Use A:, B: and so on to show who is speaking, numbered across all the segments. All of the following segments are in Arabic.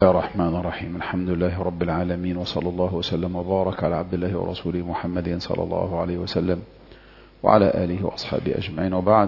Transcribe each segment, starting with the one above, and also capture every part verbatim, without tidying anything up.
A: الرحمن الرحيم. الحمد لله رب العالمين، وصلى الله وسلم وبارك على عبد الله ورسوله محمد صلى الله عليه وسلم وعلى آله وأصحابه أجمعين، وبعد.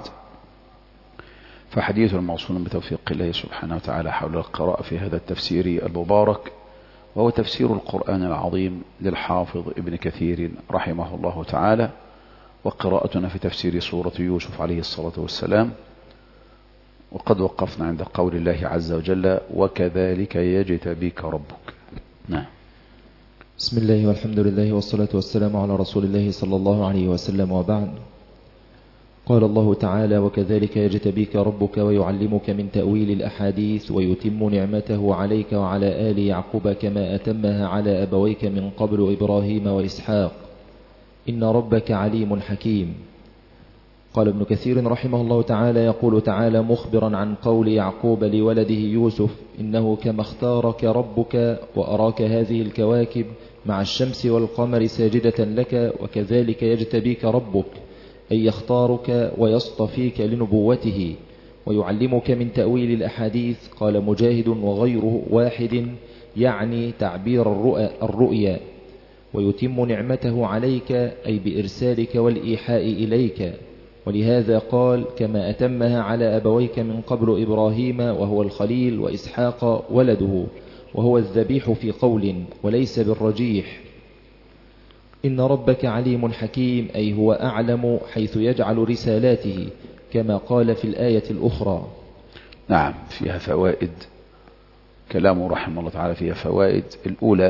A: فحديث الموصول بتوفيق الله سبحانه وتعالى حول القراءة في هذا التفسير المبارك، وهو تفسير القرآن العظيم للحافظ ابن كثير رحمه الله تعالى، وقراءتنا في تفسير سورة يوسف عليه الصلاة والسلام. وقد وقفنا عند قول الله عز وجل: وكذلك يجتبيك ربك. نعم.
B: بسم الله والحمد لله والصلاة والسلام على رسول الله صلى الله عليه وسلم، وبعد. قال الله تعالى: وكذلك يجتبيك ربك ويعلمك من تأويل الأحاديث ويتم نعمته عليك وعلى آل يعقوب كما أتمها على أبويك من قبل إبراهيم وإسحاق إن ربك عليم حكيم. قال ابن كثير رحمه الله تعالى: يقول تعالى مخبرا عن قول يعقوب لولده يوسف: إنه كما اختارك ربك وأراك هذه الكواكب مع الشمس والقمر ساجدة لك، وكذلك يجتبيك ربك، أي يختارك ويصطفيك لنبوته ويعلمك من تأويل الأحاديث. قال مجاهد وغيره واحد يعني تعبير الرؤيا، ويتم نعمته عليك أي بإرسالك والإيحاء إليك، ولهذا قال: كما أتمها على أبويك من قبل إبراهيم وهو الخليل وإسحاق ولده، وهو الذبيح في قول وليس بالرجيح. إن ربك عليم حكيم أي هو أعلم حيث يجعل رسالاته، كما قال في الآية الأخرى.
A: نعم، فيها فوائد. كلامه رحمه الله تعالى فيها فوائد. الأولى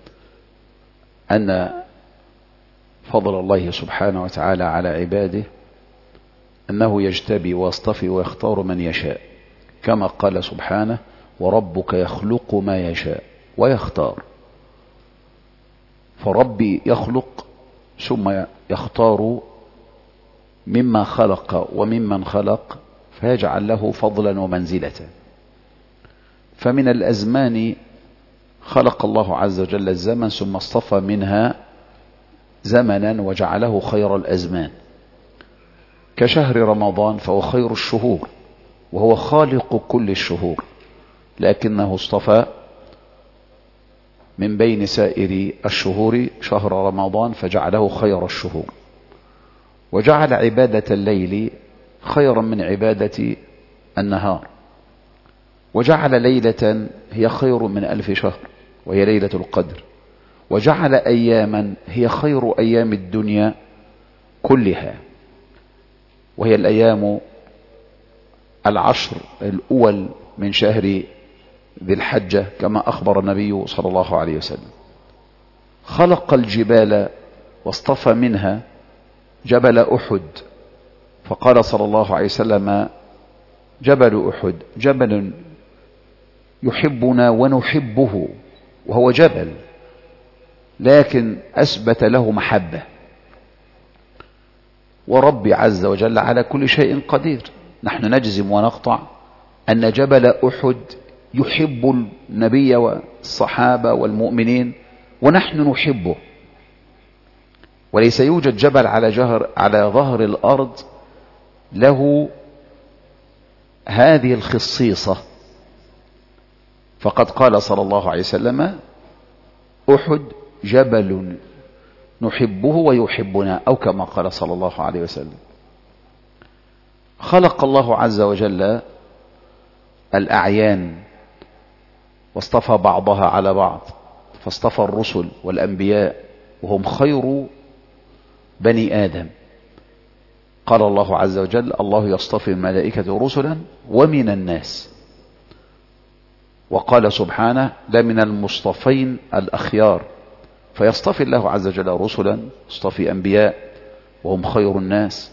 A: أن فضل الله سبحانه وتعالى على عباده أنه يجتبي ويصطفي ويختار من يشاء، كما قال سبحانه: وربك يخلق ما يشاء ويختار. فربي يخلق ثم يختار مما خلق وممن خلق، فيجعل له فضلا ومنزلة. فمن الأزمان خلق الله عز وجل الزمن ثم اصطفى منها زمنا وجعله خير الأزمان، كشهر رمضان فهو خير الشهور وهو خالق كل الشهور، لكنه اصطفى من بين سائر الشهور شهر رمضان فجعله خير الشهور، وجعل عبادة الليل خيرا من عبادة النهار، وجعل ليلة هي خير من ألف شهر وهي ليلة القدر، وجعل أياما هي خير أيام الدنيا كلها وهي الأيام العشر الأول من شهر ذي الحجة، كما أخبر النبي صلى الله عليه وسلم. خلق الجبال واصطفى منها جبل أحد، فقال صلى الله عليه وسلم: جبل أحد جبل يحبنا ونحبه، وهو جبل لكن أثبت له محبة. وربي عز وجل على كل شيء قدير. نحن نجزم ونقطع أن جبل أحد يحب النبي والصحابة والمؤمنين ونحن نحبه، وليس يوجد جبل على جهر على ظهر الأرض له هذه الخصيصة. فقد قال صلى الله عليه وسلم: أحد جبل نحبه ويحبنا، أو كما قال صلى الله عليه وسلم. خلق الله عز وجل الأعيان واصطفى بعضها على بعض، فاصطفى الرسل والأنبياء وهم خير بني آدم. قال الله عز وجل: الله يصطفي الملائكة رسلا ومن الناس. وقال سبحانه: لمن المصطفين الأخيار. فيصطفي الله عز وجل رسلا، يصطفي أنبياء وهم خير الناس.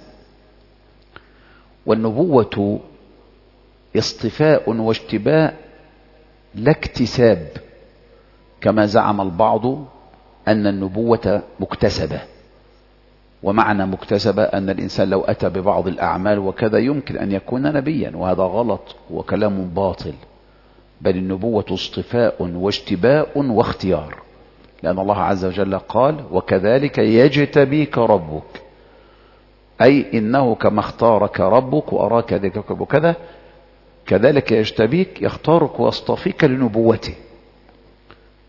A: والنبوة اصطفاء واجتباء لا اكتساب، كما زعم البعض أن النبوة مكتسبة. ومعنى مكتسبة أن الإنسان لو أتى ببعض الأعمال وكذا يمكن أن يكون نبيا، وهذا غلط وكلام باطل. بل النبوة اصطفاء واجتباء واختيار، لأن الله عز وجل قال: وكذلك يجتبيك ربك، أي إنه كما اختارك ربك وأراك وكذا كذلك يجتبيك، يختارك ويصطفيك لنبوته.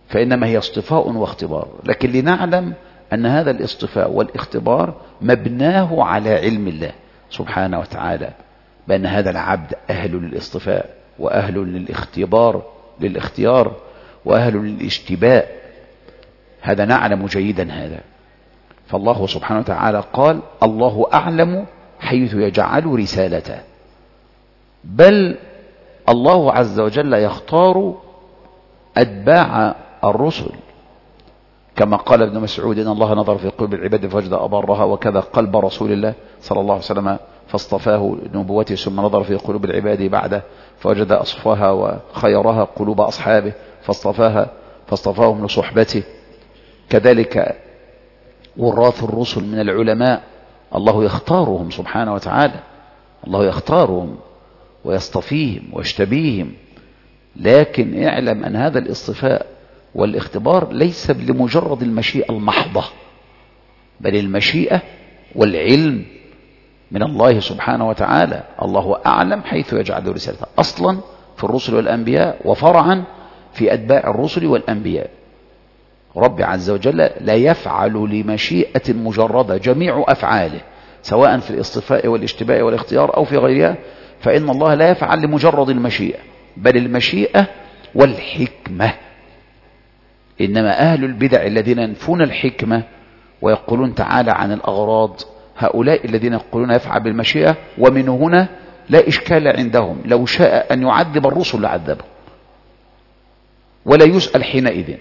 A: فإنما هي اصطفاء واختبار، لكن لنعلم أن هذا الاصطفاء والاختبار مبناه على علم الله سبحانه وتعالى، بأن هذا العبد أهل للاصطفاء وأهل للاختبار للاختيار وأهل للاشتباء، هذا نعلم جيدا هذا. فالله سبحانه وتعالى قال: الله أعلم حيث يجعل رسالته، بل الله عز وجل يختار أتباع الرسل، كما قال ابن مسعود: إن الله نظر في قلوب العباد فوجد أبرها، وكذا قلب رسول الله صلى الله عليه وسلم فاصطفاه نبوته، ثم نظر في قلوب العباد بعده فوجد أصفاها وخيرها قلوب أصحابه فاصطفاها فاصطفاهم لصحبته. كذلك وراث الرسل من العلماء الله يختارهم سبحانه وتعالى، الله يختارهم ويصطفيهم ويشتبيهم، لكن اعلم أن هذا الاصطفاء والاختبار ليس لمجرد المشيئة المحضة، بل المشيئة والعلم من الله سبحانه وتعالى. الله أعلم حيث يجعل رسالته، أصلا في الرسل والأنبياء، وفرعا في أتباع الرسل والأنبياء. رب عز وجل لا يفعل لمشيئة مجردة، جميع أفعاله سواء في الاصطفاء والاشتباء والاختيار أو في غيرها، فإن الله لا يفعل لمجرد المشيئة، بل المشيئة والحكمة. إنما أهل البدع الذين ينفون الحكمة ويقولون تعالى عن الأغراض، هؤلاء الذين يقولون يفعل بالمشيئة، ومن هنا لا إشكال عندهم، لو شاء أن يعذب الرسل لعذبهم ولا يسأل حينئذ،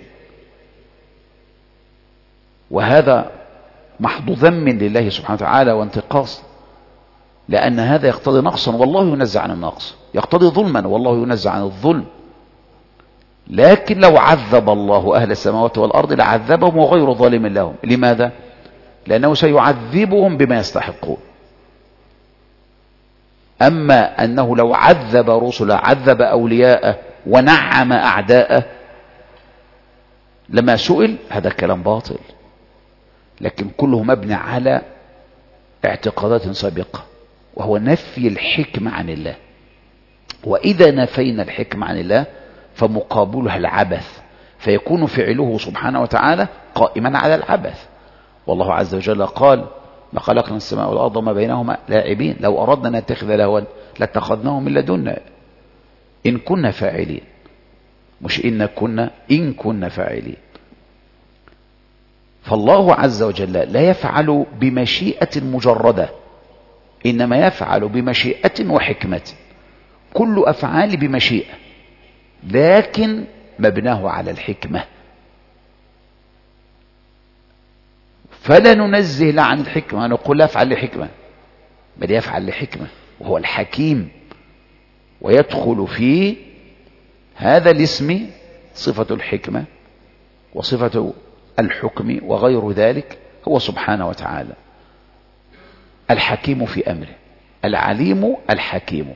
A: وهذا محض ذم لله سبحانه وتعالى وانتقاص، لأن هذا يقتضي نقصا والله ينزع عن النقص، يقتضي ظلما والله ينزع عن الظلم. لكن لو عذب الله أهل السماوات والأرض لعذبهم وغير ظالم لهم. لماذا؟ لأنه سيعذبهم بما يستحقون. أما أنه لو عذب رسله عذب أولياءه ونعم أعداءه لما سئل، هذا كلام باطل، لكن كله مبني على اعتقادات سابقة، وهو نفي الحكمة عن الله. وإذا نفينا الحكمة عن الله فمقابلها العبث، فيكون فعله سبحانه وتعالى قائما على العبث. والله عز وجل قال: ما خلقنا السماء والأرض وما بينهما لاعبين، لو أردنا أن نتخذ لهوا لاتخذناه من لدنا إن كنا فاعلين، مش إن كنا إن كنا فاعلين. فالله عز وجل لا يفعل بمشيئة مجردة، إنما يفعل بمشيئة وحكمة. كل أفعال بمشيئة، لكن مبناه على الحكمة. فلا ننزه لا عن الحكمة، نقول لا يفعل لحكمة، بل يفعل لحكمة، وهو الحكيم. ويدخل في هذا الاسم صفة الحكمة وصفة الحكم وغير ذلك، هو سبحانه وتعالى الحكيم في أمره، العليم الحكيم،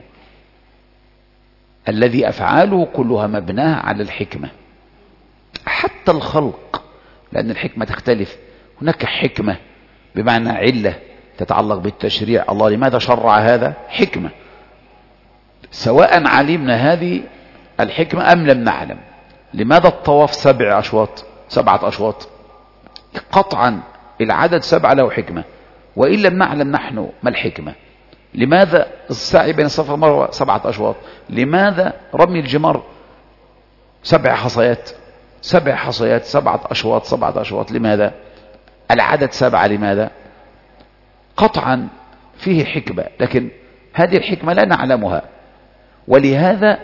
A: الذي أفعاله كلها مبناها على الحكمة. حتى الخلق، لأن الحكمة تختلف، هناك حكمة بمعنى علة تتعلق بالتشريع، الله لماذا شرع هذا؟ حكمة، سواء علمنا هذه الحكمة أم لم نعلم. لماذا الطواف سبع أشواط سبعة أشواط؟ قطعا العدد سبعة له حكمة، وإن لم نعلم نحن ما الحكمة. لماذا السعي بين الصفا والمروة سبعة أشواط؟ لماذا رمي الجمار سبع حصيات سبع حصيات سبعة أشواط سبعة أشواط؟ لماذا العدد سبعة؟ لماذا؟ قطعا فيه حكمة، لكن هذه الحكمة لا نعلمها. ولهذا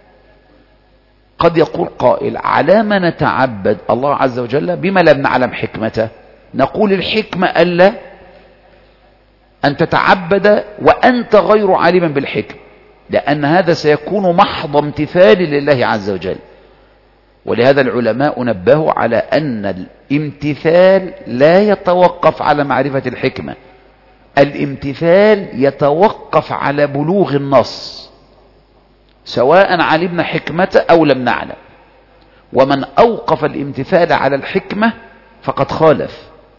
A: قد يقول قائل: على ما نتعبد الله عز وجل بما لم نعلم حكمته؟ نقول الحكمة ألا أن تتعبد وأنت غير عالما بالحكم، لأن هذا سيكون محض امتثال لله عز وجل. ولهذا العلماء نبهوا على أن الامتثال لا يتوقف على معرفة الحكمة، الامتثال يتوقف على بلوغ النص، سواء علمنا حكمته أو لم نعلم. ومن أوقف الامتثال على الحكمة فقد خالف.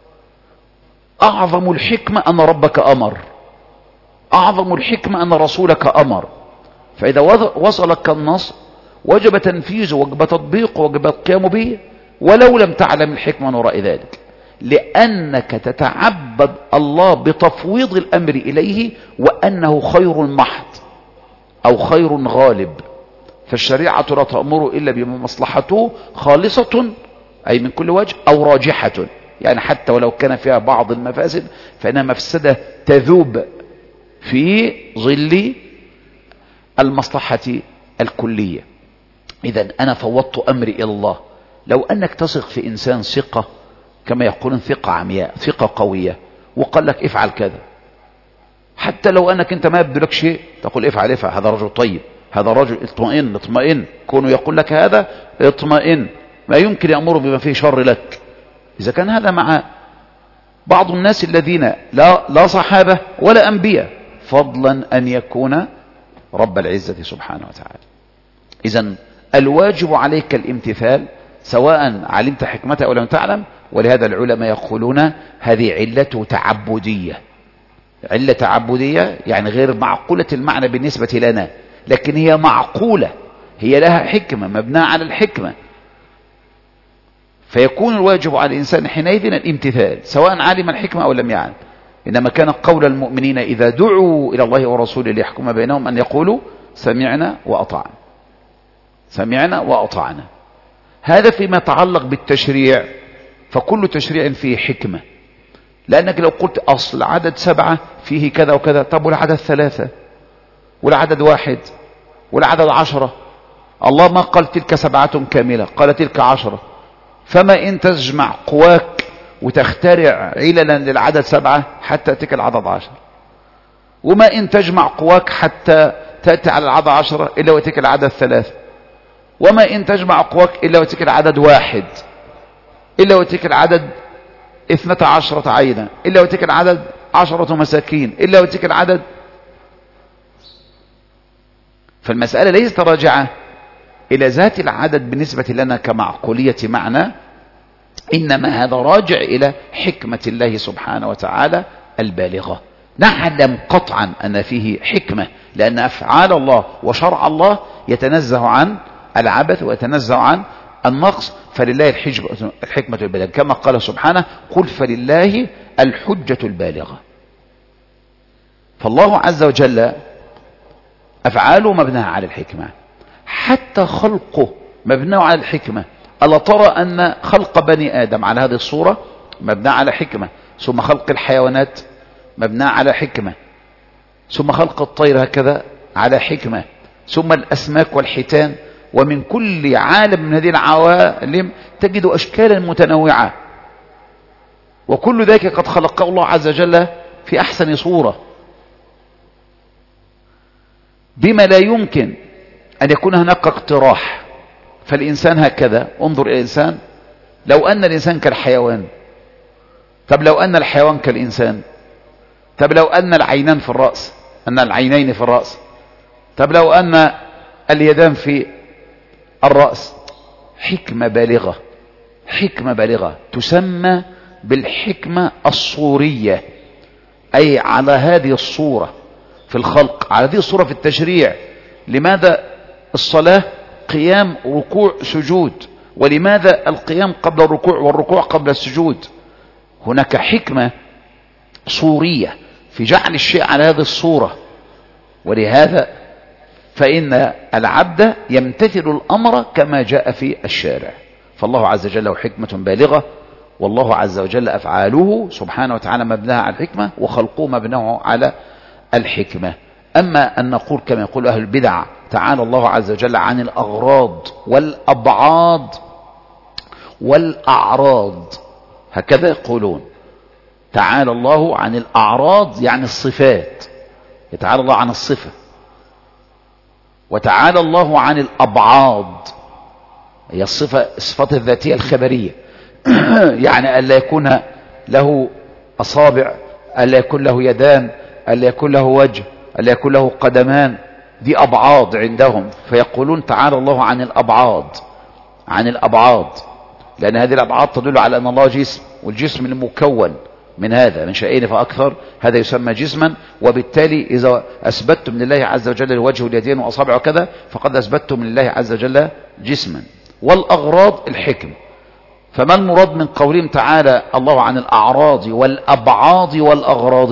A: أعظم الحكمة أن ربك أمر، أعظم الحكمة أن رسولك أمر، فإذا وصلك النص وجب تنفيذه، وجب تطبيقه، وجب القيام به، ولو لم تعلم الحكمة من وراء ذلك، لأنك تتعبد الله بتفويض الأمر إليه وأنه خير محض أو خير غالب. فالشريعة لا تأمر إلا بما مصلحته خالصة أي من كل وجه أو راجحة، يعني حتى ولو كان فيها بعض المفاسد فإنها مفسدة تذوب في ظل المصلحة الكلية. إذن أنا فوضت أمري إلى الله. لو أنك تثق في إنسان ثقة كما يقولون ثقة عمياء ثقة قوية وقال لك افعل كذا، حتى لو أنك أنت ما يبدو لك شيء تقول افعل افعل، هذا رجل طيب، هذا رجل اطمئن اطمئن، كونه يقول لك هذا اطمئن، ما يمكن يأمر بما فيه شر لك. إذا كان هذا مع بعض الناس الذين لا, لا صحابة ولا أنبياء، فضلا أن يكون رب العزة سبحانه وتعالى. إذن الواجب عليك الامتثال سواء علمت حكمته أو لم تعلم. ولهذا العلماء يقولون هذه علة تعبدية، علة تعبدية يعني غير معقولة المعنى بالنسبة لنا، لكن هي معقولة، هي لها حكمة مبناة على الحكمة، فيكون الواجب على الإنسان حينئذ الامتثال سواء علم الحكمة أو لم يعلم. إنما كان قول المؤمنين إذا دعوا إلى الله ورسوله ليحكم بينهم أن يقولوا سمعنا وأطعنا، سمعنا وأطعنا. هذا فيما يتعلق بالتشريع، فكل تشريع فيه حكمة، لأنك لو قلت أصل عدد سبعة فيه كذا وكذا، طب والعدد ثلاثة والعدد واحد والعدد عشرة؟ الله ما قال تلك سبعة كاملة، قال تلك عشرة. فما إن تجمع قواك وتخترع عللا للعدد سبعة حتى تأتيك العدد عشر، وما إن تجمع قواك حتى تأتي على العدد عشرة إلا وتأتيك العدد ثلاثة، وما إن تجمع قواك إلا وتأتيك العدد واحد، إلا وتأتيك العدد اثنتا عشرة عينا، إلا وتأتيك العدد عشرة مساكين، إلا وتأتيك العدد. فالمسألة ليست راجعة إلى ذات العدد بالنسبة لنا كمعقولية معنى، إنما هذا راجع إلى حكمة الله سبحانه وتعالى البالغة. نعلم قطعا أن فيه حكمة، لأن أفعال الله وشرع الله يتنزه عن العبث ويتنزه عن النقص، فلله الحكمة البالغة كما قال سبحانه قل فلله الحجة البالغة. فالله عز وجل أفعاله مبناها على الحكمة، حتى خلقه مبناه على الحكمة. ألا ترى أن خلق بني آدم على هذه الصورة مبنى على حكمة، ثم خلق الحيوانات مبنى على حكمة، ثم خلق الطير هكذا على حكمة، ثم الأسماك والحيتان، ومن كل عالم من هذه العوالم تجد أشكالا متنوعة، وكل ذلك قد خلقه الله عز وجل في أحسن صورة، بما لا يمكن أن يكون هناك اقتراح. فالإنسان هكذا، انظر إلى الإنسان، لو أن الإنسان كالحيوان، طب لو أن الحيوان كالإنسان، طب لو أن العينان في الرأس، أن العينين في الرأس، طب لو أن اليدان في الرأس. حكمة بالغة، حكمة بالغة تسمى بالحكمة الصورية، أي على هذه الصورة في الخلق، على هذه الصورة في التشريع. لماذا الصلاة قيام ركوع سجود، ولماذا القيام قبل الركوع والركوع قبل السجود؟ هناك حكمة صورية في جعل الشيء على هذه الصورة، ولهذا فإن العبد يمتثل الأمر كما جاء في الشارع. فالله عز وجل له حكمة بالغة، والله عز وجل أفعاله سبحانه وتعالى مبناها على الحكمة، وخلقه مبناه على الحكمة. أما أن نقول كما يقول أهل البدع تعالى الله عز وجل عن الأغراض والأبعاد والأعراض، هكذا يقولون، تعالى الله عن الأعراض يعني الصفات، يتعالى الله عن الصفة، وتعالى الله عن الأبعاد هي الصفة الصفات الذاتية الخبرية يعني ألا يكون له أصابع، ألا يكون له يدان، ألا يكون له وجه، ألا يكون له قدمان، دي أبعاد عندهم، فيقولون تعالى الله عن الأبعاد، عن الأبعاد، لأن هذه الأبعاد تدل على أن الله جسم، والجسم المكون من هذا من شيئين فأكثر هذا يسمى جسما. وبالتالي إذا أثبتتم لله عز وجل الوجه واليدين وأصابع وكذا فقد أثبتتم لله عز وجل جسما. والأغراض الحكم، فما المراد من قولهم تعالى الله عن الأعراض والأبعاض والأغراض؟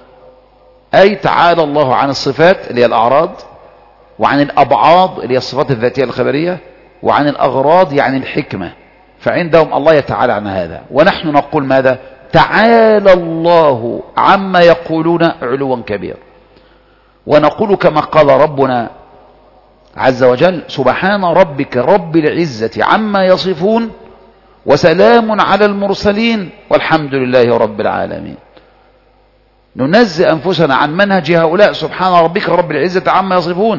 A: أي تعالى الله عن الصفات اللي هي الأعراض، وعن الأبعاض اللي هي الصفات الذاتية الخبرية، وعن الأغراض يعني الحكمة. فعندهم الله يتعالى عن هذا، ونحن نقول ماذا؟ تعالى الله عما يقولون علوا كبير. ونقول كما قال ربنا عز وجل: سبحان ربك رب العزة عما يصفون وسلام على المرسلين والحمد لله رب العالمين. ننزه أنفسنا عن منهج هؤلاء: سبحان ربك رب العزة عما يصفون،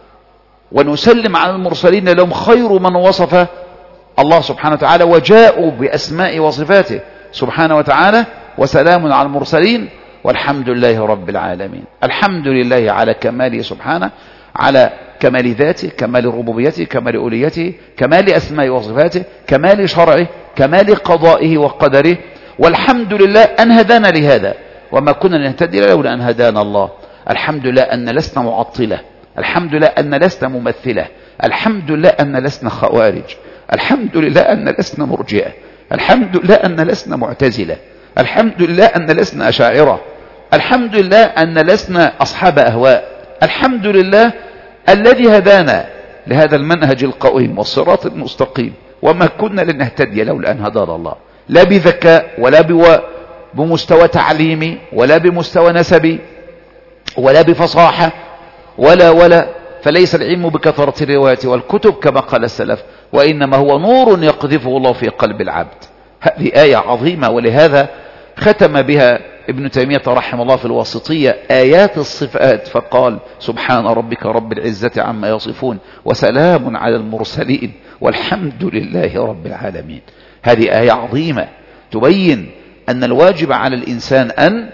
A: ونسلم على المرسلين لهم خير من وصف الله سبحانه وتعالى وجاءوا بأسماء وصفاته سبحانه وتعالى، وسلام على المرسلين والحمد لله رب العالمين. الحمد لله على كماله سبحانه، على كمال ذاته، كمال ربوبيته، كمال أوليته، كمال أسماء وصفاته، كمال شرعه، كمال قضائه وقدره. والحمد لله أن هدانا لهذا، وما كنا لنهتدي لولا أن هدانا الله. الحمد لله أن لسنا معطلة، الحمد لله أن لسنا ممثلة، الحمد لله أن لسنا خوارج، الحمد لله أن لسنا مرجئة، الحمد لله أن لسنا معتزلة، الحمد لله أن لسنا أشاعرة، الحمد لله أن لسنا أصحاب أهواء. الحمد لله الذي هدانا لهذا المنهج القويم والصراط المستقيم، وما كنا لنهتدي لولا أن هدانا الله، لا بذكاء ولا بمستوى تعليمي ولا بمستوى نسبي ولا بفصاحة ولا ولا فليس العلم بكثرة الروايات والكتب كما قال السلف، وإنما هو نور يقذفه الله في قلب العبد. هذه آية عظيمة، ولهذا ختم بها ابن تيمية رحمه الله في الواسطية آيات الصفات، فقال: سبحان ربك رب العزة عما يصفون وسلام على المرسلين والحمد لله رب العالمين. هذه آية عظيمة تبين أن الواجب على الإنسان أن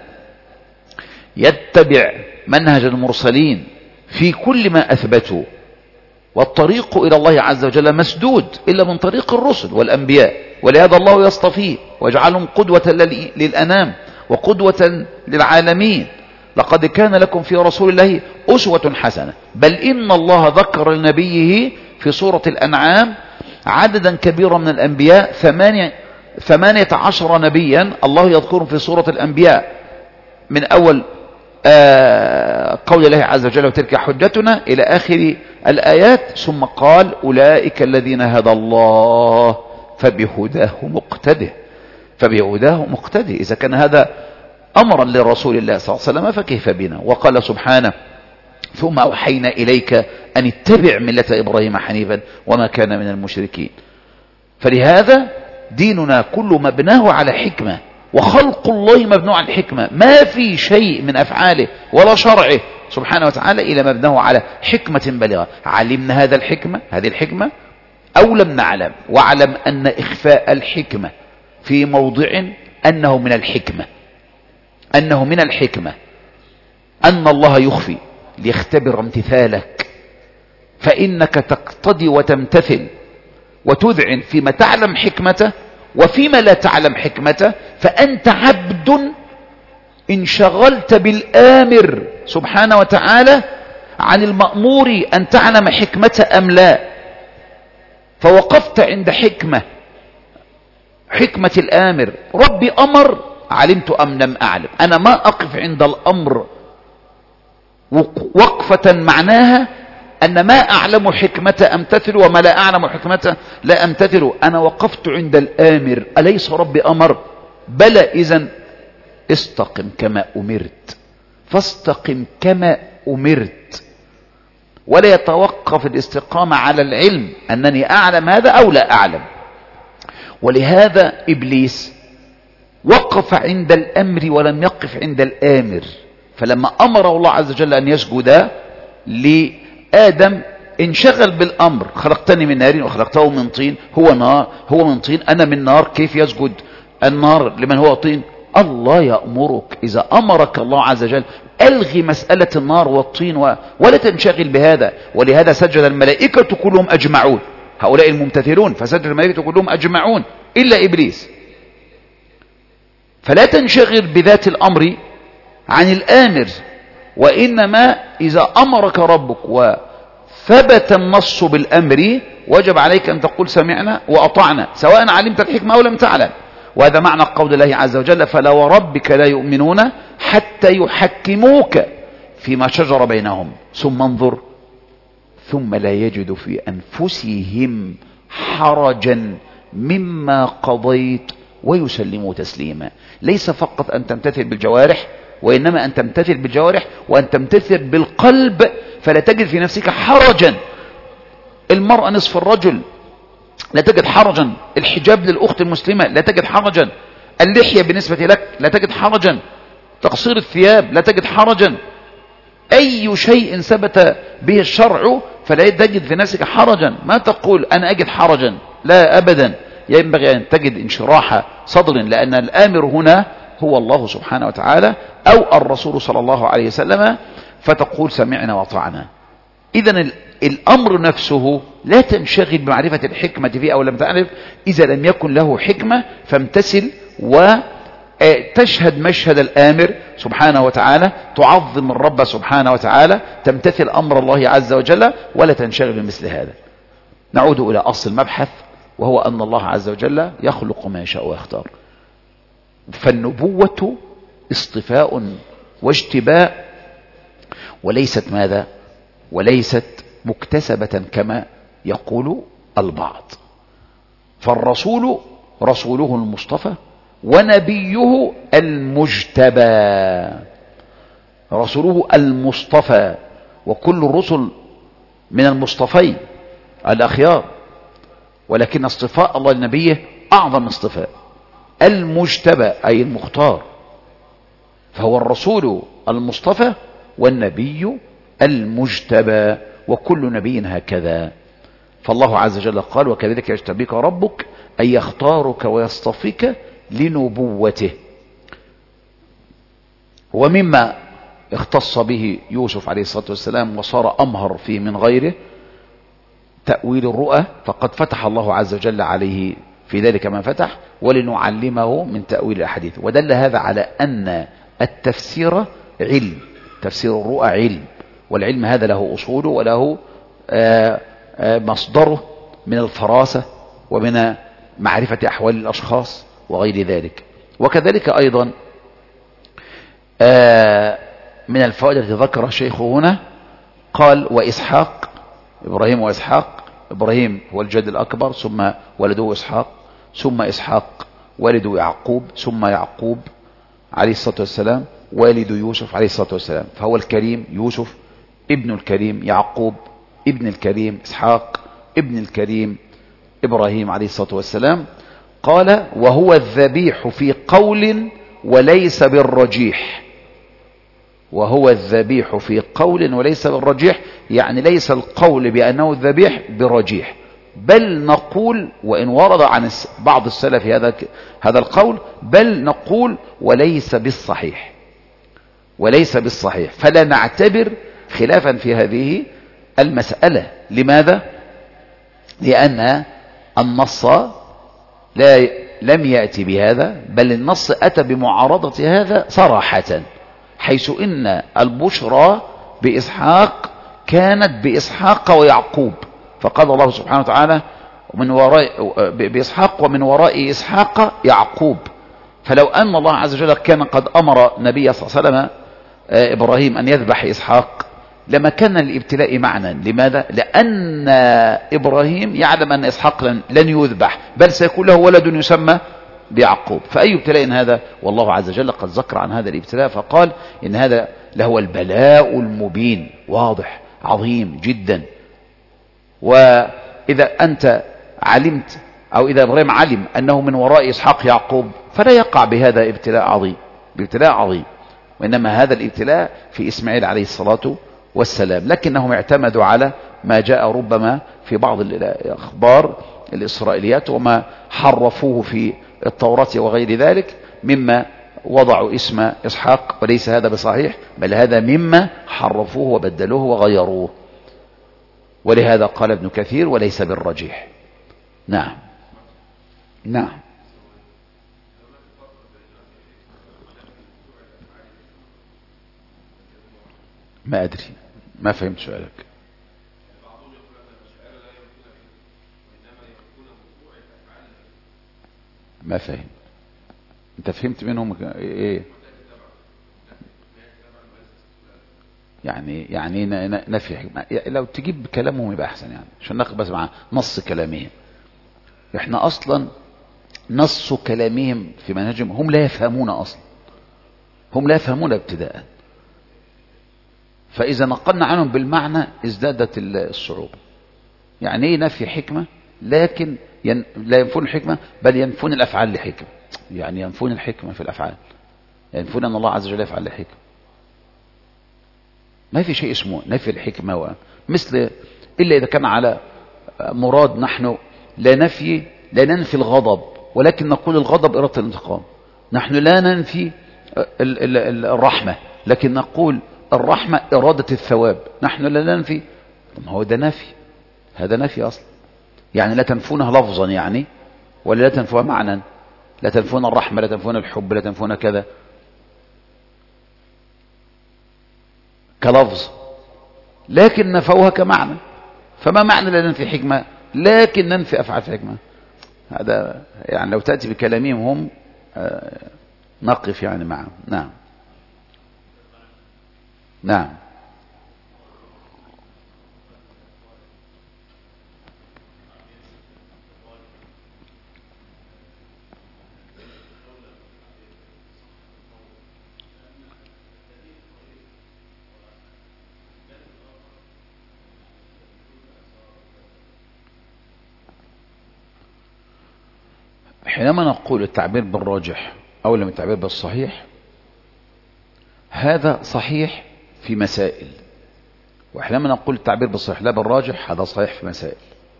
A: يتبع منهج المرسلين في كل ما أثبتوا، والطريق إلى الله عز وجل مسدود إلا من طريق الرسل والأنبياء، ولهذا الله يصطفيه ويجعلهم قدوة للأنام وقدوة للعالمين. لقد كان لكم في رسول الله أسوة حسنة، بل إن الله ذكر لنبيه في سورة الأنعام عددا كبيرا من الأنبياء، ثمانية, ثمانية عشر نبيا الله يذكرهم في سورة الأنبياء، من أول آه قول الله عز وجل: وتلك حجتنا إلى آخر الآيات. ثم قال: أولئك الذين هدى الله فبهداه مقتده، فبهداه مقتده. إذا كان هذا أمرا لرسول الله صلى الله عليه وسلم فكيف بنا؟ وقال سبحانه: ثم أوحينا إليك أن اتبع ملة إبراهيم حنيفا وما كان من المشركين. فلهذا ديننا كله مبناه على حكمة، وخلق الله مبناه على الحكمة، ما في شيء من أفعاله ولا شرعه سبحانه وتعالى إلا مبناه على حكمة بالغة. علمنا هذا الحكمة هذه الحكمة أو لم نعلم، واعلم أن إخفاء الحكمة في موضع أنه من الحكمة أنه من الحكمة أن الله يخفي ليختبر امتثالك، فإنك تقتضي وتمتثل وتذعن فيما تعلم حكمته وفيما لا تعلم حكمته، فأنت عبد انشغلت بالآمر سبحانه وتعالى عن المأمور أن تعلم حكمته أم لا، فوقفت عند حكمة حكمة الآمر. ربي أمر علمت أم لم أعلم، أنا ما أقف عند الأمر وقفة معناها أن ما أعلم حكمته أمتثل وما لا أعلم حكمته لا أمتثل، أنا وقفت عند الآمر. أليس ربي أمر؟ بلى. إذن استقم كما أمرت، فاستقم كما أمرت، ولا يتوقف الاستقامة على العلم أنني أعلم هذا أو لا أعلم. ولهذا إبليس وقف عند الأمر ولم يقف عند الآمر، فلما أمر الله عز وجل أن يسجد لآدم انشغل بالأمر: خلقتني من نار وخلقته من طين، هو نار هو من طين أنا من نار، كيف يسجد النار لمن هو طين؟ الله يأمرك. إذا أمرك الله عز وجل ألغي مسألة النار والطين و... ولا تنشغل بهذا. ولهذا سجد الملائكة كلهم أجمعون، هؤلاء الممتثلون، فسجد الملائكة كلهم أجمعون إلا إبليس. فلا تنشغل بذات الأمر عن الآمر، وإنما إذا أمرك ربك ثبت النص بالأمر وجب عليك أن تقول سمعنا وأطعنا سواء علمت الحكمة أو لم تعلم. وهذا معنى قول الله عز وجل: فلا وربك لا يؤمنون حتى يحكموك فيما شجر بينهم ثم انظر ثم لا يجدوا في أنفسهم حرجا مما قضيت ويسلموا تسليما. ليس فقط أن تمتثل بالجوارح، وإنما أن تمتثل بالجوارح وأن تمتثل بالقلب، فلا تجد في نفسك حرجا. المرأة نصف الرجل لا تجد حرجا، الحجاب للأخت المسلمة لا تجد حرجا، اللحية بالنسبة لك لا تجد حرجا، تقصير الثياب لا تجد حرجا، أي شيء ثبت به الشرع فلا تجد في نفسك حرجا. ما تقول أنا أجد حرجا، لا أبدا، ينبغي أن تجد انشراح صدر، لأن الآمر هنا هو الله سبحانه وتعالى أو الرسول صلى الله عليه وسلم، فتقول سمعنا وأطعنا. إذن الأمر نفسه لا تنشغل بمعرفة الحكمة فيه أو لم تعرف، إذا لم يكن له حكمة فامتثل وتشهد مشهد الآمر سبحانه وتعالى، تعظم الرب سبحانه وتعالى، تمتثل أمر الله عز وجل ولا تنشغل بمثل هذا. نعود إلى أصل المبحث، وهو أن الله عز وجل يخلق ما يشاء ويختار. فالنبوة اصطفاء واجتباء، وليست ماذا؟ وليست مكتسبة كما يقول البعض. فالرسول رسوله المصطفى ونبيه المجتبى، رسوله المصطفى، وكل الرسل من المصطفين الأخيار، ولكن اصطفاء الله لنبيه أعظم اصطفاء. المجتبى أي المختار، فهو الرسول المصطفى والنبي المجتبى، وكل نبي هكذا. فالله عز وجل قال: وكذلك يجتبيك ربك أن يختارك ويصطفيك لنبوته. ومما اختص به يوسف عليه الصلاة والسلام وصار أمهر فيه من غيره تأويل الرؤى، فقد فتح الله عز وجل عليه في ذلك ما فتح، ولنعلمه من تأويل الأحاديث. ودل هذا على أن التفسير علم، تفسير الرؤى علم، والعلم هذا له أصوله وله مصدره من الفراسة ومن معرفة أحوال الأشخاص وغير ذلك. وكذلك أيضا من الفوائد التي ذكرها الشيخ هنا قال: وإسحاق، إبراهيم وإسحاق، إبراهيم هو الجد الأكبر، ثم ولده إسحاق، ثم إسحاق والده يعقوب، ثم يعقوب عليه الصلاة والسلام والد يوسف عليه الصلاة والسلام. فهو الكريم يوسف ابن الكريم يعقوب ابن الكريم إسحاق ابن الكريم إبراهيم عليه الصلاة والسلام. قال: وهو الذبيح في قول وليس بالرجيح. وهو الذبيح في قول وليس بالرجيح، يعني ليس القول بأنه الذبيح برجيح، بل نقول، وإن ورد عن بعض السلف هذا هذا القول، بل نقول وليس بالصحيح، وليس بالصحيح. فلا نعتبر خلافا في هذه المسألة. لماذا؟ لأن النص لا لم يأتي بهذا، بل النص أتى بمعارضة هذا صراحة، حيث إن البشرى بإسحاق كانت بإسحاق ويعقوب، فقال الله سبحانه وتعالى: ومن وراء بإسحاق ومن وراء إسحاق يعقوب. فلو أن الله عز وجل كان قد أمر نبي صلى الله عليه وسلم إبراهيم أن يذبح إسحاق لما كان الابتلاء معنى. لماذا؟ لأن إبراهيم يعلم أن إسحاق لن, لن يذبح، بل سيكون له ولد يسمى بيعقوب. فأي ابتلاء هذا؟ والله عز وجل قد ذكر عن هذا الابتلاء فقال إن هذا لهو البلاء المبين، واضح عظيم جدا. وإذا أنت علمت أو إذا إبراهيم علم أنه من وراء إسحاق يعقوب فلا يقع بهذا ابتلاء عظيم، بابتلاء عظيم، وإنما هذا الابتلاء في إسماعيل عليه الصلاة والسلام. لكنهم اعتمدوا على ما جاء ربما في بعض الأخبار الإسرائيليات وما حرفوه في التوراة وغير ذلك، مما وضعوا اسم إسحاق، وليس هذا بصحيح، بل هذا مما حرفوه وبدلوه وغيروه. ولهذا قال ابن كثير: وليس بالرجيح. نعم نعم. ما أدري، ما فهمت سؤالك. ما فهم. انت فهمت منهم ايه؟ يعني يعني نفي حكمة. لو تجيب كلامهم يبقى احسن يعني، عشان ناخد بس مع نص كلامهم. احنا اصلا نص كلامهم في منهجهم هم لا يفهمون اصلا، هم لا يفهمون ابتداء، فاذا نقلنا عنهم بالمعنى ازدادت الصعوبة. يعني ايه نفي حكمة؟ لكن ين... لا ينفون الحكمة، بل ينفون الافعال لحكمة. يعني ينفون الحكمة في الافعال، ينفون ان الله عز وجل يفعل لحكمة. ما في شيء اسمه نفي الحكمة و... مثل إلا إذا كان على مراد نحن لا نفي لا ننفي الغضب، ولكن نقول الغضب إرادة الانتقام. نحن لا ننفي الرحمة، لكن نقول الرحمة إرادة الثواب. نحن لا ننفي، ما هو ده نفي، هذا نفي أصلا. يعني لا تنفونها لفظا يعني، ولا لا تنفوها معنى. لا تنفون الرحمة، لا تنفون الحب، لا تنفون كذا كلفظ، لكن نفوها كمعنى. فما معنى لا ننفي حكمة لكن ننفي أفعال حكمة؟ هذا يعني لو تأتي بكلامهم هم نقف يعني معهم. نعم نعم. حينما نقول التعبير بالراجح أو لم التعبير بالصحيح، هذا صحيح في مسائل، وحينما نقول التعبير بالصحيح لا بالراجح، هذا صحيح في مسائل.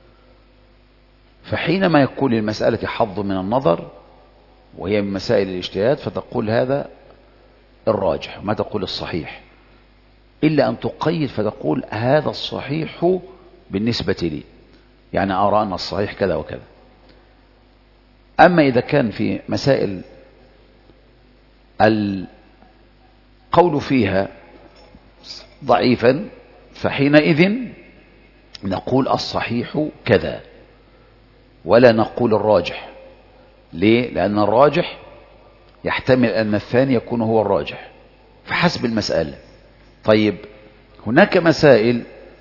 A: فحينما يكون للمسألة حظ من النظر وهي من مسائل الاجتهاد، فتقول هذا الراجح، ما تقول الصحيح، إلا أن تقيد فتقول هذا الصحيح بالنسبة لي، يعني أرى أن الصحيح كذا وكذا. أما إذا كان في مسائل القول فيها ضعيفا، فحينئذ نقول الصحيح كذا ولا نقول الراجح. ليه؟ لأن الراجح يحتمل أن الثاني يكون هو الراجح فحسب المسألة. طيب هناك مسائل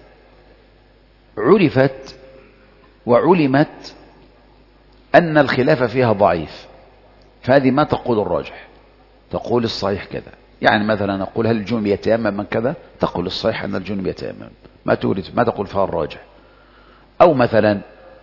A: عرفت وعلمت أن الخلاف فيها ضعيف، فهذه ما تقول الراجح، تقول الصحيح كذا. يعني مثلا نقول هل الجنب يتيمم من كذا، تقول الصحيح أن الجنب يتيمم، ما تورد ما تقول فيها الراجح. أو مثلا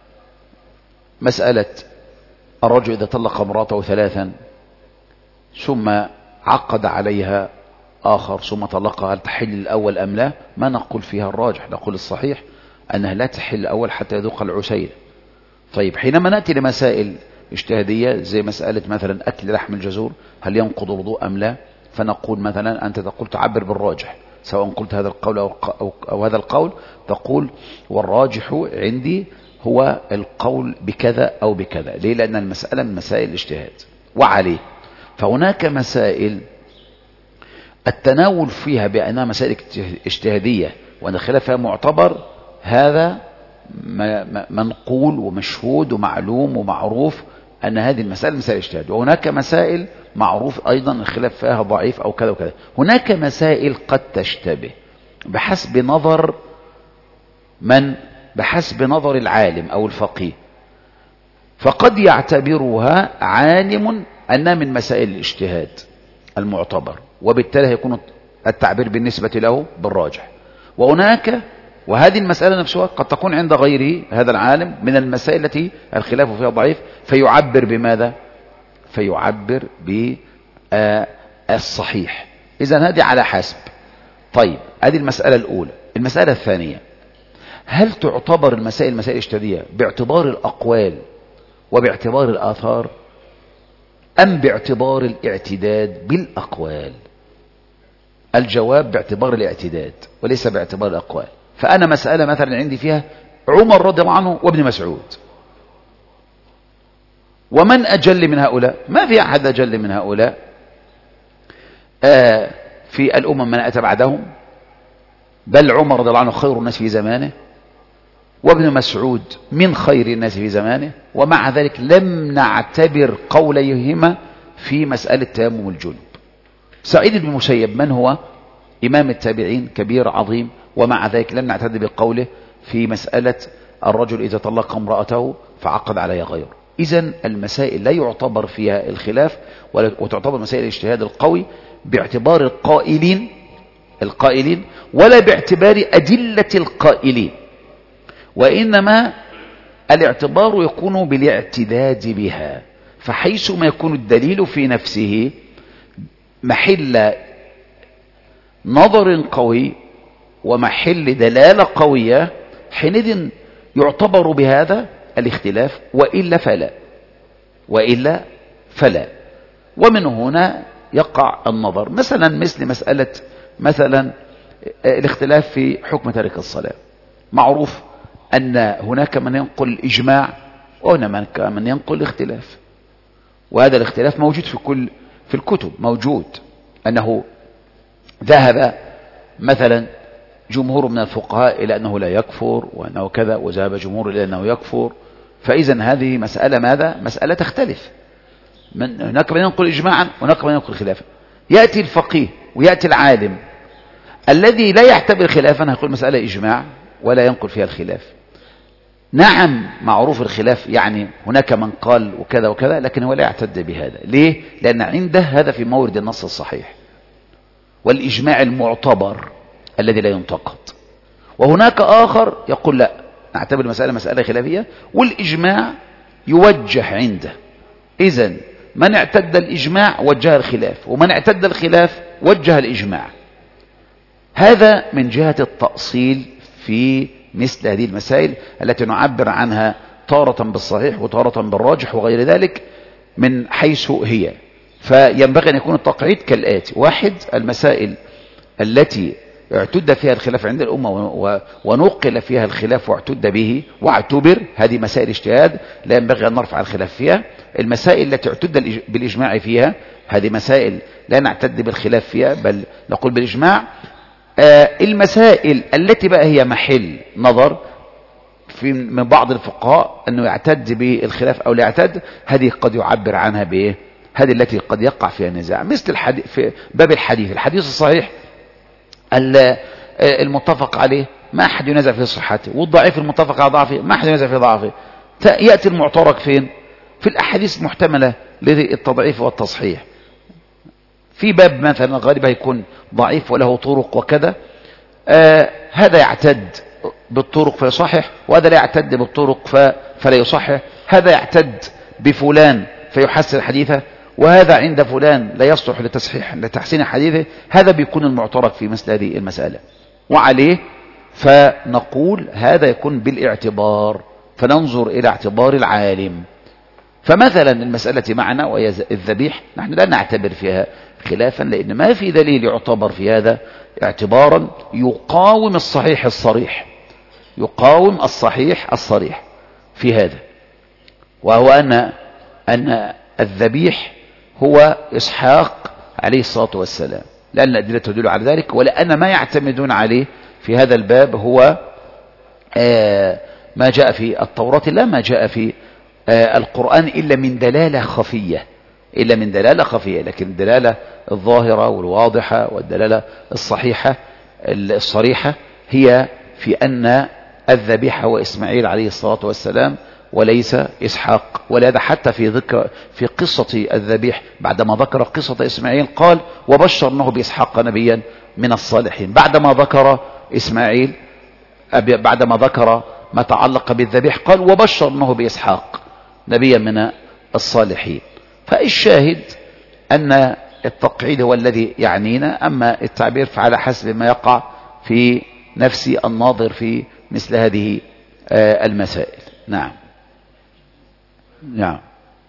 A: مسألة الرجل إذا طلق امرأته ثلاثا ثم عقد عليها آخر ثم طلقها، هل تحل الأول أم لا؟ ما نقول فيها الراجح، نقول الصحيح أنها لا تحل الأول حتى يذوق العسيل. طيب حينما نأتي لمسائل اجتهادية زي مسألة مثلا أكل لحم الجزور هل ينقض الوضوء أم لا، فنقول مثلا أنت تقول تعبر بالراجح، سواء قلت هذا القول أو, أو, أو هذا القول، تقول والراجح عندي هو القول بكذا أو بكذا. ليه؟ لأن المسألة من مسائل الاجتهاد. وعليه فهناك مسائل التناول فيها بأنها مسائل اجتهادية وأن الخلاف فيها معتبر، هذا منقول ومشهود ومعلوم ومعروف أن هذه المسائل مسائل اجتهاد. وهناك مسائل معروف أيضا الخلاف فيها ضعيف أو كذا وكذا. هناك مسائل قد تشتبه بحسب نظر من، بحسب نظر العالم أو الفقيه، فقد يعتبرها عالم أنها من مسائل الاجتهاد المعتبر، وبالتالي يكون التعبير بالنسبة له بالراجح. وهناك وهذه المسألة نفسها قد تكون عند غيره هذا العالم من المسائل التي الخلاف فيها ضعيف، فيعبر بماذا؟ فيعبر بالصحيح. إذن هذه على حسب. طيب هذه المسألة الأولى. المسألة الثانية، هل تعتبر المسائل مسائل اجتهادية باعتبار الأقوال وباعتبار الآثار أم باعتبار الاعتداد بالأقوال؟ الجواب باعتبار الاعتداد وليس باعتبار الأقوال. فأنا مسألة مثلا عندي فيها عمر رضي الله عنه وابن مسعود، ومن أجل من هؤلاء؟ ما في أحد أجل من هؤلاء آه في الأمم من أتى بعدهم، بل عمر رضي الله عنه خير الناس في زمانه، وابن مسعود من خير الناس في زمانه، ومع ذلك لم نعتبر قوليهما في مسألة تيمم الجنوب. سعيد بن المسيب من هو إمام التابعين كبير عظيم، ومع ذلك لم نعتد بقوله في مسألة الرجل إذا طلق امرأته فعقد عليها غيره. إذن المسائل لا يعتبر فيها الخلاف، وتعتبر مسائل الاجتهاد القوي باعتبار القائلين القائلين ولا باعتبار أدلة القائلين، وإنما الاعتبار يكون بالاعتداد بها. فحيث ما يكون الدليل في نفسه محل نظر قوي ومحل دلالة قوية، حينئذ يعتبر بهذا الاختلاف، وإلا فلا وإلا فلا ومن هنا يقع النظر. مثلا مثل مسألة مثلا الاختلاف في حكم تارك الصلاة. معروف أن هناك من ينقل إجماع وهناك من ينقل اختلاف، وهذا الاختلاف موجود في كل في الكتب، موجود أنه ذهب مثلا جمهور من الفقهاء إلى أنه لا يكفر وأنه كذا، وذهب جمهور إلى أنه يكفر. فإذا هذه مسألة ماذا؟ مسألة تختلف، من هناك من ينقل إجماعا وهناك من ينقل خلافا. يأتي الفقيه ويأتي العالم الذي لا يعتبر خلافا يقول مسألة إجماع ولا ينقل فيها الخلاف. نعم معروف الخلاف، يعني هناك من قال وكذا وكذا، لكن هو لا يعتد بهذا. ليه؟ لأن عنده هذا في مورد النص الصحيح والإجماع المعتبر الذي لا ينتقد. وهناك آخر يقول لا، نعتبر المسألة مسألة خلافية والإجماع يوجه عنده. إذن من اعتد الإجماع وجه الخلاف، ومن اعتد الخلاف وجه الإجماع. هذا من جهة التأصيل في مثل هذه المسائل التي نعبر عنها تارة بالصحيح وتارة بالراجح وغير ذلك من حيث هي. فينبغي أن يكون التقعيد كالآتي: واحد، المسائل التي اعتد فيها الخلاف عند الأمة ونقل فيها الخلاف واعتد به واعتبر، هذه مسائل اجتهاد لا ينبغي أن نرفع الخلاف فيها. المسائل التي اعتد بالإجماع فيها هذه مسائل لا نعتد بالخلاف فيها بل نقول بالإجماع. آه المسائل التي بقى هي محل نظر في من بعض الفقهاء أنه يعتد بالخلاف أو لا يعتد، هذه قد يعبر عنها بإيه؟ هذه التي قد يقع فيها النزاع، مثل الحديث في باب الحديث. الحديث الصحيح المتفق عليه ما أحد ينازع في صحته، والضعيف المتفق على ضعفه ما أحد ينازع في ضعفه. يأتي المعترك فين؟ في الأحاديث المحتملة للتضعيف والتصحيح. في باب مثلا غالبا يكون ضعيف وله طرق وكذا، آه هذا يعتد بالطرق فيصحح، وهذا لا يعتد بالطرق فلا يصحح. هذا يعتد بفلان فيحسن حديثه، وهذا عند فلان لا يصلح لتصحيح لتحسين حديثه. هذا بيكون المعترك في مثل هذه المسألة، وعليه فنقول هذا يكون بالاعتبار، فننظر إلى اعتبار العالم. فمثلا المسألة معنا وهي الذبيح، نحن لا نعتبر فيها خلافا، لأن ما في دليل يعتبر في هذا اعتبارا يقاوم الصحيح الصريح يقاوم الصحيح الصريح في هذا، وهو أن أن الذبيح هو إسحاق عليه الصلاة والسلام، لأن الأدلة تدل على ذلك. ولأن ما يعتمدون عليه في هذا الباب هو آه ما جاء في التوراة، لا ما جاء في آه القرآن إلا من دلالة خفية إلا من دلالة خفية لكن الدلالة الظاهرة والواضحة والدلالة الصحيحة الصريحة هي في أن الذبيح هو إسماعيل عليه الصلاة والسلام وليس إسحاق. ولهذا حتى في ذكر في قصة الذبيح بعدما ذكر قصة إسماعيل قال: وبشرناه بإسحاق نبيا من الصالحين. بعدما ذكر إسماعيل بعدما ذكر ما تعلق بالذبيح قال: وبشرناه بإسحاق نبيا من الصالحين. فالشاهد أن التقعيد هو الذي يعنينا، أما التعبير فعلى حسب ما يقع في نفس الناظر في مثل هذه المسائل. نعم نعم.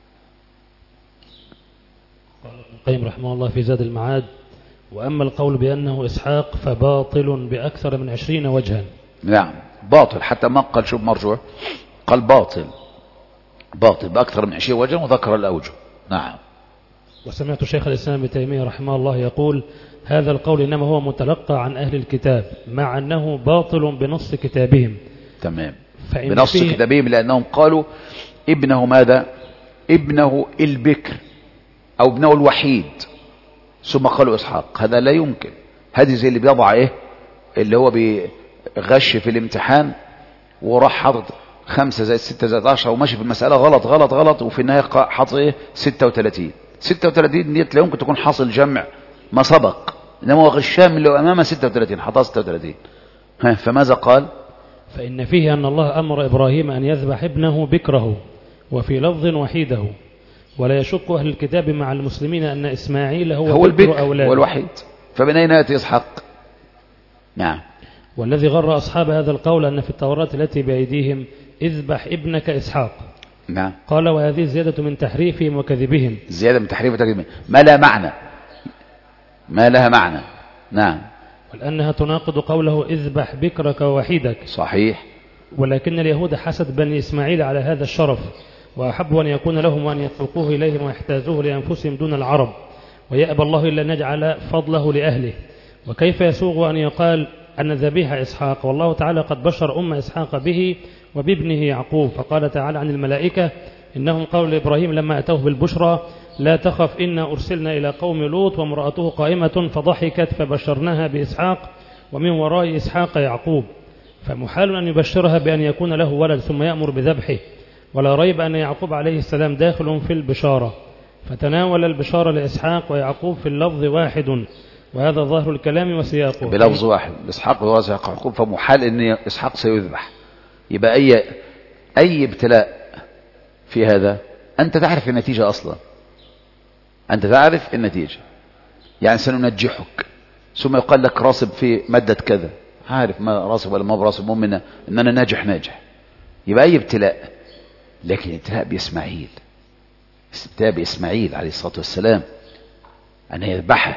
C: قال ابن القيم رحمه الله في زاد المعاد: وأما القول بأنه إسحاق فباطل بأكثر من عشرين وجها.
A: نعم باطل، حتى ما قال شوف مرجوع، قال باطل باطل بأكثر من عشرين وجها وذكر الأوجه. نعم.
C: وسمعت شيخ الإسلام ابن تيمية رحمه الله يقول: هذا القول إنما هو متلقى عن أهل الكتاب، مع أنه باطل بنص كتابهم.
A: تمام. بنص كتابهم، لأنهم قالوا ابنه ماذا؟ ابنه البكر أو ابنه الوحيد، ثم قالوا إسحاق. هذا لا يمكن. هذه زي اللي بيضع إيه، اللي هو بيغش في الامتحان وراح حاطط خمسة زائد ستة زائد عشرة وماشي في المسألة غلط غلط غلط، وفي النهاية حاطط إيه ستة وثلاثين. ستة وثلاثين ديت لا يمكن تكون حاصل جمع ما سبق، إنما هو غشام اللي أمامه ستة وثلاثين، حطها ستة وثلاثين. فماذا قال؟
C: فإن فيه أن الله أمر إبراهيم أن يذبح ابنه بكره، وفي لفظ وحيده. ولا يشك أهل الكتاب مع المسلمين أن إسماعيل هو,
A: هو البكر
C: أولاده
A: والوحيد، فمن أين يأتي إسحاق؟ نعم.
C: والذي غر أصحاب هذا القول أن في التوراة التي بأيديهم اذبح ابنك إسحاق.
A: نعم.
C: قال وهذه زيادة من تحريفهم وكذبهم.
A: زيادة من تحريف وكذبهم، ما لا معنى، ما لها معنى. نعم.
C: ولأنها تناقض قوله اذبح بكرك ووحيدك.
A: صحيح.
C: ولكن اليهود حسد بني إسماعيل على هذا الشرف، وأحبوا أن يكون لهم وأن يتركوه إليهم ويحتاجوه لأنفسهم دون العرب، ويأبى الله إلا أن يجعل فضله لأهله. وكيف يسوغ أن يقال أن ذبيح إسحاق والله تعالى قد بشر أم إسحاق به وبابنه يعقوب؟ فقال تعالى عن الملائكة إنهم قالوا لإبراهيم لما أتوه بالبشرى لا تخف إنا أرسلنا إلى قوم لوط وامرأته قائمة فضحكت فبشرناها بإسحاق ومن وراء إسحاق يعقوب. فمحال أن يبشرها بأن يكون له ولد ثم يأمر بذبحه، ولا ريب أن يعقوب عليه السلام داخل في البشارة، فتناول البشارة لإسحاق ويعقوب في اللفظ واحد، وهذا ظاهر الكلام وسياقه
A: بلفظ واحد. إسحاق وإسحاق يعقوب، فمحال أن إسحاق سيذبح. يبقى أي أي ابتلاء في هذا أنت تعرف النتيجة أصلا، أنت تعرف النتيجة. يعني سننجحك ثم يقال لك راسب في مادة كذا، عارف ما راسب ولا ما براسب، مؤمن إن أنا ناجح ناجح. يبقى أي ابتلاء. لكن ابتلاء بإسماعيل، ابتلاء بإسماعيل عليه الصلاة والسلام أن يذبحه،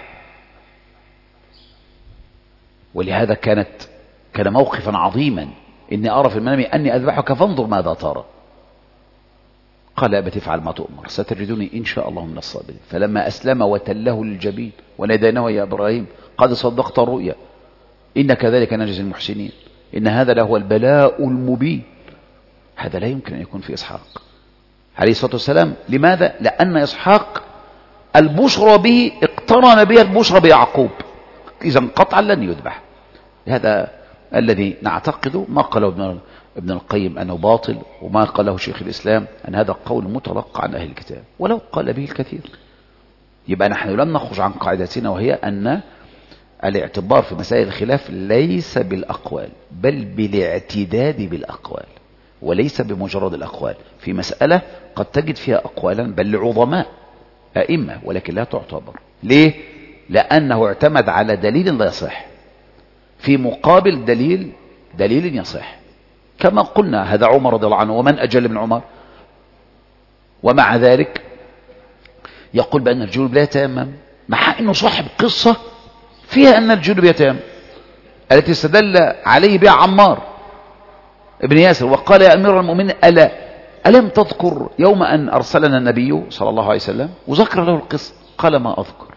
A: ولهذا كانت كان موقفا عظيما. إني أرى في المنام أني أذبحك فانظر ماذا ترى. قال يا أبت افعل ما تؤمر ستجدني إن شاء الله من الصابرين. فلما أسلم وتله للجبين وناديناه يا إبراهيم قد صدقت الرؤيا إن كذلك نجزي المحسنين إن هذا لهو البلاء المبين. هذا لا يمكن أن يكون في إسحاق عليه الصلاة والسلام. لماذا؟ لأن إسحاق البشرى به اقترن بها البشرى بيعقوب، إذا قطعا لن يذبح. هذا الذي نعتقده. ما قاله ابن ابن القيم أنه باطل، وما قاله شيخ الإسلام أن هذا قول متلقى عن أهل الكتاب، ولو قال به الكثير. يبقى نحن لم نخرج عن قاعدتنا، وهي أن الاعتبار في مسائل الخلاف ليس بالأقوال بل بالاعتداد بالأقوال، وليس بمجرد الأقوال. في مسألة قد تجد فيها أقوالا بل لعظماء أئمة ولكن لا تعتبر. ليه؟ لأنه اعتمد على دليل لا يصح في مقابل دليل دليل يصح. كما قلنا هذا عمر رضي الله عنه، ومن أجل من عمر؟ ومع ذلك يقول بأن الجنوب لا يتيمم، مع أنه صاحب قصة فيها أن الجنوب يتيمم التي استدل عليه بها عمار ابن ياسر وقال يا أمير المؤمنين ألا ألم تذكر يوم أن أرسلنا النبي صلى الله عليه وسلم؟ وذكر له القصة قال ما أذكر.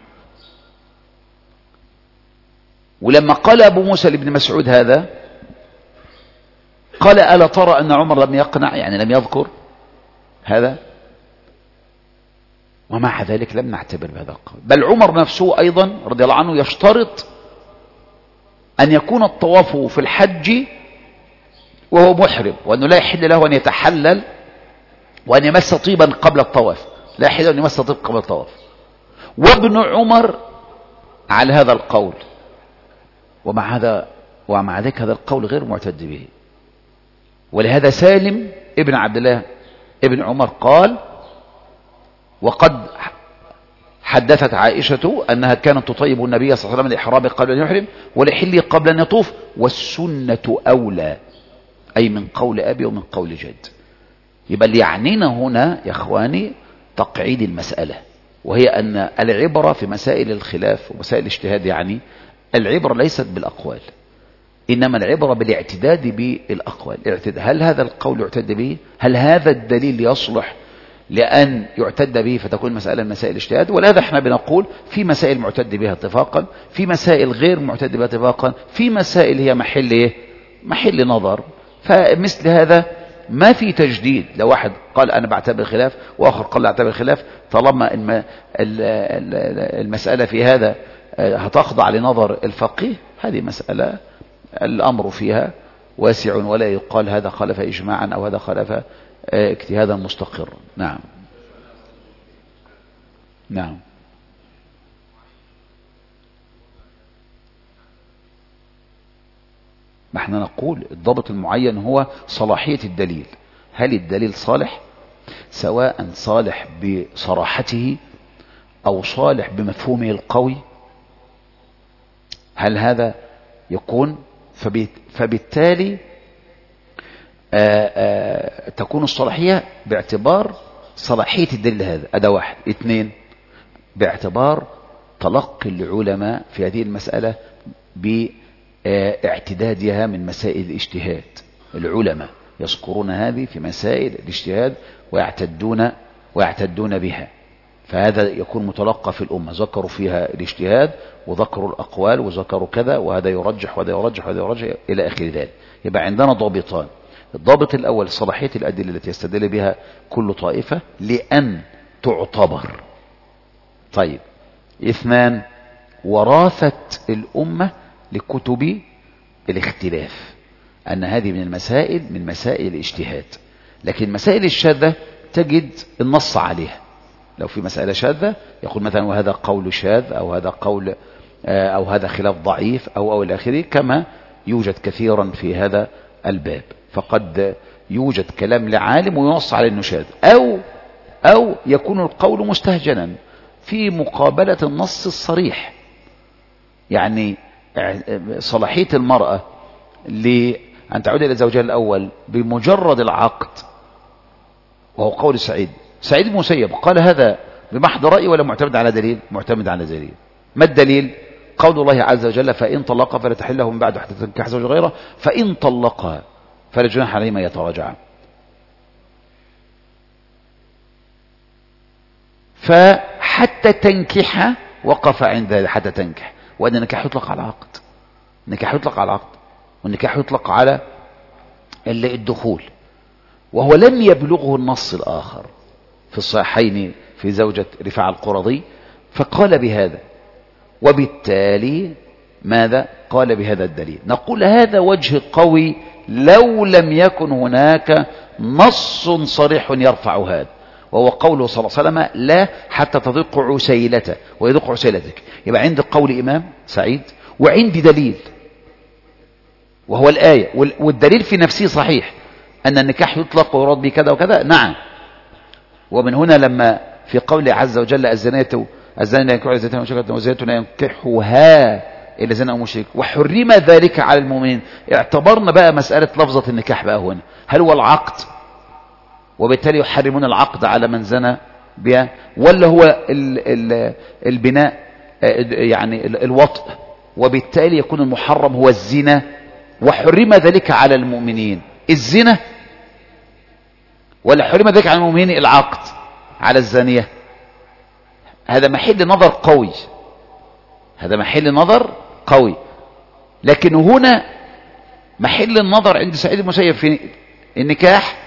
A: ولما قال أبو موسى لابن مسعود هذا قال ألا ترى أن عمر لم يقنع، يعني لم يذكر هذا؟ ومع ذلك لم نعتبر بهذا القول. بل عمر نفسه أيضا رضي الله عنه يشترط أن يكون الطواف في الحج وهو محرم، وأنه لا يحل له أن يتحلل وأن يمس طيبا قبل الطواف، لا يحل أن يمس طيب قبل الطواف. وابن عمر على هذا القول، ومع هذا ومع ذلك هذا القول غير معتد به. ولهذا سالم ابن عبد الله ابن عمر قال وقد حدثت عائشة أنها كانت تطيب النبي صلى الله عليه وسلم لإحرامه قبل أن يحرم ولحله قبل أن يطوف، والسنة أولى، أي من قول أبي ومن قول جد. يبقى اللي يعنينا هنا يا أخواني تقعيد المسألة، وهي أن العبرة في مسائل الخلاف ومسائل الاجتهاد، يعني العبرة ليست بالأقوال إنما العبرة بالاعتداد بالأقوال. هل هذا القول يعتد به؟ هل هذا الدليل يصلح لأن يعتد به فتكون مسألة من مسائل الاجتهاد؟ ولهذا احنا بنقول في مسائل معتد بها اتفاقا، في مسائل غير معتد بها اتفاقا، في مسائل هي محل ايه؟ محل نظر، فمثل هذا ما في تجديد. لو واحد قال أنا بعتبر خلاف وآخر قال لا أعتبر خلاف، طالما المسألة في هذا هتخضع لنظر الفقيه، هذه مسألة الأمر فيها واسع، ولا يقال هذا خالف إجماعا أو هذا خالف اجتهادا مستقرا. نعم نعم. ما احنا نقول الضابط المعين هو صلاحية الدليل. هل الدليل صالح، سواء صالح بصراحته أو صالح بمفهومه القوي؟ هل هذا يكون؟ فبالتالي آآ آآ تكون الصلاحية باعتبار صلاحية الدليل هذا، هذا واحد. اثنين، باعتبار تلقي العلماء في هذه المسألة باعتدادها من مسائل الاجتهاد. العلماء يذكرون هذه في مسائل الاجتهاد ويعتدون ويعتدون بها، فهذا يكون متلقى في الأمة، ذكروا فيها الاجتهاد وذكروا الأقوال وذكروا كذا، وهذا يرجح وهذا يرجح وهذا يرجح إلى آخر ذلك. يبقى عندنا ضابطان: الضابط الأول صلاحية الأدلة التي يستدل بها كل طائفة لأن تعتبر. طيب. اثنان، وراثة الأمة لكتب الاختلاف، أن هذه من المسائل من مسائل الاجتهاد. لكن مسائل الشاذة تجد النص عليها. لو في مسألة شاذة يقول مثلا وهذا قول شاذ، أو هذا قول أو هذا خلاف ضعيف أو أو إلى آخره، كما يوجد كثيرا في هذا الباب. فقد يوجد كلام لعالم وينص على انه شاذ، أو أو يكون القول مستهجنا في مقابلة النص الصريح. يعني صلاحية المرأة لأن تعود إلى زوجها الأول بمجرد العقد، وهو قول سعيد سعيد بن مسيب، قال هذا بمحض رأي ولا معتمد على دليل؟ معتمد على دليل. ما الدليل؟ قول الله عز وجل: فإن طلقها فلا تحل له من بعد حتى تنكح زوج غيره، فإن طلقها فلا جناح عليهما يتراجعان. فحتى تنكح وقف عند ذلك، حتى تنكح. وأن النكاح يطلق على العقد، النكاح يطلق على العقد، والنكاح يطلق على الدخول، وهو لم يبلغه النص الآخر في الصحيحين في زوجة رفاعة القرظي، فقال بهذا، وبالتالي ماذا؟ قال بهذا الدليل. نقول هذا وجه قوي لو لم يكن هناك نص صريح يرفع هذا، وهو قوله صلى الله عليه وسلم: لا حتى تضيق عسيلته ويضيق عسيلتك. يبقى عندي قول إمام سعيد وعندي دليل، وهو الآية، والدليل في نفسه صحيح أن النكاح يطلق ويراد به كذا وكذا. نعم. ومن هنا لما في قوله عز وجل: الزانية الزاني لا ينكحها زانية ومشركة والزانية لا ينكحها إلا زاني أو مشرك وحرم ذلك على المؤمنين. اعتبرنا بقى مسألة لفظة النكاح بقى هنا، هل هو العقد وبالتالي يحرمون العقد على من زنى بها، ولا هو ال ال البناء يعني الوطء وبالتالي يكون المحرم هو الزنا وحرم ذلك على المؤمنين؟ الزنا ولا حرم ذلك على المؤمنين العقد على الزانية؟ هذا محل نظر قوي، هذا محل نظر قوي. لكن هنا محل النظر عند سعيد المسيب في النكاح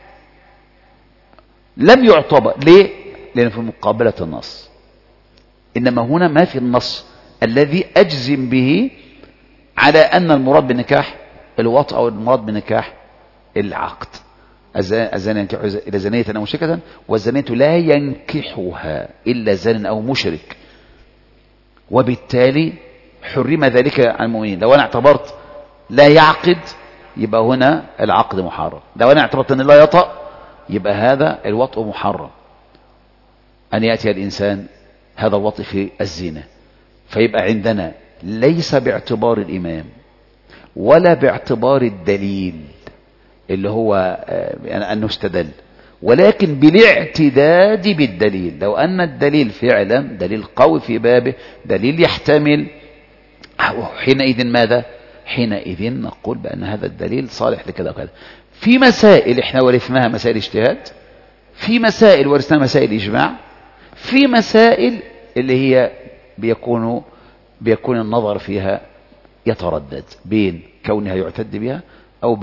A: لم يعتبر. ليه؟ لأن في مقابلة النص. إنما هنا ما في النص الذي أجزم به على أن المراد بالنكاح الوطء أو المراد بالنكاح العقد. الزاني ينكح إلى زانية أو مشركة والزانية لا ينكحها إلا زان أو مشرك وبالتالي حرم ذلك عن المؤمنين. لو أنا اعتبرت لا يعقد يبقى هنا العقد محرم، لو أنا اعتبرت أن لا يطأ يبقى هذا الوطء محرم، أن يأتي الإنسان هذا الوطء في الزنا. فيبقى عندنا ليس باعتبار الإمام ولا باعتبار الدليل اللي هو أنه استدل، ولكن بالاعتداد بالدليل. لو أن الدليل فعلا دليل قوي في بابه، دليل يحتمل، حينئذ ماذا؟ حينئذ نقول بأن هذا الدليل صالح لكذا وكذا. في مسائل احنا ورثناها مسائل اجتهاد، في مسائل ورثناها مسائل إجماع، في مسائل اللي هي بيكون بيكون النظر فيها يتردد بين كونها يعتد بها أو بين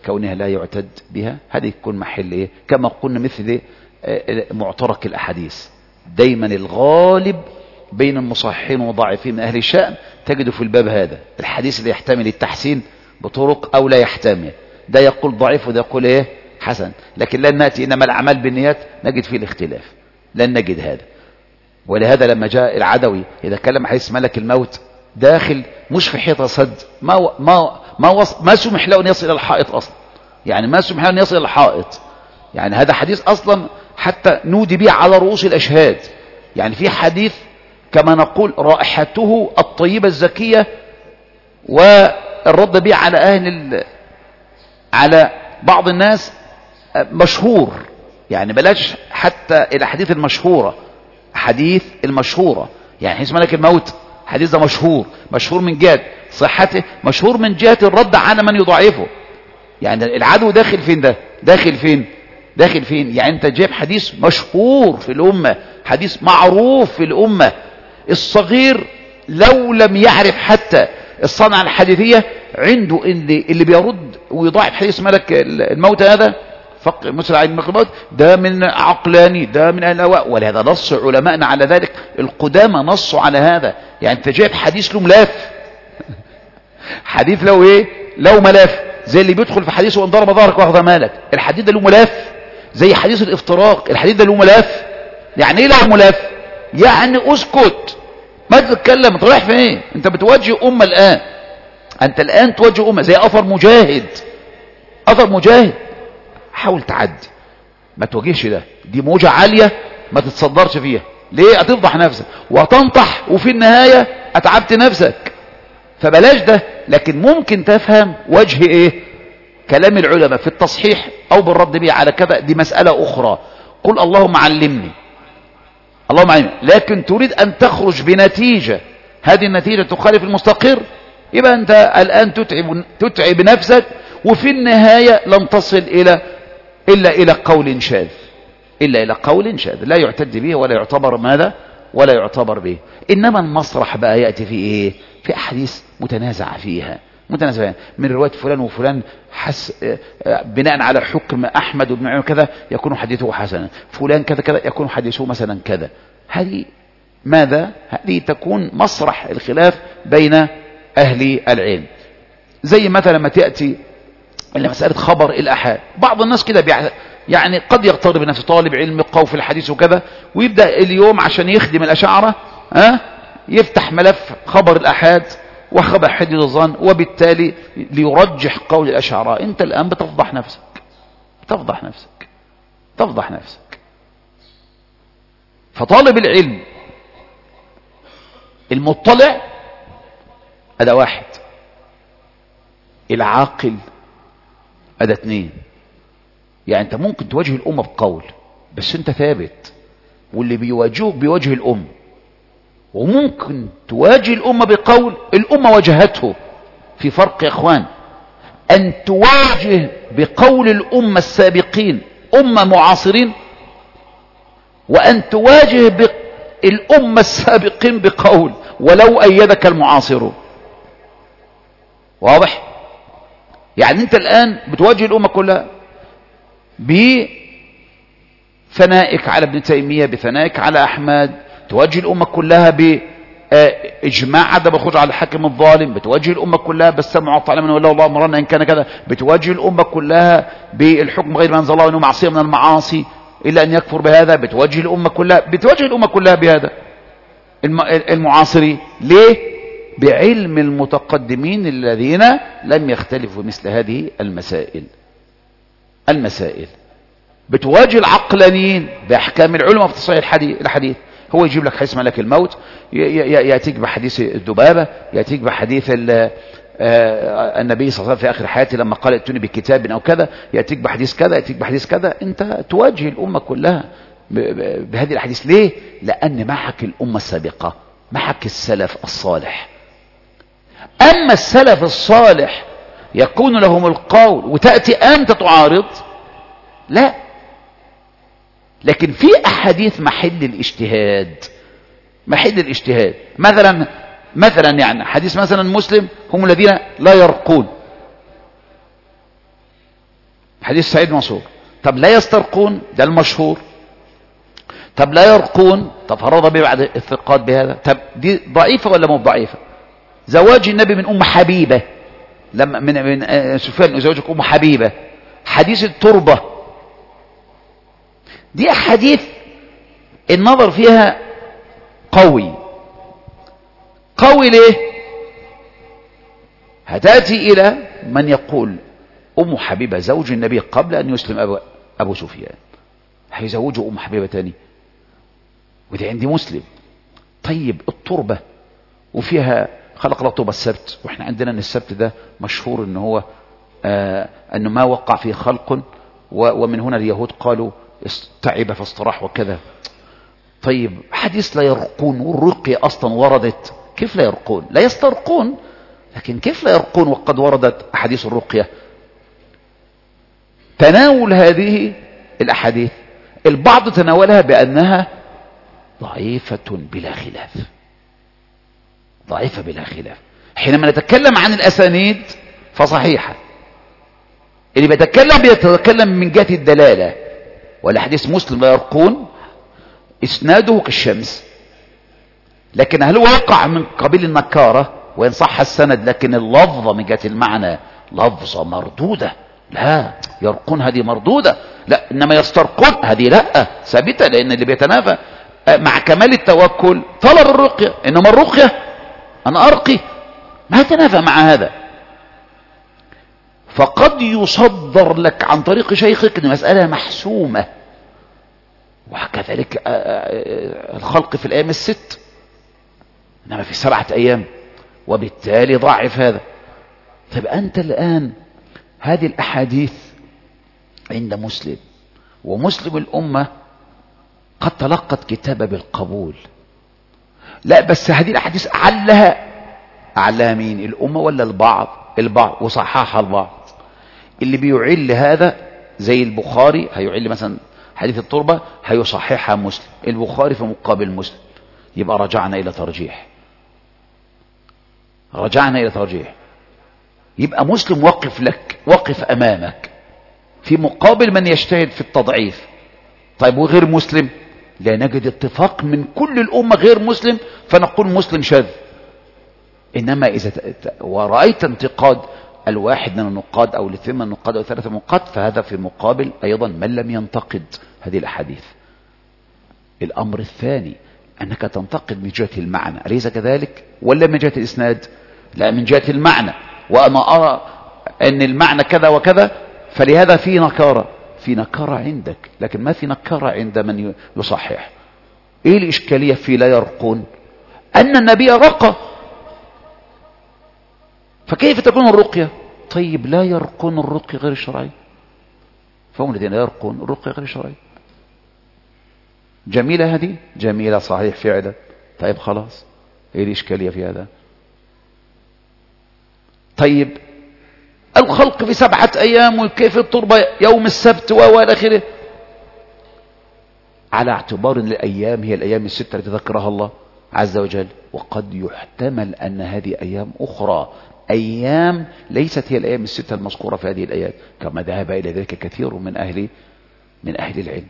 A: كونها لا يعتد بها، هذه يكون محل إيه؟ كما قلنا مثل إيه؟ معترك الأحاديث. دايما الغالب بين المصححين والضعيفين من أهل الشأن تجد في الباب هذا الحديث اللي يحتمل التحسين بطرق أو لا يحتمل، ده يقول ضعيف وده يقول إيه حسن. لكن لن نأتي إنما الأعمال بالنيات نجد فيه الاختلاف، لن نجد هذا. ولهذا لما جاء العدوي إذا كلم حديث ملك الموت داخل مش في حيطة صد، ما ما ما وص ما سمح له أن يصل إلى الحائط أصلا، يعني ما سمح له أن يصل إلى الحائط. يعني هذا حديث أصلا حتى نودي به على رؤوس الأشهاد. يعني في حديث كما نقول رائحته الطيبة الزكية، والرد به على أهل على بعض الناس مشهور، يعني بلاش حتى الأحاديث المشهورة، حديث المشهورة يعني حديث ملك الموت حديث ده مشهور، مشهور من جهة صحته، مشهور من جهة الرد على من يضعفه. يعني العدو داخل فين؟ ده داخل فين داخل فين يعني انت جايب حديث مشهور في الأمة، حديث معروف في الأمة. الصغير لو لم يعرف حتى الصنعة الحديثية عنده اللي, اللي بيرد ويضاعف حديث ملك الموت هذا فقه مسرع عن ملك الموت ده من عقلاني، ده من أهل الهواء. ولهذا نص علماءنا على ذلك، القدامى نصوا على هذا. يعني انت جايب حديث له ملاف حديث له ايه له ملاف، زي اللي بيدخل في حديث وان ضرب ظهرك واخذ مالك، الحديث ده له ملاف. زي حديث الافتراق الحديث ده له ملاف. يعني ايه له ملاف؟ يعني اسكت ما تتكلم، انت رايح فين؟ انت بتواجه امه الان، انت الان تواجه امه زي اثر مجاهد. اثر مجاهد حاول تعدي، ما تواجهش ده، دي موجة عالية ما تتصدرش فيها. ليه؟ هتفضح نفسك وتنطح وفي النهاية اتعبت نفسك، فبلاش ده. لكن ممكن تفهم وجه ايه كلام العلماء في التصحيح او بالرد به على كذا، دي مسألة اخرى. قل اللهم علمني اللهم علمني، لكن تريد ان تخرج بنتيجة هذه النتيجة تخالف المستقر، يبقى انت الان تتعب, تتعب نفسك وفي النهاية لن تصل الى إلا إلى قول شاذ، إلا إلى قول شاذ لا يعتد به ولا يعتبر ماذا ولا يعتبر به. إنما المسرح بقى يأتي في إيه؟ في أحاديث متنازع فيها، متنازع فيها من رواية فلان وفلان حس بناء على حكم أحمد بن عيون كذا يكون حديثه حسنا، فلان كذا كذا يكون حديثه مثلا كذا. هذه ماذا؟ هذه تكون مسرح الخلاف بين أهل العلم. زي مثلا لما تأتي اللي مسألة خبر الأحاد، بعض الناس كده يعني قد يقترب نفسه طالب علم قوي في الحديث وكذا، ويبدأ اليوم عشان يخدم الأشاعرة ها يفتح ملف خبر الأحاد وخبر حديث الظن، وبالتالي ليرجح قول الأشاعرة. أنت الآن بتفضح نفسك، تفضح نفسك تفضح نفسك. فطالب العلم المطلع هذا واحد، العاقل هذا اثنين. يعني انت ممكن تواجه الأمة بقول بس انت ثابت، واللي بيواجهك بيواجه الأمة. وممكن تواجه الأمة بقول الأمة واجهته. في فرق يا اخوان ان تواجه بقول الأمة السابقين أمة معاصرين، وان تواجه بالأمة السابقين بقول ولو أيدك المعاصرون. واضح؟ يعني انت الآن بتواجه الأمة كلها بثنائك على ابن تيمية، بثنائك على أحمد، تواجه الأمة كلها بإجماع عدم الخروج على الحاكم الظالم، بتواجه الأمة كلها بالسمع والطاعة لمن ولاه الله أمرنا إن كان كذا، بتواجه الأمة كلها بالحكم غير ما أنزل الله إنه معصية من المعاصي إلا أن يكفر بهذا، بتواجه الأمة كلها بتواجه الأمة كلها بهذا المعاصرين. ليه؟ بعلم المتقدمين الذين لم يختلفوا مثل هذه المسائل المسائل بتواجه العقلانيين بأحكام العلماء في تصحيح الحديث. هو يجيب لك حديث ملك الموت، يأتيك بحديث الذبابة، يأتيك بحديث النبي صلى الله عليه وسلم في آخر حياته لما قال ائتوني بكتاب أو كذا، يأتيك بحديث كذا، يأتيك بحديث كذا. أنت تواجه الأمة كلها بهذه الحديث. ليه؟ لأن معك الأمة السابقة، معك السلف الصالح. أما السلف الصالح يكون لهم القول وتأتي أنت تعارض، لا. لكن في أحاديث محل الاجتهاد، محل الاجتهاد. مثلا مثلا يعني حديث مثلا مسلم هم الذين لا يرقون، حديث سعيد منصور. طب لا يسترقون، ده المشهور. طب لا يرقون، طب فرض به بعد الثقات بهذا. طب دي ضعيفة ولا مو ضعيفة؟ زواج النبي من أم حبيبة، لما من من سفيان زوجك أم حبيبة. حديث التربة، دي أحاديث النظر فيها قوي. قوي ليه؟ هتأتي إلى من يقول أم حبيبة زوج النبي قبل أن يسلم أبو, أبو سفيان، هيزوجه أم حبيبة تاني، ودي عندي مسلم. طيب التربة وفيها خلق الله طوبى السبت، واحنا عندنا ان السبت ده مشهور ان هو آه انه ما وقع فيه خلق، ومن هنا اليهود قالوا تعب فاستراح وكذا. طيب حديث لا يرقون، والرقية اصلا وردت، كيف لا يرقون؟ لا يسترقون، لكن كيف لا يرقون وقد وردت احاديث الرقية؟ تناول هذه الاحاديث البعض تناولها بانها ضعيفة بلا خلاف، ضعيفة بلا خلاف. حينما نتكلم عن الأسانيد فصحيحة، اللي بيتكلم بيتكلم من جهة الدلالة. والحديث مسلم لا يرقون إسناده كالشمس، لكن هل وقع من قبيل النكارة وإن صح السند، لكن اللفظة من جهة المعنى لفظة مردودة. لا، يرقون هذه مردودة، لا. إنما يسترقون هذه لا، ثابتة، لأن اللي بيتنافى مع كمال التوكل طلب الرقية، إنما الرقية أنا أرقي ما يتنافى مع هذا. فقد يصدر لك عن طريق شيخك أن مسألة محسومة، وكذلك الخلق في الأيام الست، إنما في سبعة أيام، وبالتالي ضعف هذا. طيب أنت الآن هذه الأحاديث عند مسلم، ومسلم الأمة قد تلقت كتابة بالقبول. لا، بس هذه الأحاديث أعلها أعلها مين؟ الأمة ولا البعض؟ البعض، وصححها البعض. اللي بيعل هذا زي البخاري هيعل مثلا حديث التربة، هيصححها مسلم، البخاري في مقابل مسلم. يبقى رجعنا إلى ترجيح، رجعنا إلى ترجيح. يبقى مسلم وقف لك، وقف أمامك في مقابل من يجتهد في التضعيف. طيب وغير مسلم؟ لا نجد اتفاق من كل الأمة غير مسلم فنقول مسلم شاذ. إنما إذا ورأيت انتقاد الواحد من النقاد أو الاثنين من النقاد أو ثلاثة من النقاد، فهذا في مقابل أيضا من لم ينتقد هذه الأحاديث. الأمر الثاني أنك تنتقد من جهة المعنى، أليس كذلك؟ ولا من جهة الإسناد؟ لا، من جهة المعنى. وأنا أرى أن المعنى كذا وكذا، فلهذا في نكارة، في نكارة عندك، لكن ما في نكارة عند من يصحح. ايه الاشكالية في لا يرقون؟ ان النبي رقى، فكيف تكون الرقية؟ طيب لا يرقون الرقية غير الشرعي، فهم الذين لا يرقون الرقية غير الشرعي. جميلة هذه، جميلة صحيح فعلا. طيب خلاص، ايه الاشكالية في هذا؟ طيب الخلق في سبعة أيام، وكيف التربة يوم السبت وإلى آخره، على اعتبار أن الأيام هي الأيام الستة التي ذكرها الله عز وجل. وقد يحتمل أن هذه أيام أخرى، أيام ليست هي الأيام الستة المذكورة في هذه الآيات، كما ذهب إلى ذلك كثير من أهل من أهل العلم.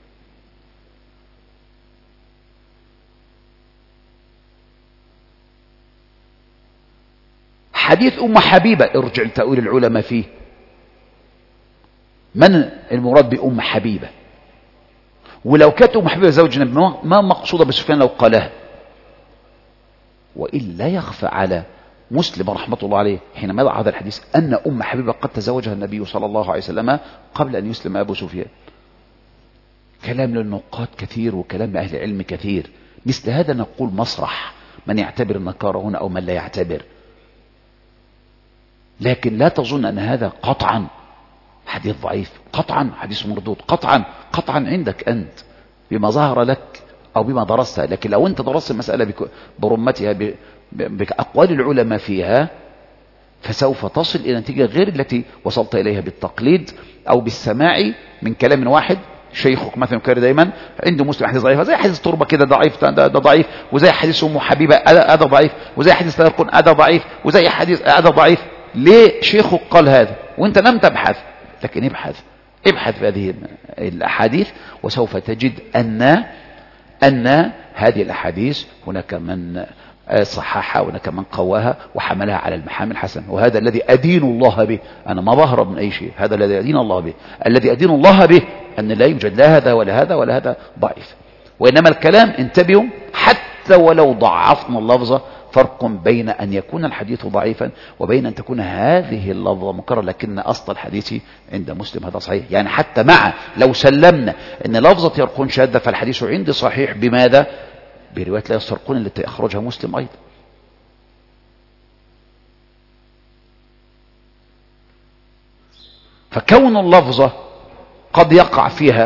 A: حديث أم حبيبة، ارجع لتأويل العلماء فيه. من المراد بأم حبيبة؟ ولو كانت أم حبيبة زوج النبي ما مقصودة بسفيان لو قالها؟ وإلا يخفى على مسلم رحمة الله عليه حينما يضع هذا الحديث أن أم حبيبة قد تزوجها النبي صلى الله عليه وسلم قبل أن يسلم أبو سفيان. كلام للنقاد كثير وكلام أهل العلم كثير. مثل هذا نقول مصرح من يعتبر النكارة هنا أو من لا يعتبر، لكن لا تظن أن هذا قطعا حديث ضعيف، قطعا حديث مردود، قطعا قطعا عندك أنت بما ظهر لك أو بما درستها. لكن لو أنت درست المسألة برمتها بأقوال العلماء فيها، فسوف تصل إلى نتيجة غير التي وصلت إليها بالتقليد أو بالسماع من كلام واحد. شيخك مثلا كان دايما عنده مسلم حديث ضعيف، زي حديث تربة كده ضعيف، ده ضعيف، وزي حديث أم حبيبة هذا ضعيف، وزي حديث لا يرقون هذا ضعيف، وزي حديث هذا ضعيف. ليه شيخك قال هذا وانت لم تبحث؟ لكن ابحث ابحث في هذه الأحاديث وسوف تجد أن أن هذه الأحاديث هناك من صححها وهناك من قواها وحملها على المحامل الحسن. وهذا الذي أدين الله به، أنا ما بهرب من أي شيء، هذا الذي أدين الله به. الذي أدين الله به أن لا يوجد لا هذا ولا هذا ولا هذا ضعيف. وإنما الكلام انتبهوا حتى ولو ضعفنا اللفظة، فرق بين أن يكون الحديث ضعيفا وبين أن تكون هذه اللفظة مكررة لكن أصل الحديث عند مسلم هذا صحيح. يعني حتى مع لو سلمنا أن لفظة يرقون شاذة فالحديث عندي صحيح بماذا؟ برواية لا يسترقون التي أخرجها مسلم أيضا. فكون اللفظة قد يقع فيها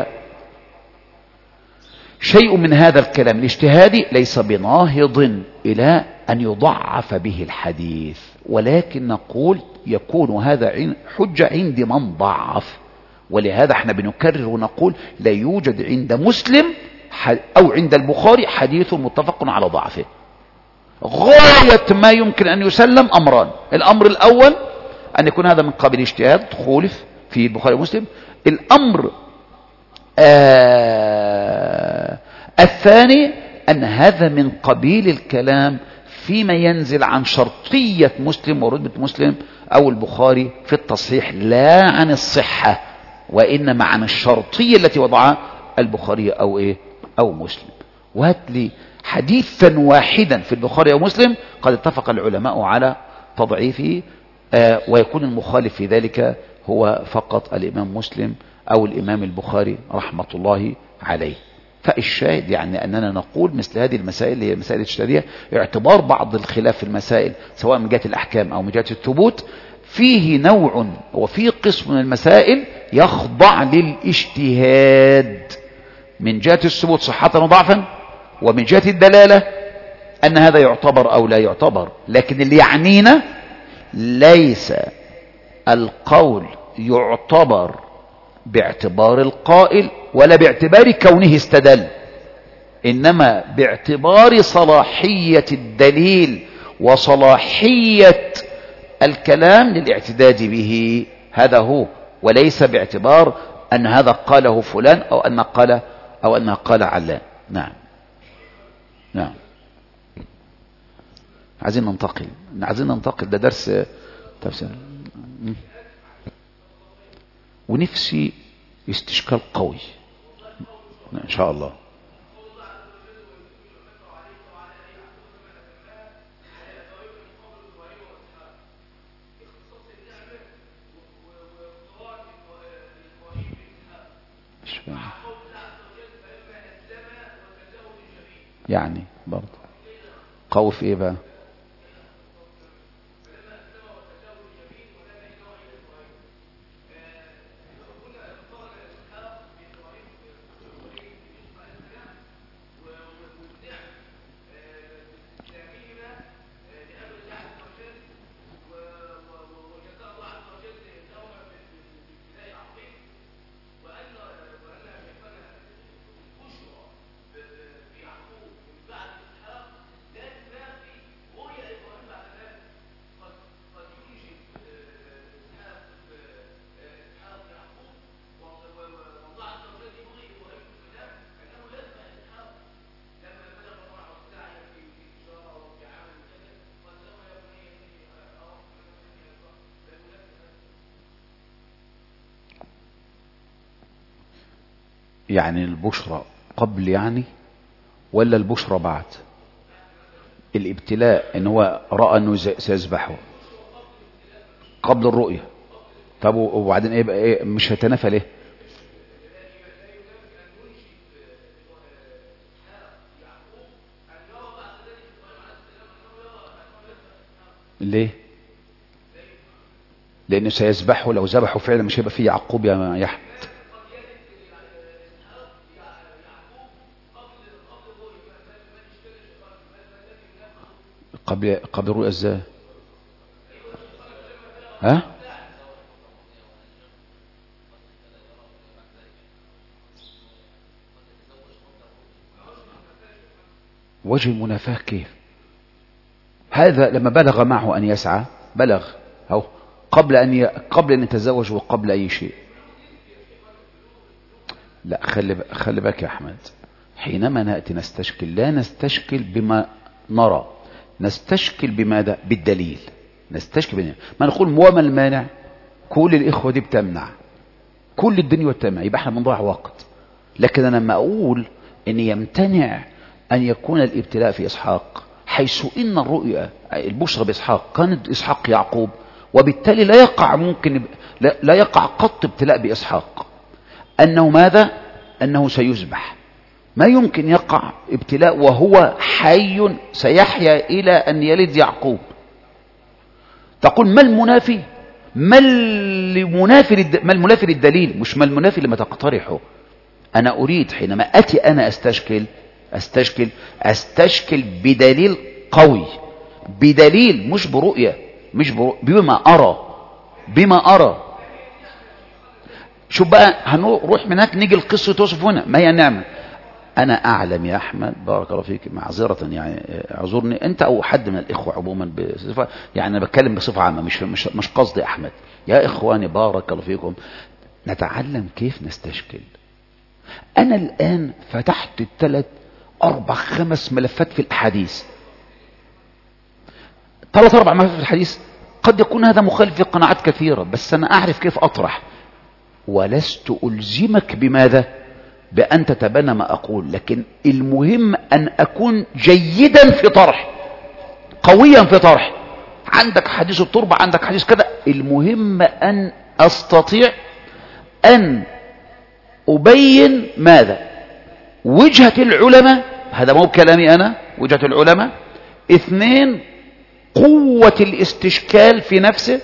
A: شيء من هذا الكلام الاجتهادي ليس بناهض إلى أن يضعف به الحديث، ولكن نقول يكون هذا حجة عند من ضعف. ولهذا احنا بنكرر ونقول لا يوجد عند مسلم أو عند البخاري حديث متفق على ضعفه. غاية ما يمكن أن يسلم أمران: الأمر الأول أن يكون هذا من قبيل اجتهاد خولف في البخاري ومسلم. الأمر آه الثاني أن هذا من قبيل الكلام فيما ينزل عن شرطية مسلم ورتبة مسلم أو البخاري في التصحيح، لا عن الصحة وإنما عن الشرطية التي وضعها البخاري أو إيه أو مسلم. وهات لي حديثا واحدا في البخاري أو مسلم قد اتفق العلماء على تضعيفه، آه ويكون المخالف في ذلك هو فقط الإمام مسلم أو الإمام البخاري رحمة الله عليه. فالشاهد يعني أننا نقول مثل هذه المسائل اللي هي المسائل الاجتهادية اعتبار بعض الخلاف في المسائل سواء من جهة الأحكام أو من جهة الثبوت فيه نوع وفيه قسم من المسائل يخضع للاجتهاد من جهة الثبوت صحة وضعفا، ومن جهة الدلالة أن هذا يعتبر أو لا يعتبر. لكن اللي يعنينا ليس القول يعتبر باعتبار القائل ولا باعتبار كونه استدل، إنما باعتبار صلاحية الدليل وصلاحية الكلام للاعتداد به. هذا هو، وليس باعتبار أن هذا قاله فلان أو أن قال أو أنه قال علان. نعم نعم. عايزين ننتقل عايزين ننتقل ده درس تفسير، ونفسي استشكال قوي إن شاء الله. يعني برضه قوي في ايه بقى؟ يعني البشرى قبل يعني ولا البشرى بعد الابتلاء؟ ان هو رأى انه سيذبحه قبل الرؤية. طب وبعدين ايه بقى؟ ايه مش هيتنافى ليه؟ ليه؟ لانه سيذبحه، لو ذبحه فعلا مش هيبقى فيه يعقوب يا يحيى. قبل قبل الرؤيا ازاي؟ ها؟ وجه المنافاة كيف؟ هذا لما بلغ معه أن يسعى بلغ أو قبل أن ي... قبل أن يتزوج وقبل أي شيء لا خلي ب... خلي بالك يا أحمد، حينما نأتي نستشكل لا نستشكل بما نرى، نستشكل بماذا؟ بالدليل. نستشكل بما ما نقول وما المانع، كل الإخوة دي بتمنع، كل الدنيا بتمنع، يبقى احنا بنضيع وقت. لكن أنا لما أقول أن يمتنع أن يكون الابتلاء في إسحاق، حيث إن الرؤيا البشرى بإسحاق كانت إسحاق يعقوب، وبالتالي لا يقع ممكن لا, لا يقع قط ابتلاء بإسحاق أنه ماذا؟ أنه سيذبح. ما يمكن يقع ابتلاء وهو حي سيحيا إلى أن يلد يعقوب. تقول ما المنافي؟ ما المنافي ما المنافي للدليل، مش ما المنافي لما تقترحه. أنا أريد حينما أتي أنا أستشكل أستشكل أستشكل بدليل قوي، بدليل مش برؤية، مش برؤية، بما أرى بما أرى. شوف بقى هنروح من هناك نيجي القصة توصف هنا ما هي النعمة. أنا أعلم يا أحمد بارك الله فيك، معذرة يعني اعذرني أنت أو حد من الإخوة عموما بصفة، يعني أنا بتكلم بصفة عامة، مش مش مش قصدي أحمد. يا إخواني بارك الله فيكم، نتعلم كيف نستشكل. أنا الآن فتحت الثلاث أربع خمس ملفات في الأحاديث، ثلاث أربع ملفات في الحديث، قد يكون هذا مخالف في قناعات كثيرة، بس أنا أعرف كيف أطرح، ولست ألزمك بماذا؟ بأن تتبنى ما أقول، لكن المهم أن أكون جيدا في طرح، قويا في طرح. عندك حديث التربة، عندك حديث كذا، المهم أن أستطيع أن أبين ماذا؟ وجهة العلماء، هذا مو كلامي أنا، وجهة العلماء. اثنين، قوة الاستشكال في نفسه.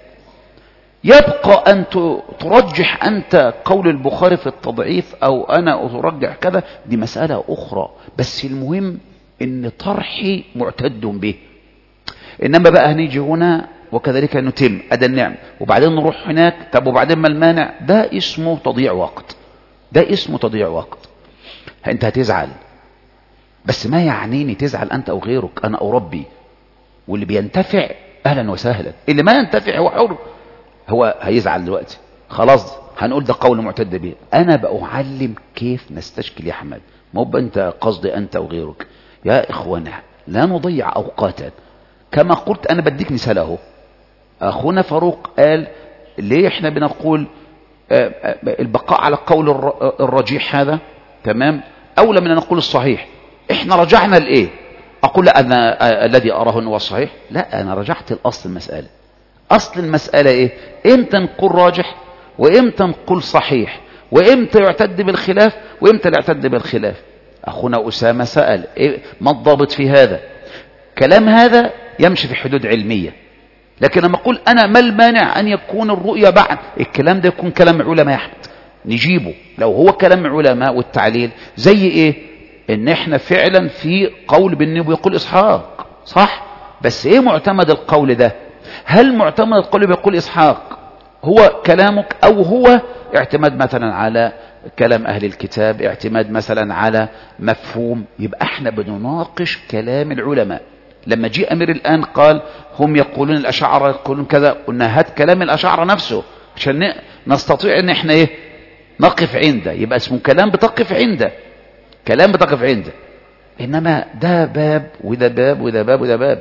A: يبقى أن ترجح أنت قول البخاري في التضعيف أو أنا أرجح كذا، دي مسألة أخرى، بس المهم أن طرحي معتد به. إنما بقى هنيجي هنا وكذلك نتم أدى النعم، وبعدين نروح هناك، طب وبعدين ما المانع؟ ده اسمه تضييع وقت، ده اسمه تضييع وقت. أنت هتزعل، بس ما يعنيني تزعل أنت أو غيرك، أنا أربي، واللي بينتفع أهلا وسهلا، اللي ما ينتفع هو حر، هو هيزعل دلوقتي خلاص، هنقول ده قول معتد به. أنا بأعلم كيف نستشكل يا أحمد، مو أنت قصدي أنت وغيرك. يا إخوانا لا نضيع أوقاتا، كما قلت أنا بديك مثال اهو. أخونا فاروق قال ليه إحنا بنقول البقاء على القول الرجيح هذا تمام أولى من أن نقول الصحيح. إحنا رجعنا لإيه؟ أقول لا أنا الذي أراه أنه الصحيح، لا أنا رجعت الأصل المسألة. أصل المسألة إيه؟ إمتى نقول راجح وإمتى نقول صحيح، وإمتى يعتد بالخلاف وإمتى لا يعتد بالخلاف. أخونا أسامة سأل إيه ما الضابط في هذا؟ كلام هذا يمشي في حدود علمية، لكن لما أقول أنا ما المانع أن يكون الرؤية بعد، الكلام ده يكون كلام علماء يا أحمد نجيبه. لو هو كلام علماء والتعليل زي إيه؟ إن إحنا فعلا في قول بالنبي يقول إسحاق صح، بس إيه معتمد القول ده؟ هل معتمد القول بيقول إسحاق هو كلامك، أو هو اعتماد مثلا على كلام أهل الكتاب، اعتماد مثلا على مفهوم؟ يبقى احنا بنناقش كلام العلماء. لما جي أمير الآن قال هم يقولون الأشاعرة يقولون كذا، قلنا هات كلام الأشاعرة نفسه عشان نستطيع ان احنا ايه نقف عنده، يبقى اسمه كلام بتقف عنده، كلام بتقف عنده. إنما ده باب وده باب وده باب وده باب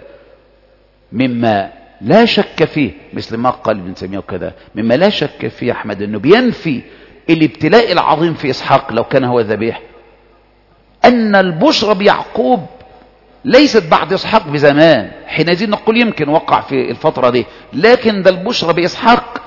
A: مما لا شك فيه، مثل ما قال ابن تيمية وكذا، مما لا شك فيه أحمد أنه بينفي الابتلاء العظيم في إسحاق لو كان هو الذبيح، أن البشرى بيعقوب ليست بعد إسحاق بزمان، حينئذ نقول يمكن وقع في الفترة دي، لكن ده البشرى بإسحاق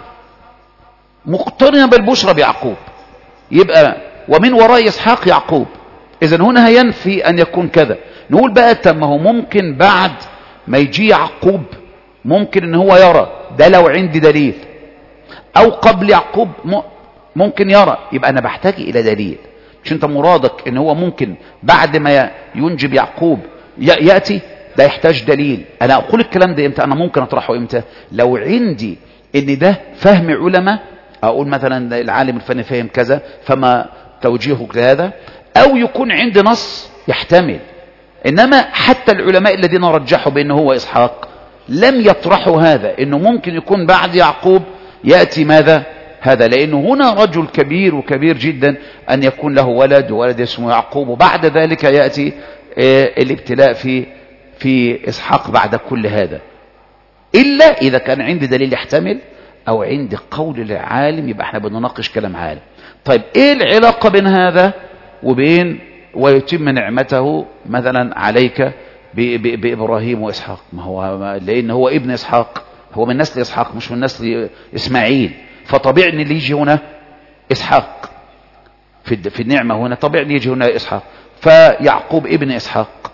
A: مقترنة بالبشرى بيعقوب، يبقى ومن وراء إسحاق يعقوب. إذن هنا هينفي أن يكون كذا. نقول بقى تم هو ممكن بعد ما يجي يعقوب ممكن ان هو يرى ده لو عندي دليل، او قبل يعقوب ممكن يرى، يبقى انا بحتاج الى دليل. مش انت مرادك ان هو ممكن بعد ما ينجب يعقوب يأتي، ده يحتاج دليل. انا اقول الكلام ده امتى؟ انا ممكن اطرحه امتى؟ لو عندي ان ده فهم علماء، اقول مثلا العالم الفني فهم كذا فما توجيهك لهذا، او يكون عندي نص يحتمل. انما حتى العلماء الذين رجحوا بانه هو اسحاق لم يطرحوا هذا، انه ممكن يكون بعد يعقوب يأتي ماذا؟ هذا، لأنه هنا رجل كبير وكبير جدا أن يكون له ولد وولد اسمه يعقوب، وبعد ذلك يأتي الابتلاء في في إسحاق بعد كل هذا، إلا إذا كان عندي دليل يحتمل أو عندي قول العالم، يبقى احنا بنناقش كلام عالم. طيب إيه العلاقة بين هذا وبين ويتم نعمته مثلا عليك بإبراهيم وإسحاق؟ ما هو لأن هو ابن إسحاق، هو من نسل إسحاق مش من نسل إسماعيل، فطبيعي ان اللي يجي هنا إسحاق في في النعمة هنا، طبيعي ان يجي هنا إسحاق. فيعقوب ابن إسحاق،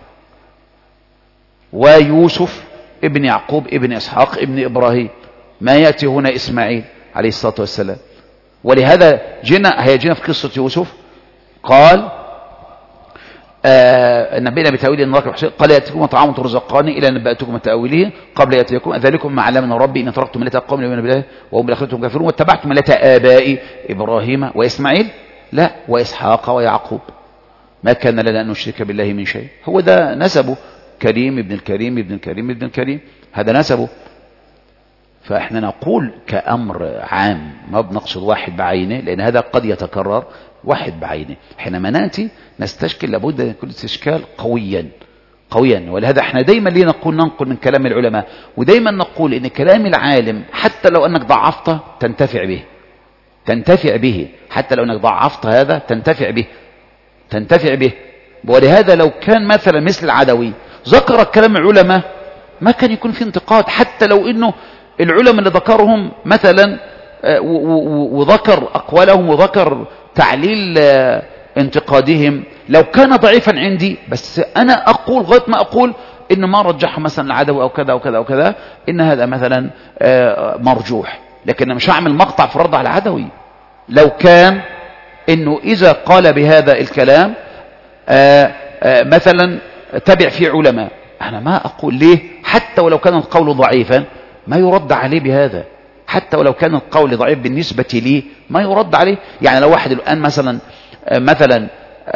A: ويوسف ابن يعقوب ابن إسحاق ابن إبراهيم، ما يأتي هنا إسماعيل عليه الصلاة والسلام. ولهذا جينا هيجينا في قصة يوسف قال آه نبينا بتأويل النراك الحسين، قال يأتيكم طعام ترزقاني إلى نبأتكم تأويله قبل يأتيكم ذلكم ما علمنا ربي إن تركتم ملة قوم لا يؤمنون بالله وهم بالآخرة كافرون واتبعتم ملة آبائي إبراهيم وإسماعيل لا وإسحاق ويعقوب ما كان لنا أن نشرك بالله من شيء. هو ده نسبه، كريم ابن الكريم ابن الكريم ابن الكريم، هذا نسبه. فإحنا نقول كأمر عام، ما بنقصد واحد بعينه، لأن هذا قد يتكرر واحد بعينه. حينما نأتي نستشكل لابد أن يكون الاستشكال قويا قويا. ولهذا احنا دايما ليه نقول ننقل من كلام العلماء، ودايما نقول ان كلام العالم حتى لو انك ضعفته تنتفع به، تنتفع به حتى لو انك ضعفت هذا تنتفع به تنتفع به. ولهذا لو كان مثلا مثل العدوي ذكر كلام العلماء ما كان يكون في انتقاد، حتى لو انه العلماء اللي ذكرهم مثلا وذكر اقوالهم وذكر تعليل انتقادهم لو كان ضعيفا عندي، بس انا اقول غايه ما اقول ان ما رجحه مثلا العدوي او كذا او كذا او كذا ان هذا مثلا مرجوح، لكن مش هعمل مقطع في رد على العدوي لو كان انه اذا قال بهذا الكلام آآ آآ مثلا تبع فيه علماء. انا ما اقول ليه حتى ولو كان القول ضعيفا ما يرد عليه بهذا، حتى ولو كان القول ضعيف بالنسبة لي ما يرد عليه. يعني لو واحد الآن مثلا مثلا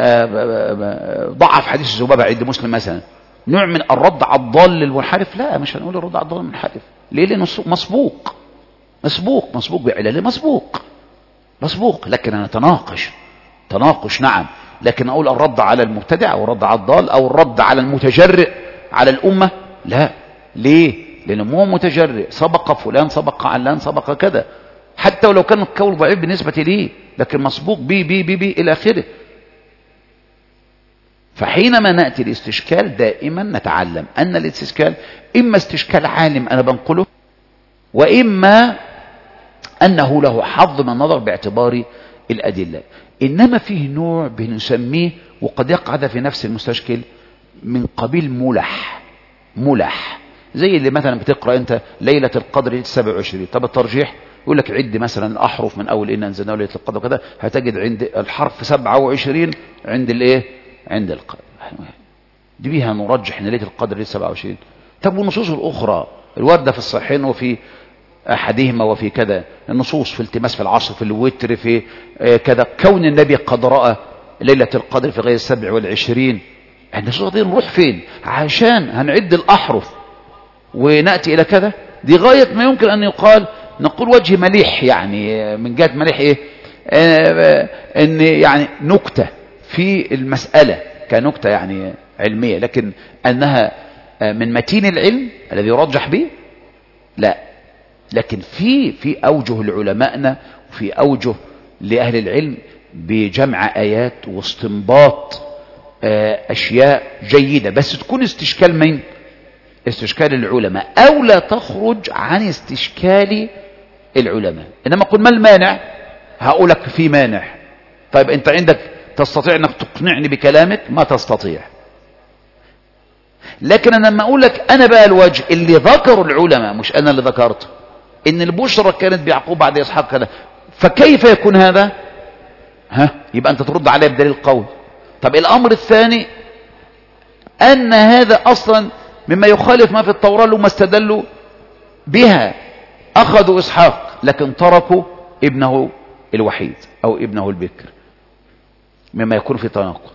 A: ضعف حديث الذبابة عند مسلم مثلا، نوع من الرد على الضال للمنحرف؟ لا، مش هنقول الرد على الضال للمنحرف. ليه؟ لأنه مسبوق مسبوق مسبوق بعلل مسبوق مسبوق. لكن أنا تناقش تناقش نعم، لكن أقول الرد على المبتدع أو الرد على الضال أو الرد على المتجرئ على الأمة لا. ليه؟ لأنه مو متجرئ، سبق فلان سبق علان سبق كذا، حتى ولو كان القول ضعيف بالنسبة لي لكن مسبوق بي بي بي بي إلى آخره. فحينما نأتي الاستشكال دائما نتعلم أن الاستشكال إما استشكال عالم أنا بنقله، وإما أنه له حظ من النظر باعتبار الأدلة. إنما فيه نوع بنسميه وقد يقع هذا في نفس المستشكل من قبيل ملح ملح زي اللي مثلا بتقرأ أنت ليلة القدر سبعة وعشرين، طب الترجيح يقول لك عد مثلا الأحرف من أول إن أنزلنا ليلة القدر وكذا، هتجد عند الحرف سبعة وعشرين عند الإيه عند القدر، دي بيها نرجح إن ليلة القدر سبعة وعشرين. طب والنصوص الأخرى الواردة في الصحيحين وفي أحدهما وفي كذا، النصوص في التماس في العصر في الوتر في كذا، كون النبي قد رأى ليلة القدر في غير السبع والعشرين، النصوص دي نروح فين عشان هنعد الأحرف ونأتي إلى كذا؟ دي غاية ما يمكن أن يقال، نقول وجه مليح، يعني من جهة مليح إيه آه إن يعني نكتة في المسألة كنكتة يعني علمية، لكن أنها من متين العلم الذي يرجح به لا. لكن في في أوجه لعلمائنا وفي أوجه لأهل العلم بجمع آيات واستنباط آه أشياء جيدة، بس تكون استشكال من استشكال العلماء أو لا تخرج عن استشكال العلماء. إنما قل ما المانع، هقولك في مانع. طيب أنت عندك تستطيع أنك تقنعني بكلامك؟ ما تستطيع. لكن أنا لما أقولك أنا بقى الوجه اللي ذكروا العلماء مش أنا اللي ذكرته، إن البشرى كانت بيعقوب بعد إسحاق كذا، فكيف يكون هذا؟ ها يبقى أنت ترد عليه بدليل قول. طب الأمر الثاني أن هذا أصلا مما يخالف ما في التوراة لما استدلوا بها، أخذوا إسحاق لكن تركوا ابنه الوحيد أو ابنه البكر، مما يكون في تناقض.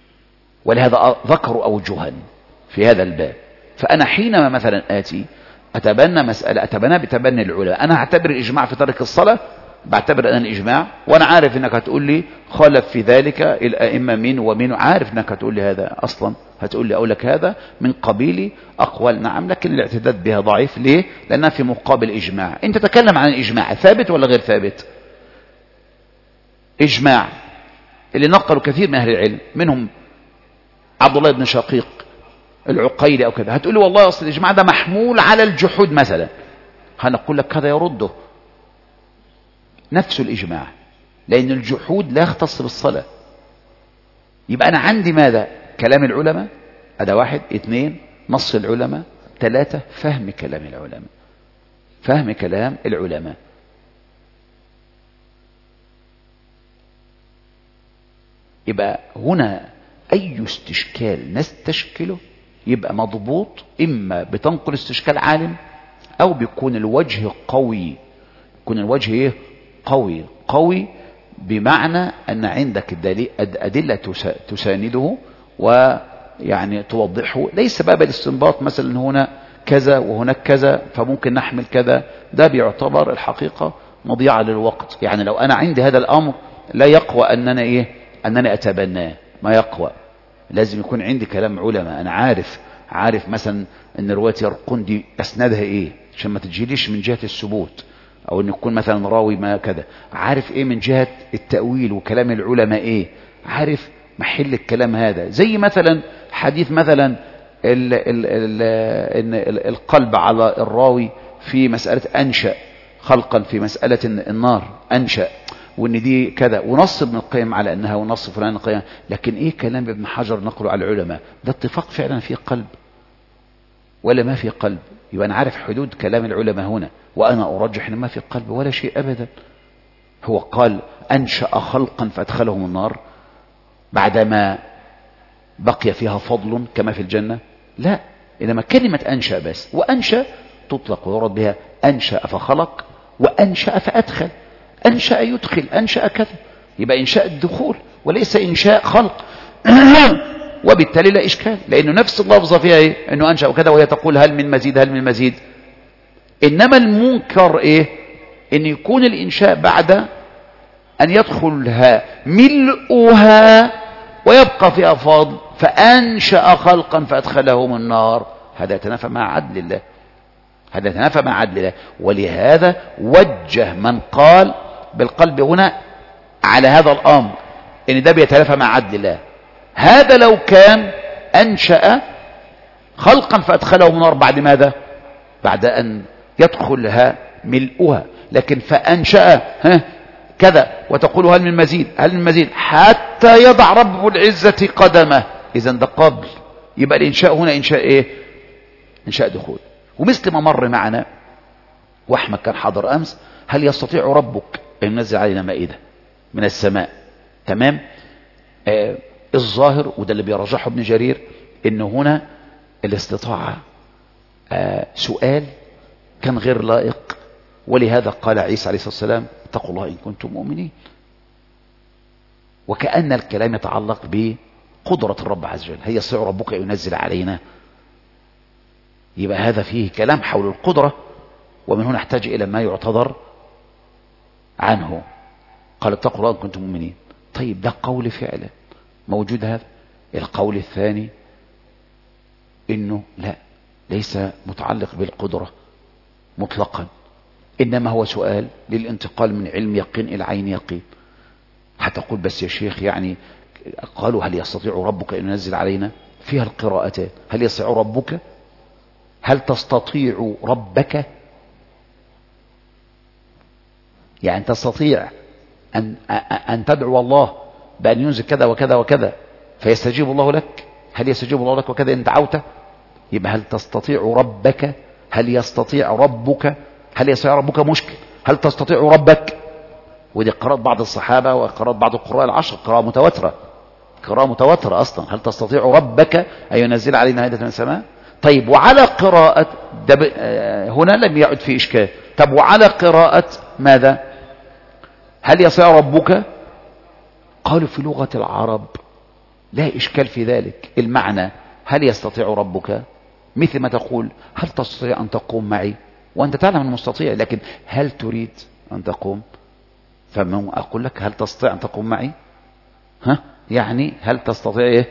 A: ولهذا ذكروا أوجها في هذا الباب. فأنا حينما مثلا آتي أتبنى مسألة أتبنى بتبني العلماء. أنا هعتبر الإجماع في ترك الصلاة، بعتبر أن الإجماع، وأنا عارف أنك هتقول لي خالف في ذلك الأئمة مين ومين، عارف أنك هتقول لي هذا أصلا، هتقول لي أقول لك هذا من قبيل أقوال، نعم، لكن الاعتداد بها ضعيف. ليه؟ لأنها في مقابل إجماع. أنت تتكلم عن الإجماع ثابت ولا غير ثابت؟ إجماع اللي نقلوا كثير من أهل العلم، منهم عبد الله بن شقيق العقيلي أو كذا، هتقول لي والله أصل الإجماع ده محمول على الجحود مثلا، هنقول لك هذا يرده نفس الإجماع، لأن الجحود لا يختص بالصلاة. يبقى أنا عندي ماذا؟ كلام العلماء، هذا واحد. اثنين، نص العلماء. ثلاثة، فهم كلام العلماء، فهم كلام العلماء. يبقى هنا أي استشكال نستشكله يبقى مضبوط، إما بتنقل استشكال عالم، أو بيكون الوجه قوي. يكون الوجه إيه؟ قوي. قوي بمعنى أن عندك أدلة تسانده ويعني توضحه، ليس باب الاستنباط مثلا هنا كذا وهناك كذا فممكن نحمل كذا، ده بيعتبر الحقيقة مضيعة للوقت. يعني لو أنا عندي هذا الأمر لا يقوى أننا إيه؟ أنني أتبناه، ما يقوى. لازم يكون عندي كلام علماء، أنا عارف عارف مثلا أن رواية يرقون دي أسندها إيه، عشان ما تجيليش من جهة الثبوت، أو أن يكون مثلا راوي ما كذا، عارف إيه من جهة التأويل وكلام العلماء إيه، عارف محل الكلام هذا. زي مثلا حديث مثلا ال ال ال ال القلب على الراوي في مسألة أنشأ خلقا في مسألة النار أنشأ، وان دي كذا، ونص ابن القيم على انها ونص فلان القيم، لكن ايه كلام ابن حجر نقله على العلماء؟ ده اتفاق فعلا في قلب ولا ما في قلب؟ يبقى انا عارف حدود كلام العلماء هنا، وانا ارجح ان ما في قلب ولا شيء ابدا. هو قال انشأ خلقا فادخلهم النار بعدما بقي فيها فضل كما في الجنة؟ لا، انما كلمة انشأ بس، وانشأ تطلق ويرد بها انشأ فخلق، وانشأ فادخل. أنشأ يدخل، أنشأ كذا، يبقى إنشاء الدخول وليس إنشاء خلق. وبالتالي لا إشكال، لأنه نفس اللفظة فيها إيه؟ أنه أنشأ وكذا، وهي تقول هل من مزيد هل من مزيد. إنما المنكر إيه؟ إن يكون الإنشاء بعد أن يدخلها ملؤها ويبقى فيها فاضل، فأنشأ خلقا فأدخلهم النار، هذا يتنافى مع عدل الله، هذا يتنافى مع عدل الله. ولهذا وجه من قال بالقلب هنا على هذا الأمر إن ده بيتنافى مع عدل الله. هذا لو كان أنشأ خلقا فأدخلهم النار بعد ماذا؟ بعد أن يدخلها ملؤها، لكن فأنشأ ها كذا وتقول هل من مزيد هل من مزيد حتى يضع رب العزة قدمه، إذن ده قبل. يبقى الإنشاء هنا إنشاء إيه؟ إنشاء دخول. ومثل ما مر معنا واحمد كان حاضر امس، هل يستطيع ربك ان ينزل علينا مائده من السماء؟ تمام. آه الظاهر وده اللي بيرجحه ابن جرير ان هنا الاستطاعه آه سؤال كان غير لائق، ولهذا قال عيسى عليه الصلاه والسلام اتقوا الله ان كنتم مؤمنين. وكأن الكلام يتعلق بقدره الرب عز وجل، هل يستطيع ربك ان ينزل علينا؟ يبقى هذا فيه كلام حول القدرة، ومن هنا نحتاج إلى ما يعتذر عنه. قال اتقوا الله إن كنتم مؤمنين. طيب ده قول فعلا موجود. هذا القول الثاني إنه لا، ليس متعلق بالقدرة مطلقا، إنما هو سؤال للانتقال من علم يقين إلى عين يقين. هتقول بس يا شيخ يعني قالوا هل يستطيع ربك أن ينزل علينا؟ فيها القراءتين، هل يستطيع ربك، هل تستطيع ربك، يعني تستطيع أن, أن تدعو الله بأن ينزل كذا وكذا وكذا فيستجيب الله لك؟ هل يستجيب الله لك وكذا إن دعوته؟ يبقى هل تستطيع ربك، هل يستطيع ربك، هل يستطيع ربك مشكل، هل تستطيع ربك. ودي قراءة بعض الصحابة وقراءة بعض القراء العشر، قراءة متواترة، قراءة متواترة أصلا. هل تستطيع ربك أن ينزل علينا مائدة من السماء؟ طيب وعلى قراءة هنا لم يعد في إشكال. طب وعلى قراءة ماذا؟ هل يستطيع ربك؟ قالوا في لغة العرب لا إشكال في ذلك. المعنى هل يستطيع ربك مثل ما تقول هل تستطيع أن تقوم معي، وأنت تعلم أن مستطيع، لكن هل تريد أن تقوم؟ فما أقول لك هل تستطيع أن تقوم معي؟ ها يعني هل تستطيع إيه؟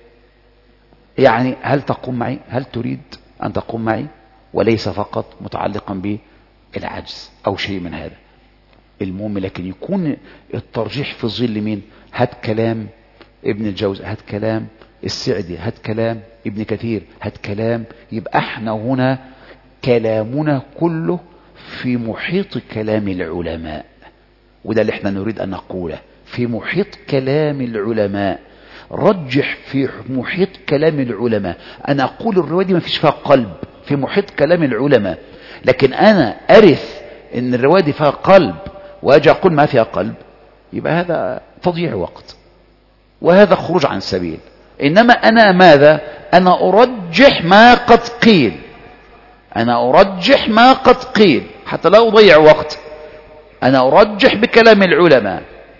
A: يعني هل تقوم معي؟ هل تريد أن تقوم معي؟ وليس فقط متعلقا بالعجز أو شيء من هذا. المهم لكن يكون الترجيح في ظل مين؟ هات كلام ابن الجوزي، هات كلام السعدي، هات كلام ابن كثير، هات كلام، يبقى احنا هنا كلامنا كله في محيط كلام العلماء، وده اللي احنا نريد أن نقوله، في محيط كلام العلماء. رجح في محيط كلام العلماء. أنا أقول الرواية دي ما فيش فيها قلب، في محيط كلام العلماء، لكن أنا أرث إن الرواية دي فيها قلب وأجي أقول ما فيها قلب، يبقى هذا تضييع وقت وهذا خروج عن السبيل. إنما أنا ماذا؟ أنا أرجح ما قد قيل، أنا أرجح ما قد قيل حتى لا أضيع وقت. أنا أرجح بكلام العلماء،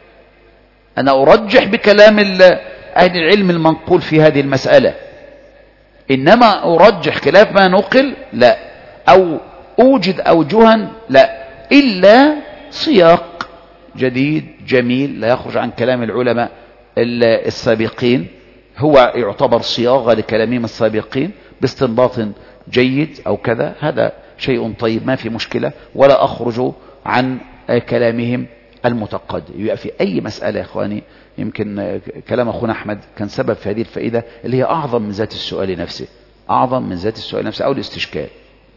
A: أنا أرجح بكلام أهل العلم المنقول في هذه المسألة. إنما أرجح خلاف ما نقل لا، أو أوجد أوجها لا، إلا سياق جديد جميل لا يخرج عن كلام العلماء السابقين، هو يعتبر صياغة لكلامهم السابقين باستنباط جيد أو كذا، هذا شيء طيب ما في مشكلة، ولا أخرج عن كلامهم المتقدم. يبقى في أي مسألة يا إخواني، يمكن كلام أخونا أحمد كان سبب في هذه الفائدة اللي هي أعظم من ذات السؤال نفسه، أعظم من ذات السؤال نفسه أو الاستشكال،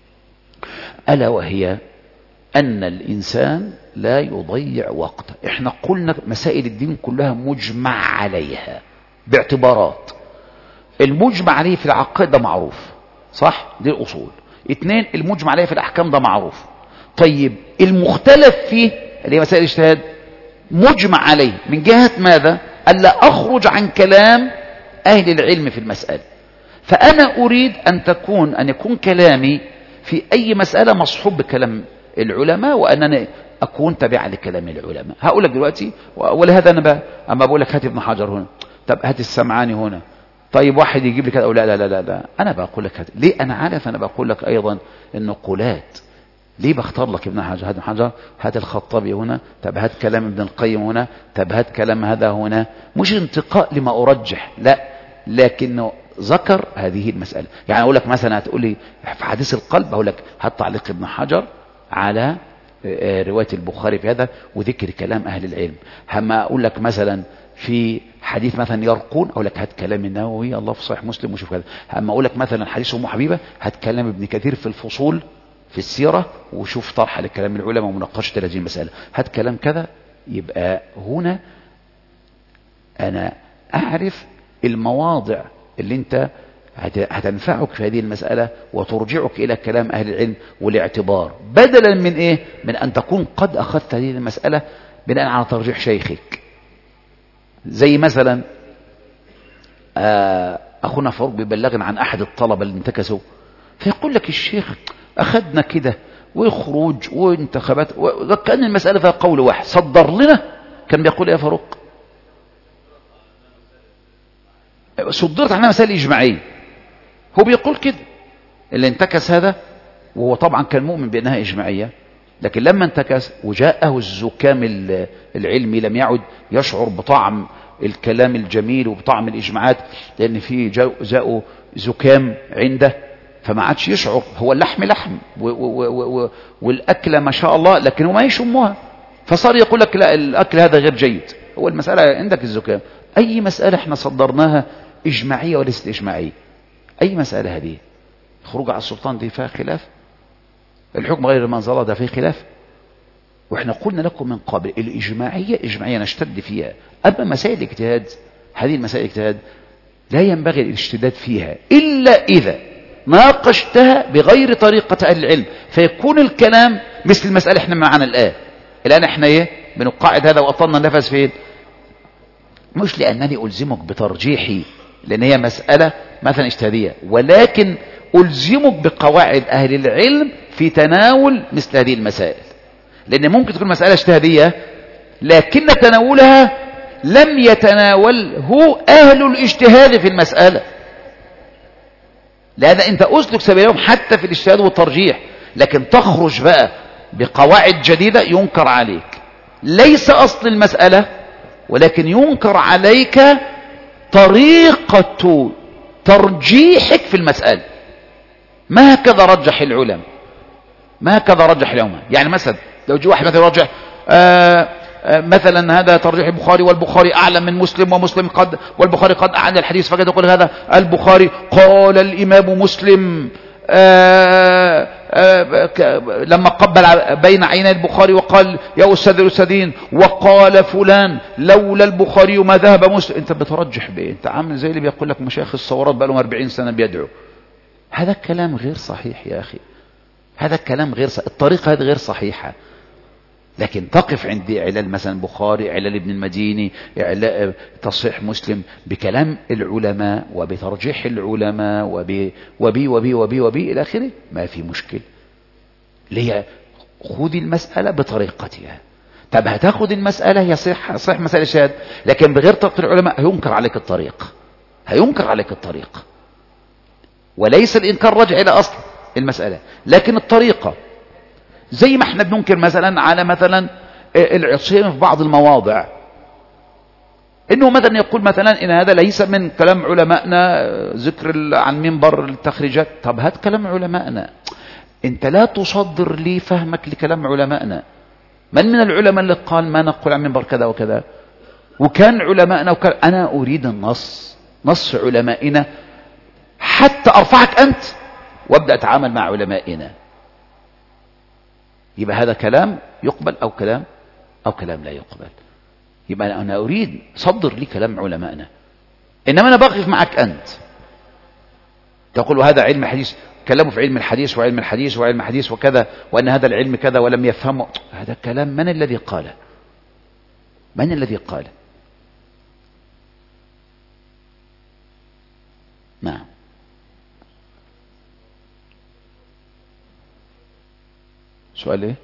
A: ألا وهي أن الإنسان لا يضيع وقته. إحنا قلنا مسائل الدين كلها مجمع عليها باعتبارات. المجمع عليه في العقائد ده معروف صح، دي الأصول. اثنين، المجمع عليه في الأحكام ده معروف. طيب المختلف فيه اللي هي مسائل الاجتهاد مجمع عليه من جهة ماذا؟ ألا أخرج عن كلام أهل العلم في المسألة. فأنا أريد أن تكون أن يكون كلامي في أي مسألة مصحوب بكلام العلماء، وأنني أكون تابعا لكلام العلماء. هقول لك دلوقتي، ولهذا أنا بقى أما بقول لك هات ابن حجر هنا، طب هات السمعاني هنا، طيب واحد يجيب لي كده أو لا لا لا لا, لا. أنا بقول لك هات. ليه؟ أنا عارف، أنا بقول لك أيضا النقولات. ليه بختار لك ابن حجر؟ هات ابن حجر، هات الخطابي هنا، طب هات كلام ابن القيم هنا، طب هات كلام هذا هنا، مش انتقاء لما أرجح لا، لكنه ذكر هذه المسألة. يعني أقول لك مثلا، هتقول لي في حديث القلب، أقول لك هات تعليق ابن حجر على رواية البخاري في هذا وذكر كلام أهل العلم. هما أقول لك مثلا في حديث مثلا يرقون، أقول لك هات كلام النووي الله في صحيح مسلم وشوف هذا. هما أقول لك مثلا حديث أم حبيبة، هات كلام ابن كثير في الفصول في السيرة وشوف طرح لكلام العلماء ومناقشة هذه المسألة، هات كلام كذا. يبقى هنا أنا أعرف المواضع اللي أنت هتنفعك في هذه المسألة وترجعك إلى كلام أهل العلم والاعتبار، بدلا من إيه؟ من أن تكون قد أخذت هذه المسألة بناء على ترجيح شيخك. زي مثلا أخونا فاروق بيبلغنا عن أحد الطلبة اللي انتكسوا، فيقول لك الشيخ أخذنا كده وخروج وانتخابات، وكأن المسألة فيها قول واحد صدر لنا. كان بيقول يا فاروق صدرت عنها مسائل إجماعية، هو بيقول كده اللي انتكس هذا، وهو طبعا كان مؤمن بأنها إجماعية، لكن لما انتكس وجاءه الزكام العلمي لم يعد يشعر بطعم الكلام الجميل وبطعم الإجماعات، لأن في جاءوا زكام عنده فما عادش يشعر. هو اللحم لحم والأكل ما شاء الله، لكن هو ما يشمها، فصار يقول لك لا الأكل هذا غير جيد. هو المسألة عندك الزكام. أي مسألة احنا صدرناها إجماعية وليست إجماعية، أي مسألة هذه، خروج على السلطان دي فيها خلاف، الحكم غير المنزلة ده فيه خلاف. وإحنا قلنا لكم من قبل الإجماعية إجماعية نشتد فيها. أما مسائل الاجتهاد، هذه المسائل الاجتهاد لا ينبغي الاشتداد فيها إلا إذا ناقشتها بغير طريقة أهل العلم، فيكون الكلام مثل المسألة احنا معنا الآن الآن احنا ايه بنقاعد هذا وأطلنا النفس فين، مش لأنني ألزمك بترجيحي لأن هي مسألة مثلا اجتهادية، ولكن ألزمك بقواعد أهل العلم في تناول مثل هذه المسائل. لأن ممكن تكون مسألة اجتهادية لكن تناولها لم يتناوله أهل الاجتهاد في المسألة، لهذا أنت أسلك سبيلهم حتى في الاجتهاد والترجيح، لكن تخرج بقى بقواعد جديدة ينكر عليك. ليس أصل المسألة، ولكن ينكر عليك طريقة ترجيحك في المسألة. ما هكذا رجح العلماء، ما هكذا رجح العلماء. يعني مثلا لو جاء واحد مثلا يرجح آآ آآ مثلا هذا ترجيح البخاري والبخاري أعلم من مسلم ومسلم قد والبخاري قد أعلن الحديث، فقد يقول هذا البخاري قال الإمام مسلم آآ آآ لما قبل بين عيني البخاري وقال يا أستاذ الأستاذين وقال فلان لولا البخاري ما ذهب مسلم. أنت بترجح بإيه؟ أنت عامل زي اللي بيقول لك مشايخ الصورات بقى لهم أربعين سنة بيدعوا. هذا الكلام غير صحيح يا أخي، هذا الكلام غير صحيح. الطريقة هذه غير صحيحة. لكن تقف عند علل مثلا البخاري، علل ابن المديني، علل تصحيح مسلم بكلام العلماء وبترجيح العلماء وبي وبي وبي وبي وبي إلى آخره، ما في مشكل. ليه؟ خذ المسألة بطريقتها. طب هتاخذ المسألة هي صح صح مسألة شهاد، لكن بغير طريقة العلماء هينكر عليك الطريق، هينكر عليك الطريق. وليس الإنكار رجع إلى أصل المسألة، لكن الطريقة. زي ما احنا بننكر مثلا على مثلا العصيان في بعض المواضع، انه مثلا يقول مثلا ان هذا ليس من كلام علمائنا ذكر عن منبر التخريجات. طب هات كلام علمائنا، انت لا تصدر لي فهمك لكلام علمائنا. من من العلماء اللي قال ما نقول عن منبر كذا وكذا؟ وكان علمائنا وكان انا اريد النص، نص علمائنا حتى ارفعك انت وابدأ اتعامل مع علمائنا. يبقى هذا كلام يقبل أو كلام أو كلام لا يقبل. يبقى أنا أريد صدر لي كلام علمائنا، إنما أنا بقف معك أنت تقول هذا علم الحديث، كلامه في علم الحديث وعلم الحديث وعلم الحديث وكذا، وأن هذا العلم كذا ولم يفهمه. هذا كلام من الذي قاله؟ من الذي قاله؟ نعم. سؤال ايه؟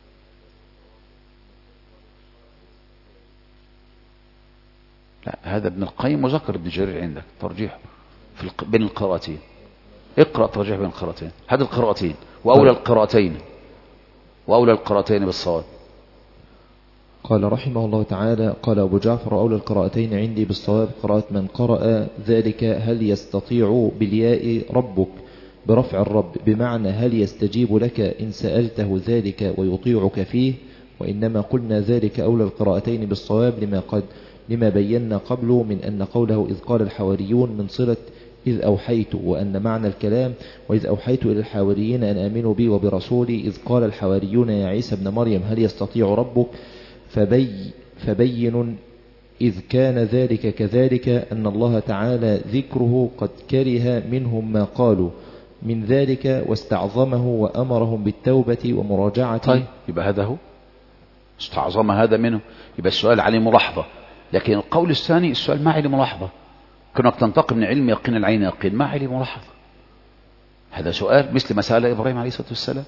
A: لا، هذا ابن القيم وذكر ابن جرير عندك ترجيح في الق... بين القراءتين. اقرأ ترجيح بين القراءتين، هذه القراءتين وأولى القراءتين وأولى القراءتين بالصواب.
B: قال رحمه الله تعالى: قال أبو جعفر: أولى القراءتين عندي بالصواب قراءة من قرأ ذلك هل يستطيع بالياء ربك برفع الرب، بمعنى هل يستجيب لك إن سألته ذلك ويطيعك فيه. وإنما قلنا ذلك أولى القراءتين بالصواب لما قد لما بينا قبله من أن قوله إذ قال الحواريون من صلة إذ أوحيت، وأن معنى الكلام وإذ أوحيت إلى الحواريين أن آمنوا بي وبرسولي إذ قال الحواريون يا عيسى ابن مريم هل يستطيع ربك، فبي فبين إذ كان ذلك كذلك أن الله تعالى ذكره قد كره منهم ما قالوا من ذلك واستعظمه وأمرهم بالتوبة ومراجعة.
A: طيب يبقى هذا هو استعظم هذا منه، يبقى السؤال عليه ملاحظة. لكن القول الثاني السؤال ما عليه ملاحظة، كأنك تنتقل من علم يقين العين يقين، ما عليه ملاحظة. هذا سؤال مثل ما سأل إبراهيم عليه الصلاة والسلام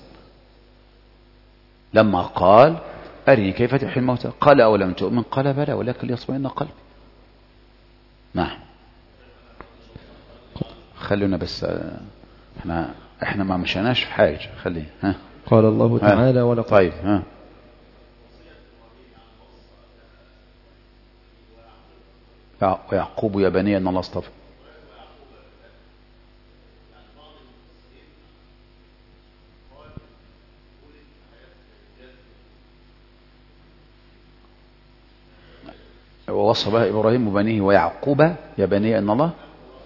A: لما قال أرني كيف تحيي الموتى، قال أولم تؤمن، قال بلى ولكن ليطمئن قلبي. نعم. خلونا بس احنا احنا ما مشيناش في حاجة، خليه. ها
B: قال الله تعالى ولقد.
A: طيب ها ويعقوب يا بني ان الله اصطفى. ووصى بها ابراهيم وبنيه ويعقوب يا بني ان الله.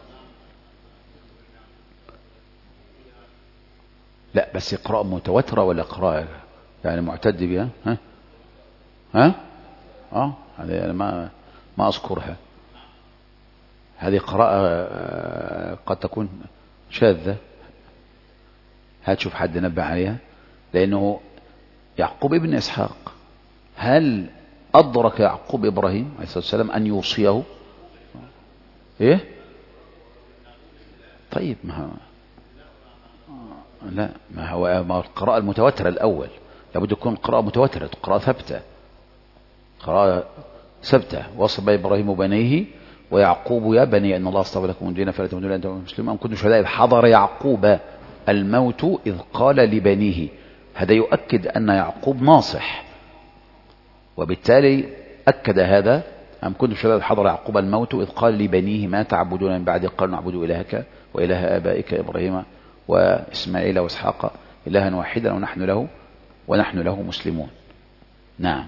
A: لا بس قراءة متواترة ولا قراءة يعني معتد بها؟ ها ها اه هذه انا ما ما اذكرها. هذه قراءة قد تكون شاذة، هتشوف حد نبه عليها. لأنه يعقوب ابن إسحاق هل أدرك يعقوب إبراهيم عليه الصلاة والسلام أن يوصيه؟ إيه؟ طيب ما هو لا ما هو ما القراءة المتواترة الأول لابد تكون قراءة متواترة، قراءة ثابتة، قراءة ثابتة. وصى إبراهيم وبنيه ويعقوب يا بني إن الله اصطفى لكم الدين فلا تموتن إلا وأنتم مسلمون أم كنتم شهداء إذ حضر يعقوب الموت إذ قال لبنيه. هذا يؤكد أن يعقوب ناصح، وبالتالي أكد هذا أم كنتم شهداء إذ حضر يعقوب الموت إذ قال لبنيه ما تعبدون من بعد قالوا نعبد إلهك وإله آبائك إبراهيم وإسماعيل وإسحاق إلها واحدا ونحن له ونحن له مسلمون. نعم.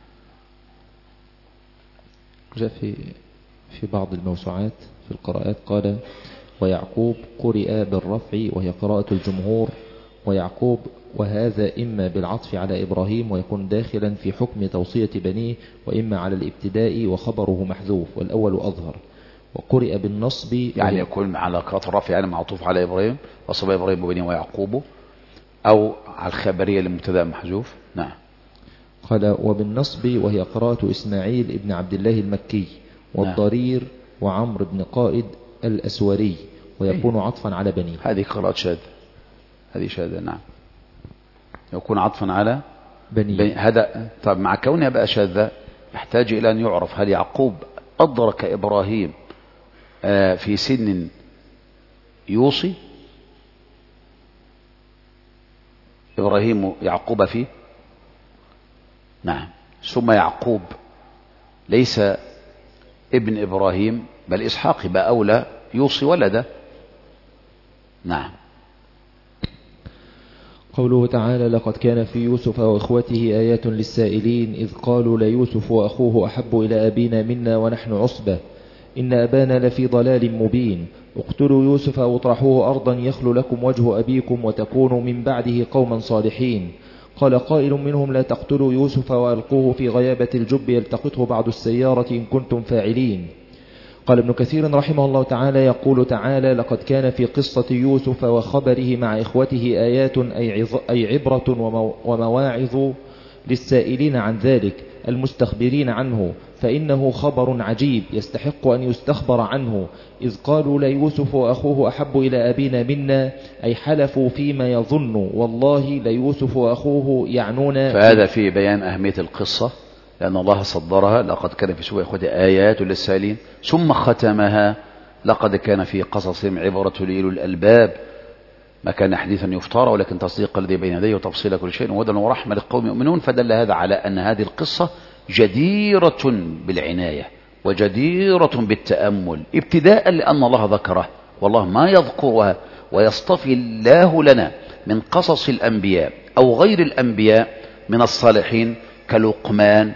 B: جاء في في بعض الموسوعات في القراءات قال ويعقوب قرئ بالرفع وهي قراءة الجمهور، ويعقوب وهذا إما بالعطف على إبراهيم ويكون داخلا في حكم توصية بنيه، وإما على الابتداء وخبره محذوف والأول أظهر. وقرئ بالنصب
A: يعني يكون على قراءة الرفع يعني معطوف على إبراهيم وصبى إبراهيم وبنيه ويعقوب، أو على الخبرية للمبتدأ محذوف. نعم.
B: قال وبالنصب وهي قراءة إسماعيل ابن عبد الله المكي والضرير وعمر بن قائد الأسوري، ويكون عطفا على بنيه.
A: هذه قراءة شاذة، هذه شاذة. نعم. يكون عطفا على
B: بنيه.
A: بني. هذا طب مع كونها بقى شاذة يحتاج إلى أن يعرف هل يعقوب أدرك إبراهيم في سن يوصي إبراهيم يعقوب فيه. نعم. ثم يعقوب ليس ابن إبراهيم بل إسحاق، يبقى أولى يوصي ولده. نعم.
B: قوله تعالى لقد كان في يوسف وإخوته آيات للسائلين إذ قالوا ليوسف وأخوه أحب إلى أبينا منا ونحن عصبة إن أبانا لفي ضلال مبين اقتلوا يوسف أو اطرحوه أرضا يخل لكم وجه أبيكم وتكونوا من بعده قوما صالحين. قال قائل منهم لا تقتلوا يوسف وألقوه في غيابة الجب يلتقطه بعض السيارة إن كنتم فاعلين. قال ابن كثير رحمه الله تعالى يقول تعالى لقد كان في قصة يوسف وخبره مع إخوته آيات أي عبرة ومواعظ للسائلين عن ذلك المستخبرين عنه، فإنه خبر عجيب يستحق أن يستخبر عنه. إذ قالوا ليوسف وأخوه أحب إلى أبينا منا أي حلفوا فيما يظن والله ليوسف وأخوه يعنون.
A: فهذا في بيان أهمية القصة، لأن الله صدرها لقد كان في سورة إخوته آيات للسائلين، ثم ختمها لقد كان في قصصهم عبرة لأولي الألباب ما كان حديثا يفترى ولكن تصديق الذي بين يديه وتفصيل كل شيء وهدى ورحمة لقوم يؤمنون. فدل هذا على أن هذه القصة جديرة بالعناية وجديرة بالتأمل، ابتداء لأن الله ذكره، والله ما يذكرها ويصطفي الله لنا من قصص الأنبياء أو غير الأنبياء من الصالحين كلقمان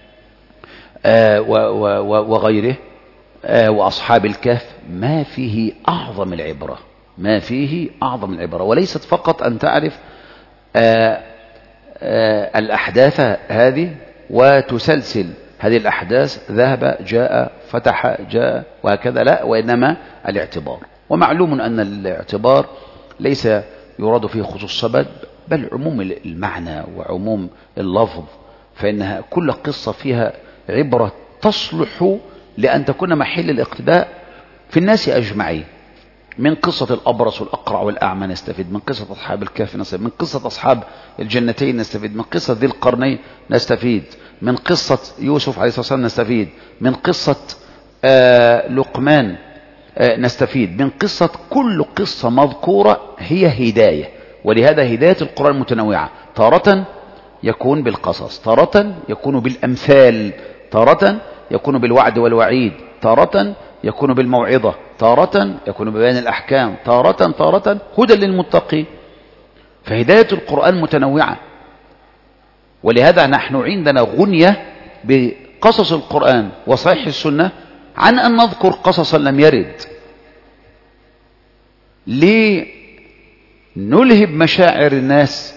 A: آه وغيره آه وأصحاب الكهف ما فيه أعظم العبرة، ما فيه أعظم العبرة. وليست فقط أن تعرف آه آه الأحداث هذه وتسلسل هذه الأحداث ذهب جاء فتح جاء وهكذا، لا، وإنما الاعتبار. ومعلوم أن الاعتبار ليس يراد فيه خصوص سبب بل عموم المعنى وعموم اللفظ، فإنها كل قصة فيها عبرة تصلح لأن تكون محل الاقتداء في الناس أجمعين. من قصة الأبرص والأقرع والأعمى نستفيد، من قصة أصحاب الكهف نستفيد، من قصة أصحاب الجنتين نستفيد، من قصة ذي القرنين نستفيد، من قصة يوسف عليه الصلاة والسلام نستفيد، من قصة آه لقمان آه نستفيد، من قصة كل قصة مذكورة هي هداية. ولهذا هداية القرآن متنوعة، تارة يكون بالقصص، تارة يكون بالأمثال، تارة يكون بالوعد والوعيد، تارة يكون بالموعظة، تارة يكون ببيان الأحكام، تارة تارة هدى للمتقين. فهداية القرآن متنوعة، ولهذا نحن عندنا غنية بقصص القرآن وصحيح السنة عن أن نذكر قصصا لم يرد لنلهب مشاعر الناس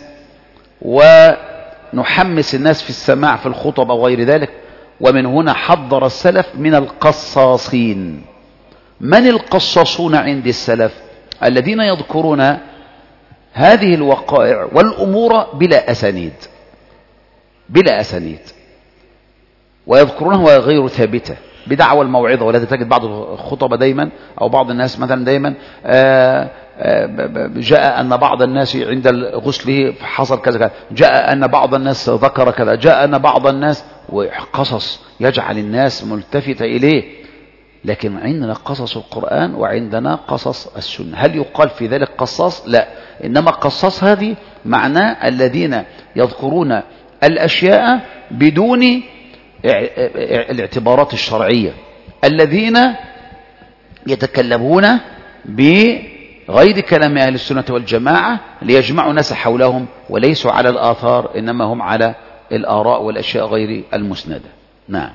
A: ونحمس الناس في السماع في الخطب أو غير ذلك. ومن هنا حضر السلف من القصاصين. من القصاصون عند السلف؟ الذين يذكرون هذه الوقائع والأمور بلا أسانيد، بلا أسانيد، ويذكرونها وهي غير ثابتة بدعوى الموعظة. ولا تجد بعض الخطبة دايما أو بعض الناس مثلا دايما آآ آآ جاء أن بعض الناس عند غسله حصل كذا كذا، جاء أن بعض الناس ذكر كذا، جاء أن بعض الناس، وقصص يجعل الناس ملتفتة إليه. لكن عندنا قصص القرآن وعندنا قصص السنة. هل يقال في ذلك قصاص؟ لا، إنما قصاص هذه معناه الذين يذكرون الأشياء بدون الاعتبارات الشرعية، الذين يتكلمون بغير كلام أهل السنة والجماعة ليجمعوا الناس حولهم، وليسوا على الآثار، إنما هم على الآراء والأشياء غير المسندة. نعم.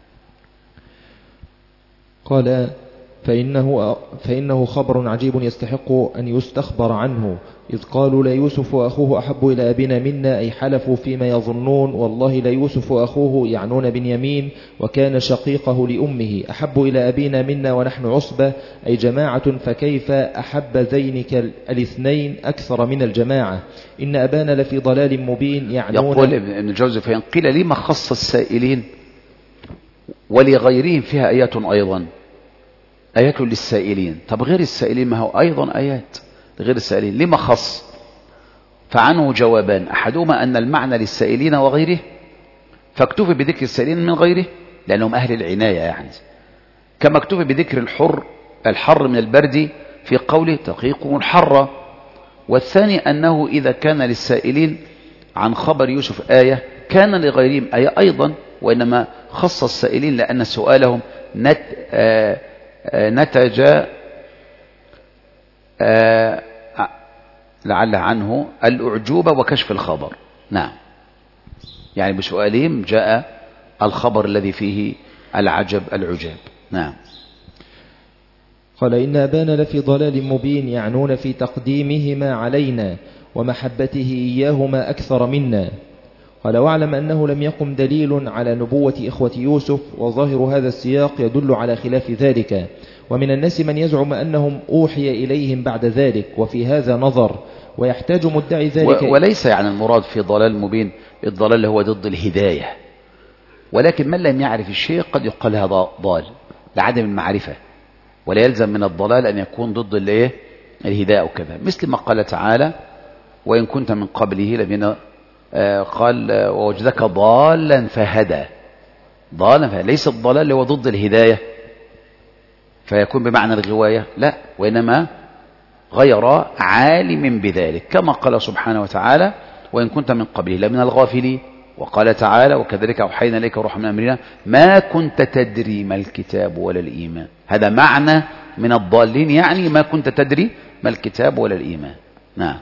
B: قال فإنه, فإنه خبر عجيب يستحق أن يستخبر عنه، إذ قالوا لا يوسف وأخوه أحب إلى أبينا منا، أي حلفوا فيما يظنون، والله لا يوسف وأخوه يعنون بنيامين وكان شقيقه لأمه، أحب إلى أبينا منا ونحن عصبة، أي جماعة، فكيف أحب ذينك الاثنين أكثر من الجماعة، إن أبانا لفي ضلال مبين يعنون.
A: يقول ابن الجوزي فإن قيل لما خص السائلين ولغيرهم فيها آيات أيضا، آيات للسائلين، طب غير السائلين ما هو أيضا آيات غير السائلين، لما خص؟ فعنه جوابان، أحدهما أن المعنى للسائلين وغيره، فاكتفي بذكر السائلين من غيره لأنهم أهل العناية، يعني كما اكتفي بذكر الحر الحر من البرد في قوله تقيكم الحر. والثاني أنه إذا كان للسائلين عن خبر يوسف آية كان لغيرهم آية أيضا، وإنما خص السائلين لأن سؤالهم نت آه نتج آه لعل عنه الأعجوبة وكشف الخبر. نعم، يعني بسؤالهم جاء الخبر الذي فيه العجب العجاب. نعم.
B: قال إن أبانا لفي ضلال مبين يعنون في تقديمهما علينا ومحبته إياهما أكثر منا. قال واعلم أنه لم يقم دليل على نبوة إخوة يوسف، وظاهر هذا السياق يدل على خلاف ذلك، ومن الناس من يزعم أنهم أوحي إليهم بعد ذلك، وفي هذا نظر، ويحتاج مدعي ذلك.
A: وليس يعني المراد في ضلال مبين الضلال هو ضد الهداية، ولكن من لم يعرف الشيء قد يقال هذا ضال لعدم المعرفة، ولا يلزم من الضلال أن يكون ضد الايه الهداية وكذا، مثل ما قال تعالى وإن كنت من قبله لمن آه قال آه ووجدك ضالا فهدى. ضالا فهدى ليس الضلال اللي هو ضد الهداية فيكون بمعنى الغواية، لا، وإنما غير عالم بذلك، كما قال سبحانه وتعالى وإن كنت من قبله لمن الغافلين. وقال تعالى وكذلك أوحينا إليك روحا من أمرنا ما كنت تدري ما الكتاب ولا الإيمان. هذا معنى من الضالين، يعني ما كنت تدري ما الكتاب ولا الإيمان. نعم.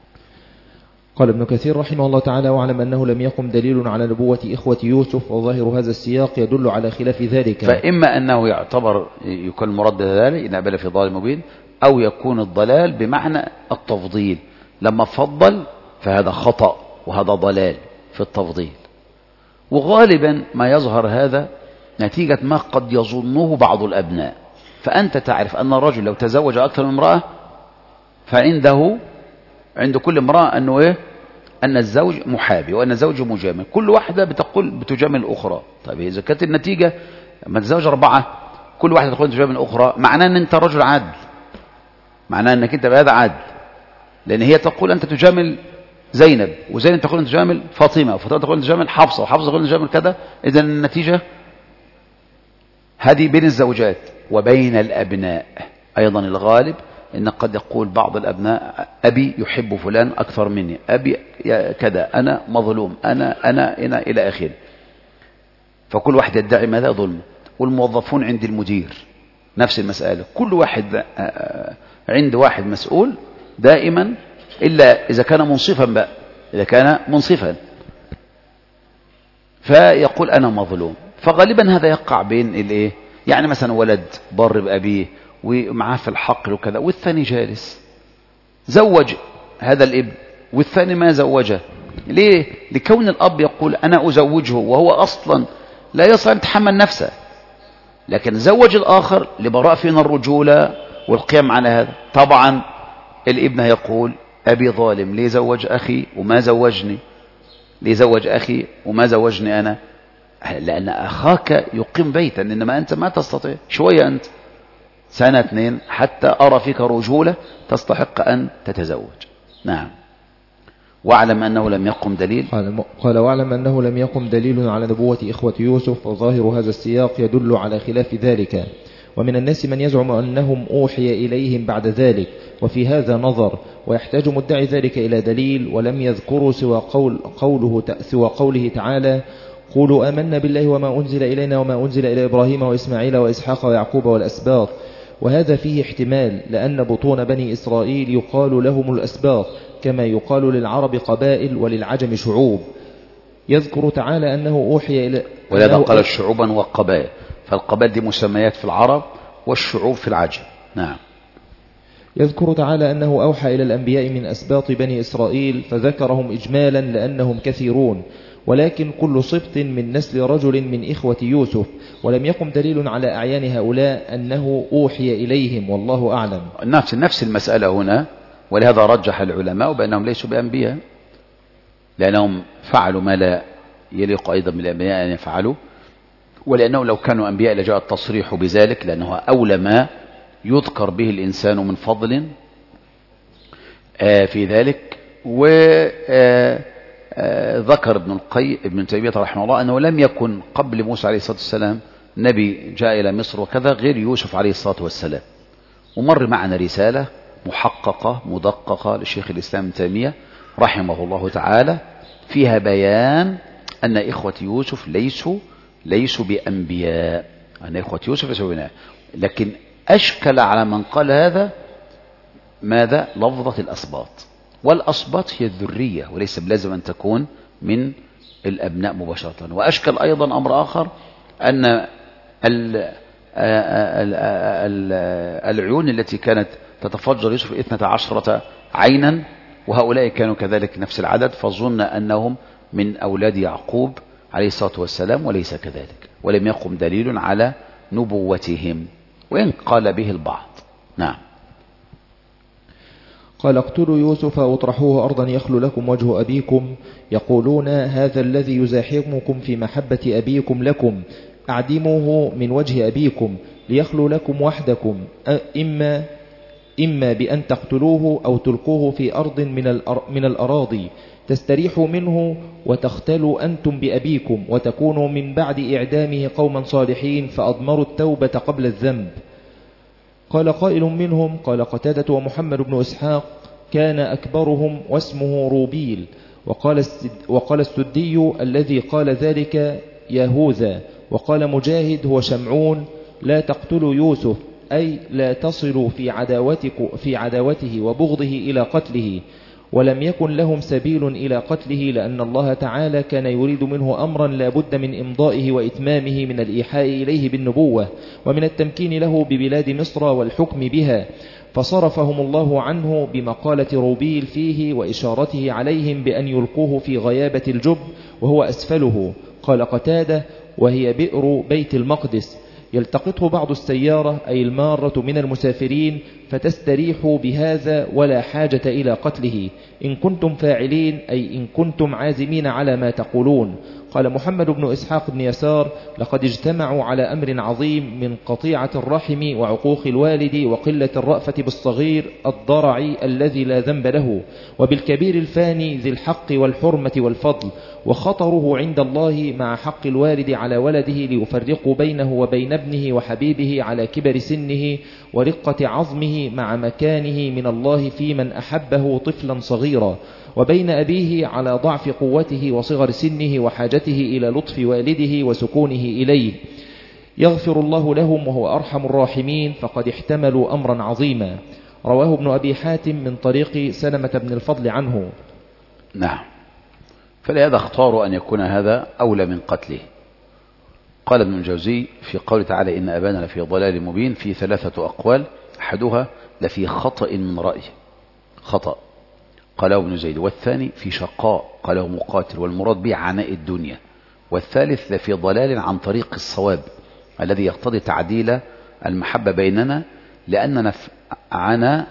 B: قال ابن كثير رحمه الله تعالى واعلم أنه لم يقم دليل على نبوة إخوة يوسف، وظاهر هذا السياق يدل على خلاف ذلك.
A: فإما أنه يعتبر يكون مرد ذلك إن أبل في ضلال مبين، أو يكون الضلال بمعنى التفضيل، لما فضل فهذا خطأ وهذا ضلال في التفضيل. وغالبا ما يظهر هذا نتيجة ما قد يظنه بعض الأبناء، فأنت تعرف أن الرجل لو تزوج أكثر من امرأة فعنده عند كل امرأة أنه إيه؟ أن الزوج محابي وأن الزوج مجامل، كل واحدة بتقول بتجامل الأخرى. طيب إذا كانت النتيجة لما تزوج أربعة كل واحدة تقول تجامل الأخرى، معناه أن أنت رجل عدل، معناه أنك أنت بهذا عدل، لأن هي تقول أنت تجامل زينب، وزينب تقول أنت تجامل فاطمة، وفاطمة تقول أنت تجامل حفصة، وحفصة تقول أنت تجامل كذا. إذا النتيجة هذه بين الزوجات وبين الأبناء أيضا الغالب إن قد يقول بعض الأبناء أبي يحب فلان أكثر مني، أبي كذا، أنا مظلوم، أنا أنا أنا إلى آخره. فكل واحد يدعي ماذا؟ ظلم. والموظفون عند المدير نفس المسألة، كل واحد عند واحد مسؤول دائما، إلا إذا كان منصفا بقى، إذا كان منصفا فيقول أنا مظلوم. فغالبا هذا يقع بين الإيه، يعني مثلا ولد بر بأبيه ومعاه في الحقل وكذا، والثاني جالس زوج هذا الابن والثاني ما زوجه. ليه؟ لكون الأب يقول أنا أزوجه وهو أصلا لا يستطيع أن يتحمل نفسه، لكن زوج الآخر لبراء فينا الرجولة والقيام على هذا. طبعا الابن يقول أبي ظالم، ليه زوج أخي وما زوجني، ليه زوج أخي وما زوجني أنا؟ لأن أخاك يقيم بيتا، إنما أنت ما تستطيع، شوية أنت سنة اثنين حتى أرى فيك رجولة تستحق أن تتزوج. نعم. واعلم أنه لم يقم دليل
B: قال واعلم أنه لم يقم دليل على نبوة إخوة يوسف، وظاهر هذا السياق يدل على خلاف ذلك، ومن الناس من يزعم أنهم أوحي إليهم بعد ذلك، وفي هذا نظر، ويحتاج مدعي ذلك إلى دليل، ولم يذكروا سوى, قول قوله, سوى قوله تعالى: قولوا آمنا بالله وما أنزل إلينا وما أنزل إلى إبراهيم وإسماعيل وإسحاق ويعقوب والأسباط. وهذا فيه احتمال، لأن بطون بني إسرائيل يقال لهم الأسباط، كما يقال للعرب قبائل وللعجم شعوب. يذكر تعالى أنه أوحي إلى
A: ولهذا قال شعوبا وقبائل، فالقبائل دي مسميات في العرب والشعوب في العجم. نعم.
B: يذكر تعالى أنه أوحى إلى الأنبياء من أسباط بني إسرائيل، فذكرهم إجمالا لأنهم كثيرون، ولكن كل سبط من نسل رجل من إخوة يوسف، ولم يقم دليل على أعيان هؤلاء أنه أوحي إليهم، والله أعلم.
A: نفس نفس المسألة هنا، ولهذا رجح العلماء بأنهم ليسوا بأنبياء، لأنهم فعلوا ما لا يليق أيضا بالأنبياء أن يفعلوا، ولأنه لو كانوا أنبياء لجاء التصريح بذلك، لأنه أولى ما يذكر به الإنسان من فضل في ذلك. وذكر ابن القيم ابن تيمية رحمه الله أنه لم يكن قبل موسى عليه الصلاة والسلام نبي جاء إلى مصر وكذا غير يوسف عليه الصلاة والسلام. ومر معنا رسالة محققة مدققة لشيخ الإسلام ابن تيمية رحمه الله تعالى فيها بيان أن إخوة يوسف ليسوا ليسوا بأنبياء، أن إخوة يوسف ليسوا بأنبياء. لكن أشكل على من قال هذا ماذا؟ لفظة الأسباط، والأسباط هي الذرية وليس بلازم أن تكون من الأبناء مباشرة. وأشكل أيضا أمر آخر أن العيون التي كانت تتفجر يوسف اثنتا عشرة عينا، وهؤلاء كانوا كذلك نفس العدد، فظن أنهم من أولاد يعقوب عليه الصلاة والسلام، وليس كذلك، ولم يقم دليل على نبوتهم، وإن قال به البعض. نعم.
B: قال: اقتلوا يوسف واطرحوه أرضا يخل لكم وجه أبيكم، يقولون هذا الذي يزاحمكم في محبة أبيكم لكم، أعدموه من وجه أبيكم ليخلو لكم وحدكم، إما إما بأن تقتلوه أو تلقوه في أرض من, من الأراضي تستريحوا منه وتختلوا أنتم بأبيكم، وتكونوا من بعد إعدامه قوما صالحين فأضمروا التوبة قبل الذنب. قال قائل منهم: قال قتادة ومحمد بن إسحاق: كان أكبرهم واسمه روبيل. وقال, وقال السدي الذي قال ذلك يهوذا. وقال مجاهد هو شمعون: لا تقتلوا يوسف، أي لا تصلوا في, في عداوته وبغضه إلى قتله، ولم يكن لهم سبيل إلى قتله، لأن الله تعالى كان يريد منه أمرا لا بد من إمضائه وإتمامه من الإيحاء إليه بالنبوة، ومن التمكين له ببلاد مصر والحكم بها، فصرفهم الله عنه بمقالة روبيل فيه وإشارته عليهم بأن يلقوه في غيابة الجب وهو أسفله. قال قتادة: وهي بئر بيت المقدس، يلتقطه بعض السيارة أي المارة من المسافرين، فتستريحوا بهذا ولا حاجة إلى قتله، إن كنتم فاعلين، أي إن كنتم عازمين على ما تقولون. قال محمد بن إسحاق بن يسار: لقد اجتمعوا على أمر عظيم من قطيعة الرحم وعقوق الوالد وقلة الرأفة بالصغير الضرع الذي لا ذنب له، وبالكبير الفاني ذي الحق والحرمة والفضل، وخطره عند الله مع حق الوالد على ولده، ليفرقوا بينه وبين ابنه وحبيبه على كبر سنه ورقة عظمه مع مكانه من الله في من أحبه طفلا صغيرا، وبين أبيه على ضعف قوته وصغر سنه وحاجته إلى لطف والده وسكونه إليه. يغفر الله لهم وهو أرحم الراحمين، فقد احتملوا أمرا عظيما. رواه ابن أبي حاتم من طريق سلمة بن الفضل عنه.
A: نعم. فلهذا اختاروا أن يكون هذا أولى من قتله. قال ابن الجوزي في قول تعالى: إن أبانا لفي ضلال مبين، في ثلاثة أقوال، أحدها لفي خطأ من رأيه، خطأ قاله ابن زيد، والثاني في شقاء قاله مقاتل، والمراد به عناء الدنيا، والثالث لفي ضلال عن طريق الصواب الذي يقتضي تعديل المحبة بيننا، لأن نفعنا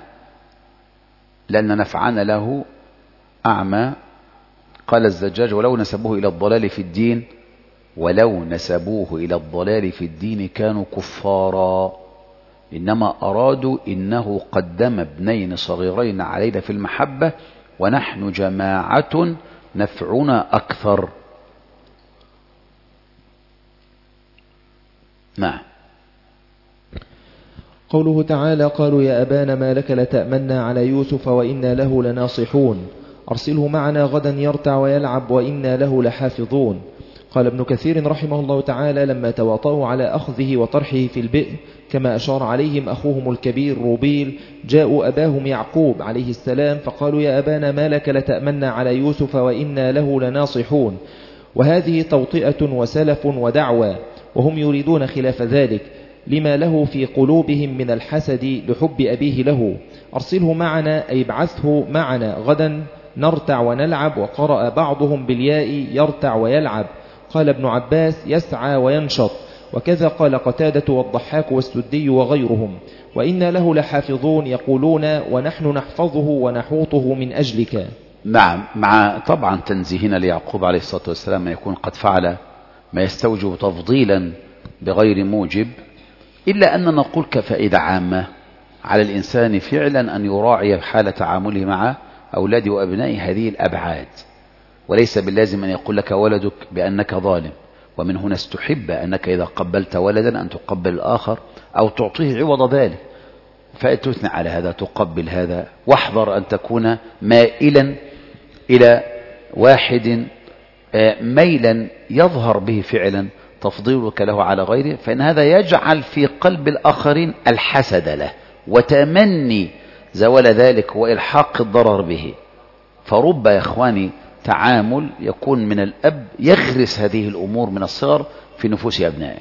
A: لأن نفعنا له أعمى. قال الزجاج: ولو نسبوه إلى الضلال في الدين ولو نسبوه إلى الضلال في الدين كانوا كفارا، إنما أرادوا إنه قدم ابنين صغيرين علينا في المحبة ونحن جماعة نفعنا أكثر. نعم.
B: قوله تعالى قالوا يا أبانا ما لك لتأمنا على يوسف وإنا له لناصحون أرسله معنا غدا يرتع ويلعب وإنا له لحافظون. قال ابن كثير رحمه الله تعالى لما تواطؤوا على أخذه وطرحه في البئر كما أشار عليهم أخوهم الكبير روبيل جاءوا أباهم يعقوب عليه السلام فقالوا يا أبانا ما لك لتأمنا على يوسف وإنا له لناصحون، وهذه توطئة وسلف ودعوى، وهم يريدون خلاف ذلك لما له في قلوبهم من الحسد لحب أبيه له. أرسله معنا أي ابعثه معنا غدا نرتع ونلعب، وقرأ بعضهم بالياء يرتع ويلعب. قال ابن عباس يسعى وينشط، وكذا قال قتادة والضحاك والسدي وغيرهم. وإنا له لحافظون يقولون ونحن نحفظه ونحوطه من أجلك.
A: نعم، مع طبعا تنزيهنا ليعقوب عليه الصلاة والسلام ما يكون قد فعل ما يستوجب تفضيلا بغير موجب، إلا أن نقول كفائدة عامة على الإنسان فعلا أن يراعي حال تعامله مع أولاده وأبنائه هذه الأبعاد، وليس باللازم أن يقول لك ولدك بأنك ظالم. ومن هنا استحب أنك إذا قبلت ولدا أن تقبل الآخر أو تعطيه عوض ذلك، فتثني على هذا تقبل هذا، واحذر أن تكون مائلا إلى واحد ميلا يظهر به فعلا تفضيلك له على غيره، فإن هذا يجعل في قلب الآخرين الحسد له وتمني زوال ذلك وإلحاق الضرر به. فرب يا إخواني تعامل يكون من الأب يغرس هذه الأمور من الصغر في نفوس أبنائه.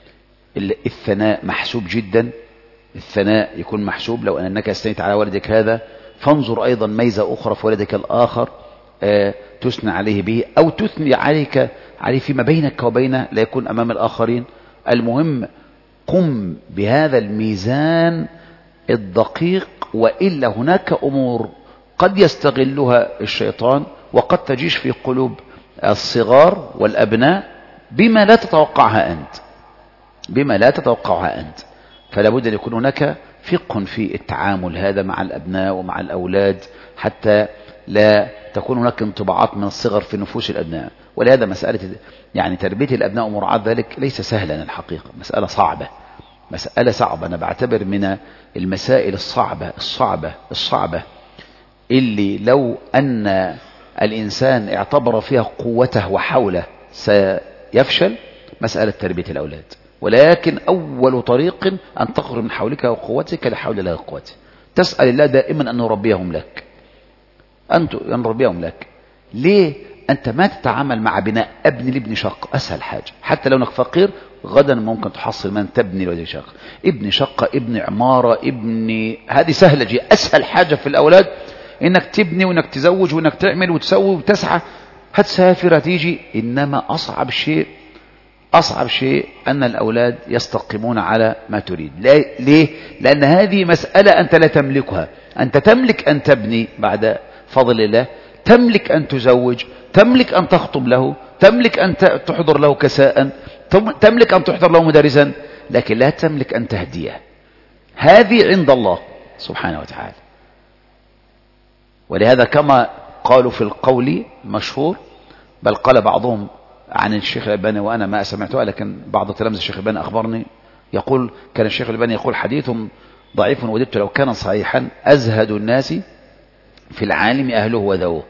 A: الثناء محسوب جدا، الثناء يكون محسوب. لو أنك استنيت على ولدك هذا فانظر أيضا ميزة أخرى في ولدك الآخر آه تثنى عليه به أو تثني عليك عليه فيما بينك وبينه، لا يكون أمام الآخرين. المهم قم بهذا الميزان الدقيق، وإلا هناك أمور قد يستغلها الشيطان وقد تجيش في قلوب الصغار والأبناء بما لا تتوقعها أنت بما لا تتوقعها أنت فلا بد أن يكون هناك فقه في التعامل هذا مع الأبناء ومع الأولاد، حتى لا تكون هناك انطباعات من الصغر في نفوس الأبناء. ولهذا مسألة يعني تربية الأبناء ومراعاة ذلك ليس سهلا الحقيقة، مسألة صعبة مسألة صعبة. أنا بعتبر من المسائل الصعبة الصعبة الصعبة اللي لو أن الإنسان اعتبر فيها قوته وحوله سيفشل مسألة تربية الأولاد. ولكن أول طريق أن تخرج من حولك وقوتك لحول الله وقوته. تسأل الله دائما أن يربيهم لك أنت أن يربيهم لك. ليه؟ أنت ما تتعامل مع بناء ابن لابن شقة، أسهل حاجة. حتى لو أنك فقير غدا ممكن تحصل من تبني لابن شقة، ابن شقة، ابن عمارة، ابن هذه سهلة جي. أسهل حاجة في الأولاد إنك تبني وإنك تزوج وإنك تعمل وتسوي وتسعى، هتسافر هتيجي. إنما أصعب شيء أصعب شيء أن الأولاد يستقيمون على ما تريد. ليه؟ لأن هذه مسألة أنت لا تملكها. أنت تملك أن تبني بعد فضل الله، تملك أن تزوج، تملك أن تخطب له، تملك أن تحضر له كساء، تملك أن تحضر له مدرسا، لكن لا تملك أن تهديه. هذه عند الله سبحانه وتعالى. ولهذا كما قالوا في القول المشهور، بل قال بعضهم عن الشيخ الألباني وأنا ما سمعتها، لكن بعض تلامذة الشيخ الألباني أخبرني يقول كان الشيخ الألباني يقول حديث ضعيف وددت لو كان صحيحا أزهد الناس في العالم أهله وذوه.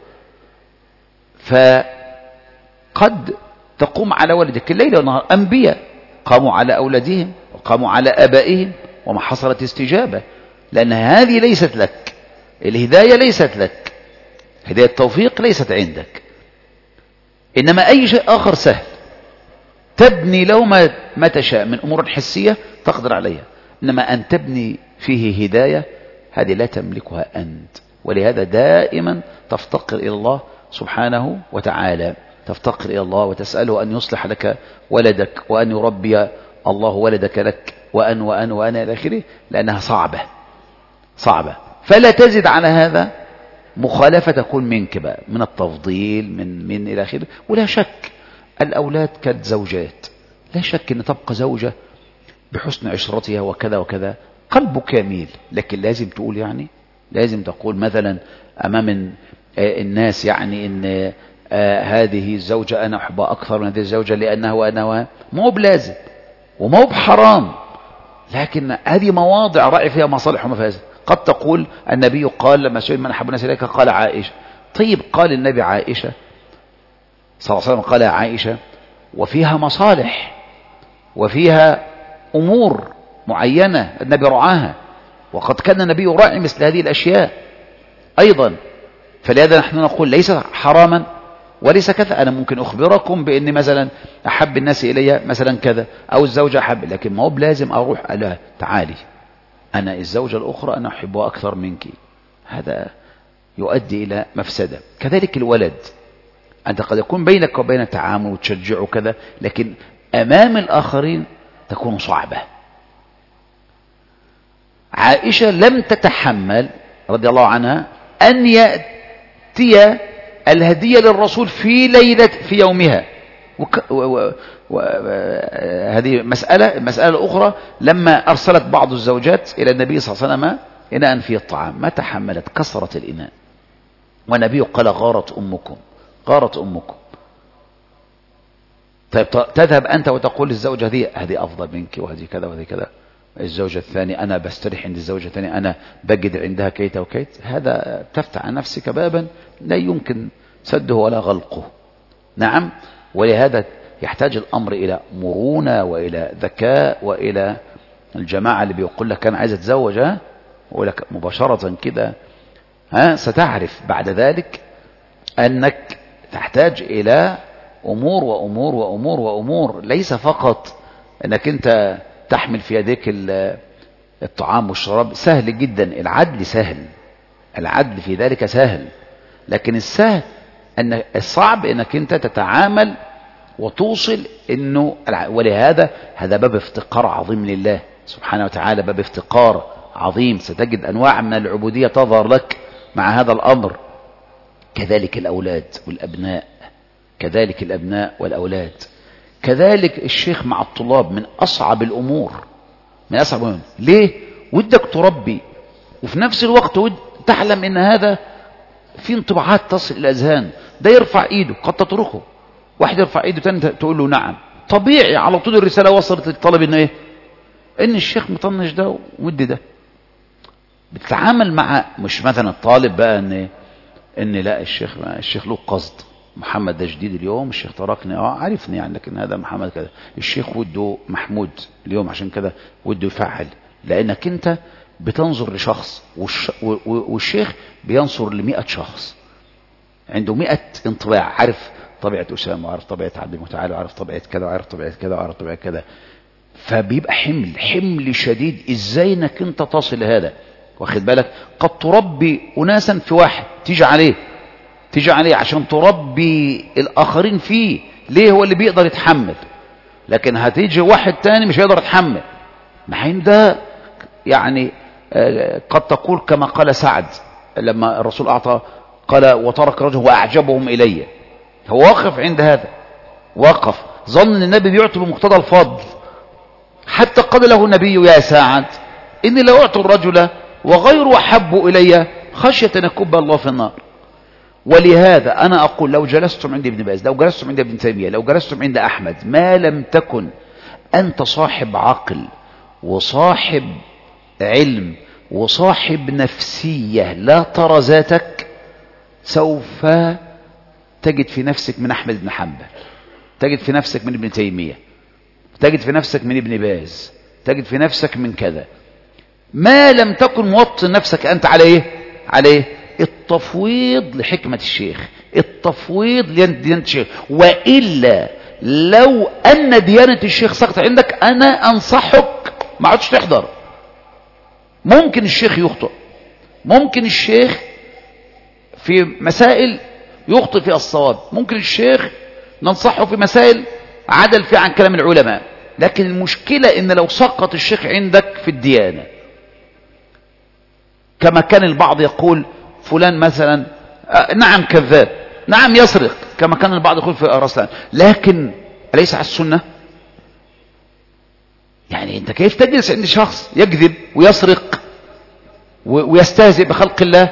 A: فقد تقوم على ولدك الليل والنهار. أنبياء قاموا على أولادهم وقاموا على أبائهم وما حصلت استجابة، لأن هذه ليست لك. الهداية ليست لك، هداية التوفيق ليست عندك. إنما أي شيء آخر سهل، تبني له ما, ما تشاء من أمور حسية تقدر عليها. إنما أن تبني فيه هداية هذه لا تملكها أنت. ولهذا دائما تفتقر إلى الله سبحانه وتعالى، تفتقر إلى الله وتسأله أن يصلح لك ولدك وأن يربي الله ولدك لك وأن وأن وأن إلى آخره، لأنها صعبة صعبة. فلا تزد على هذا مخالفة تكون منك بقى من التفضيل من من إلى آخره. ولا شك الأولاد كالزوجات، لا شك أن تبقى زوجة بحسن عشرتها وكذا وكذا قلبك يميل، لكن لازم تقول يعني لازم تقول مثلا أمام الناس يعني إن هذه الزوجة أنا أحبها أكثر من هذه الزوجة لأنها وأنا، ما هو بلازم وما هو بحرام، لكن هذه مواضع راعي فيها مصالح ومفاسد. قد تقول النبي قال لما سئل من أحب الناس إليك قال عائشة. طيب قال النبي عائشة صلى الله عليه وسلم قال عائشة وفيها مصالح وفيها أمور معينة النبي رعاها، وقد كان النبي يراعي مثل هذه الأشياء أيضا. فلهذا نحن نقول ليس حراما وليس كذا. أنا ممكن أخبركم بأن مثلا أحب الناس إلي مثلا كذا أو الزوجة أحب، لكن ما هو بلازم أروح لا تعالي أنا الزوجة الأخرى أنا أحبها أكثر منك، هذا يؤدي إلى مفسدة. كذلك الولد، أنت قد يكون بينك وبين تعامل وتشجعه كذا، لكن أمام الآخرين تكون صعبة. عائشة لم تتحمل رضي الله عنها أن يأتي الهدية للرسول في ليلة في يومها. وهذه مسألة المسألة الأخرى لما أرسلت بعض الزوجات إلى النبي صلى الله عليه وسلم إناء فيه الطعام، ما تحملت، كسرت الإناء، والنبي قال غارت أمكم غارت أمكم. طيب تذهب أنت وتقول للزوجة هذه هذه أفضل منك وهذه كذا وهذه كذا، الزوجة الثانية أنا بستريح عند الزوجة الثانية أنا بجد عندها كيت وكيت، هذا تفتح عن نفسك بابا لا يمكن سده ولا غلقه. نعم، ولهذا يحتاج الأمر إلى مرونة وإلى ذكاء وإلى الجماعة اللي بيقول لك أنا عايز أتزوج، ها يقول لك مباشرة كده، ها ستعرف بعد ذلك أنك تحتاج إلى أمور وأمور وأمور وأمور، ليس فقط أنك أنت تحمل في يديك الطعام والشراب. سهل جدا، العدل سهل، العدل في ذلك سهل، لكن السهل أن الصعب أنك أنت تتعامل وتوصل إنه. ولهذا هذا باب افتقار عظيم لله سبحانه وتعالى، باب افتقار عظيم، ستجد أنواع من العبودية تظهر لك مع هذا الأمر. كذلك الأولاد والأبناء، كذلك الأبناء والأولاد، كذلك الشيخ مع الطلاب من أصعب الأمور، من أصعب الأمور. ليه؟ ودك تربي وفي نفس الوقت ود تحلم إن هذا في انطباعات تصل الأذهان، ده يرفع إيده قد تتركه، واحد يرفع إيده تاني تقول له نعم، طبيعي على طول الرسالة وصلت للطلب إن إيه؟ إن الشيخ مطنش ده ودي ده. بتتعامل مع مش مثلا الطالب بقى إن إن لا الشيخ الشيخ له قصد، محمد ده جديد اليوم، الشيخ تركني اه عرفني يعني، لكن هذا محمد كذا، الشيخ وده محمود اليوم عشان كذا وده يفعل، لأنك أنت بتنظر لشخص والش... والشيخ بينظر لمئة شخص عنده مئة انطباع، عارف طبيعة أسامة وعارف طبيعة عبد المتعال وعارف طبيعة كذا وعارف طبيعة كذا وعارف طبيعة كذا، فبيبقى حمل حمل شديد. ازاي انك انت تصل لهذا؟ واخد بالك؟ قد تربي أناسا في واحد تيجي عليه تيجي عليه عشان تربي الآخرين فيه، ليه؟ هو اللي بيقدر يتحمل، لكن هتيجي واحد تاني مش هيقدر يتحمل. محين ده يعني قد تقول كما قال سعد لما الرسول أعطى قال وترك رجل وأعجبهم إلي، هو واقف عند هذا، وقف ظن أن النبي بيعطي بمقتضى الفضل، حتى قال له النبي يا سعد إني لا أعطي الرجل وغير أحب إلي خشية أن يكب الله في النار. ولهذا أنا أقول لو جلستم عند ابن باز، لو جلستم عند ابن تيمية، لو جلستم عند أحمد، ما لم تكن أنت صاحب عقل وصاحب علم وصاحب نفسية لا ترى ذاتك، سوف تجد في نفسك من أحمد بن حنبل، تجد في نفسك من ابن تيمية، تجد في نفسك من ابن باز، تجد في نفسك من كذا، ما لم تكن موطن نفسك أنت عليه عليه التفويض لحكمة الشيخ، التفويض لديانة الشيخ. وإلا لو أن ديانة الشيخ سقط عندك أنا أنصحك ما عدتش تحضر. ممكن الشيخ يخطئ، ممكن الشيخ في مسائل يخطئ فيها الصواب، ممكن الشيخ ننصحه في مسائل عدل فيها عن كلام العلماء، لكن المشكلة إن لو سقط الشيخ عندك في الديانة، كما كان البعض يقول فلان مثلا آه نعم كذاب، نعم يسرق، كما كان البعض يقول في رسلان، لكن أليس على السنة؟ يعني أنت كيف تجلس عند شخص يكذب ويسرق ويستهزئ بخلق الله؟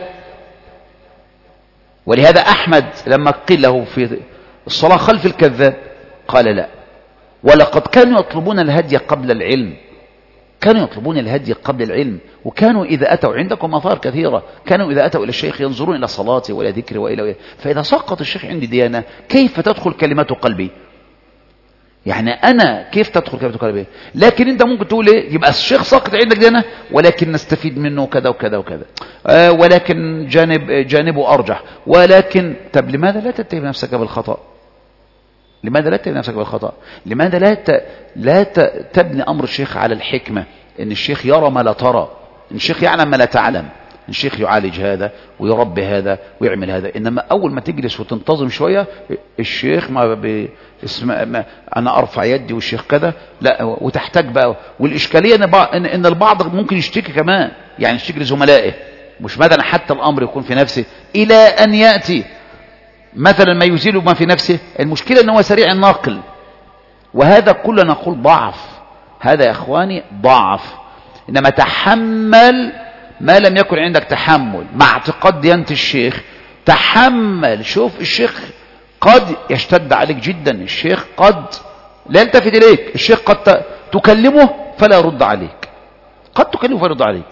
A: ولهذا أحمد لما قيل له في الصلاة خلف الكذاب قال لا، ولقد كانوا يطلبون الهدي قبل العلم، كانوا يطلبون الهدي قبل العلم، وكانوا إذا أتوا عندكم آثار كثيرة، كانوا إذا أتوا إلى الشيخ ينظرون إلى صلاته وإلى ذكره وإلى, وإلى فإذا سقط الشيخ عندي ديانة كيف تدخل كلمات قلبي؟ يعني أنا كيف تدخل كلمات قلبي؟ لكن أنت ممكن تقول إيه؟ يبقى الشيخ ساقط عندك ديانة ولكن نستفيد منه كذا وكذا وكذا، آه ولكن جانب جانبه أرجح، ولكن طب لماذا لا تتهم نفسك بالخطأ؟ لماذا لا تتهم نفسك بالخطأ؟ لماذا لا ت... لا ت... تبني أمر الشيخ على الحكمة؟ إن الشيخ يرى ما لا ترى، إن الشيخ يعلم ما لا تعلم، إن الشيخ يعالج هذا ويربي هذا ويعمل هذا. إنما أول ما تجلس وتنتظم شوية الشيخ ما, ب... اسم... ما أنا أرفع يدي والشيخ كذا، لا، وتحتاج بقى. والإشكالية إن, بع... إن البعض ممكن يشتكي كمان، يعني يشتكي لزملائه، مش مثلا حتى الأمر يكون في نفسه إلى أن يأتي مثلا ما يزيل ما في نفسه. المشكلة أنه سريع النقل، وهذا كله نقول ضعف، هذا يا أخواني ضعف. إنما تحمل ما لم يكن عندك تحمل مع اعتقاد ديانة الشيخ، تحمل. شوف الشيخ قد يشتد عليك جدا، الشيخ قد لا يلتفت إليك، الشيخ قد تكلمه فلا يرد عليك، قد تكلمه فلا يرد عليك،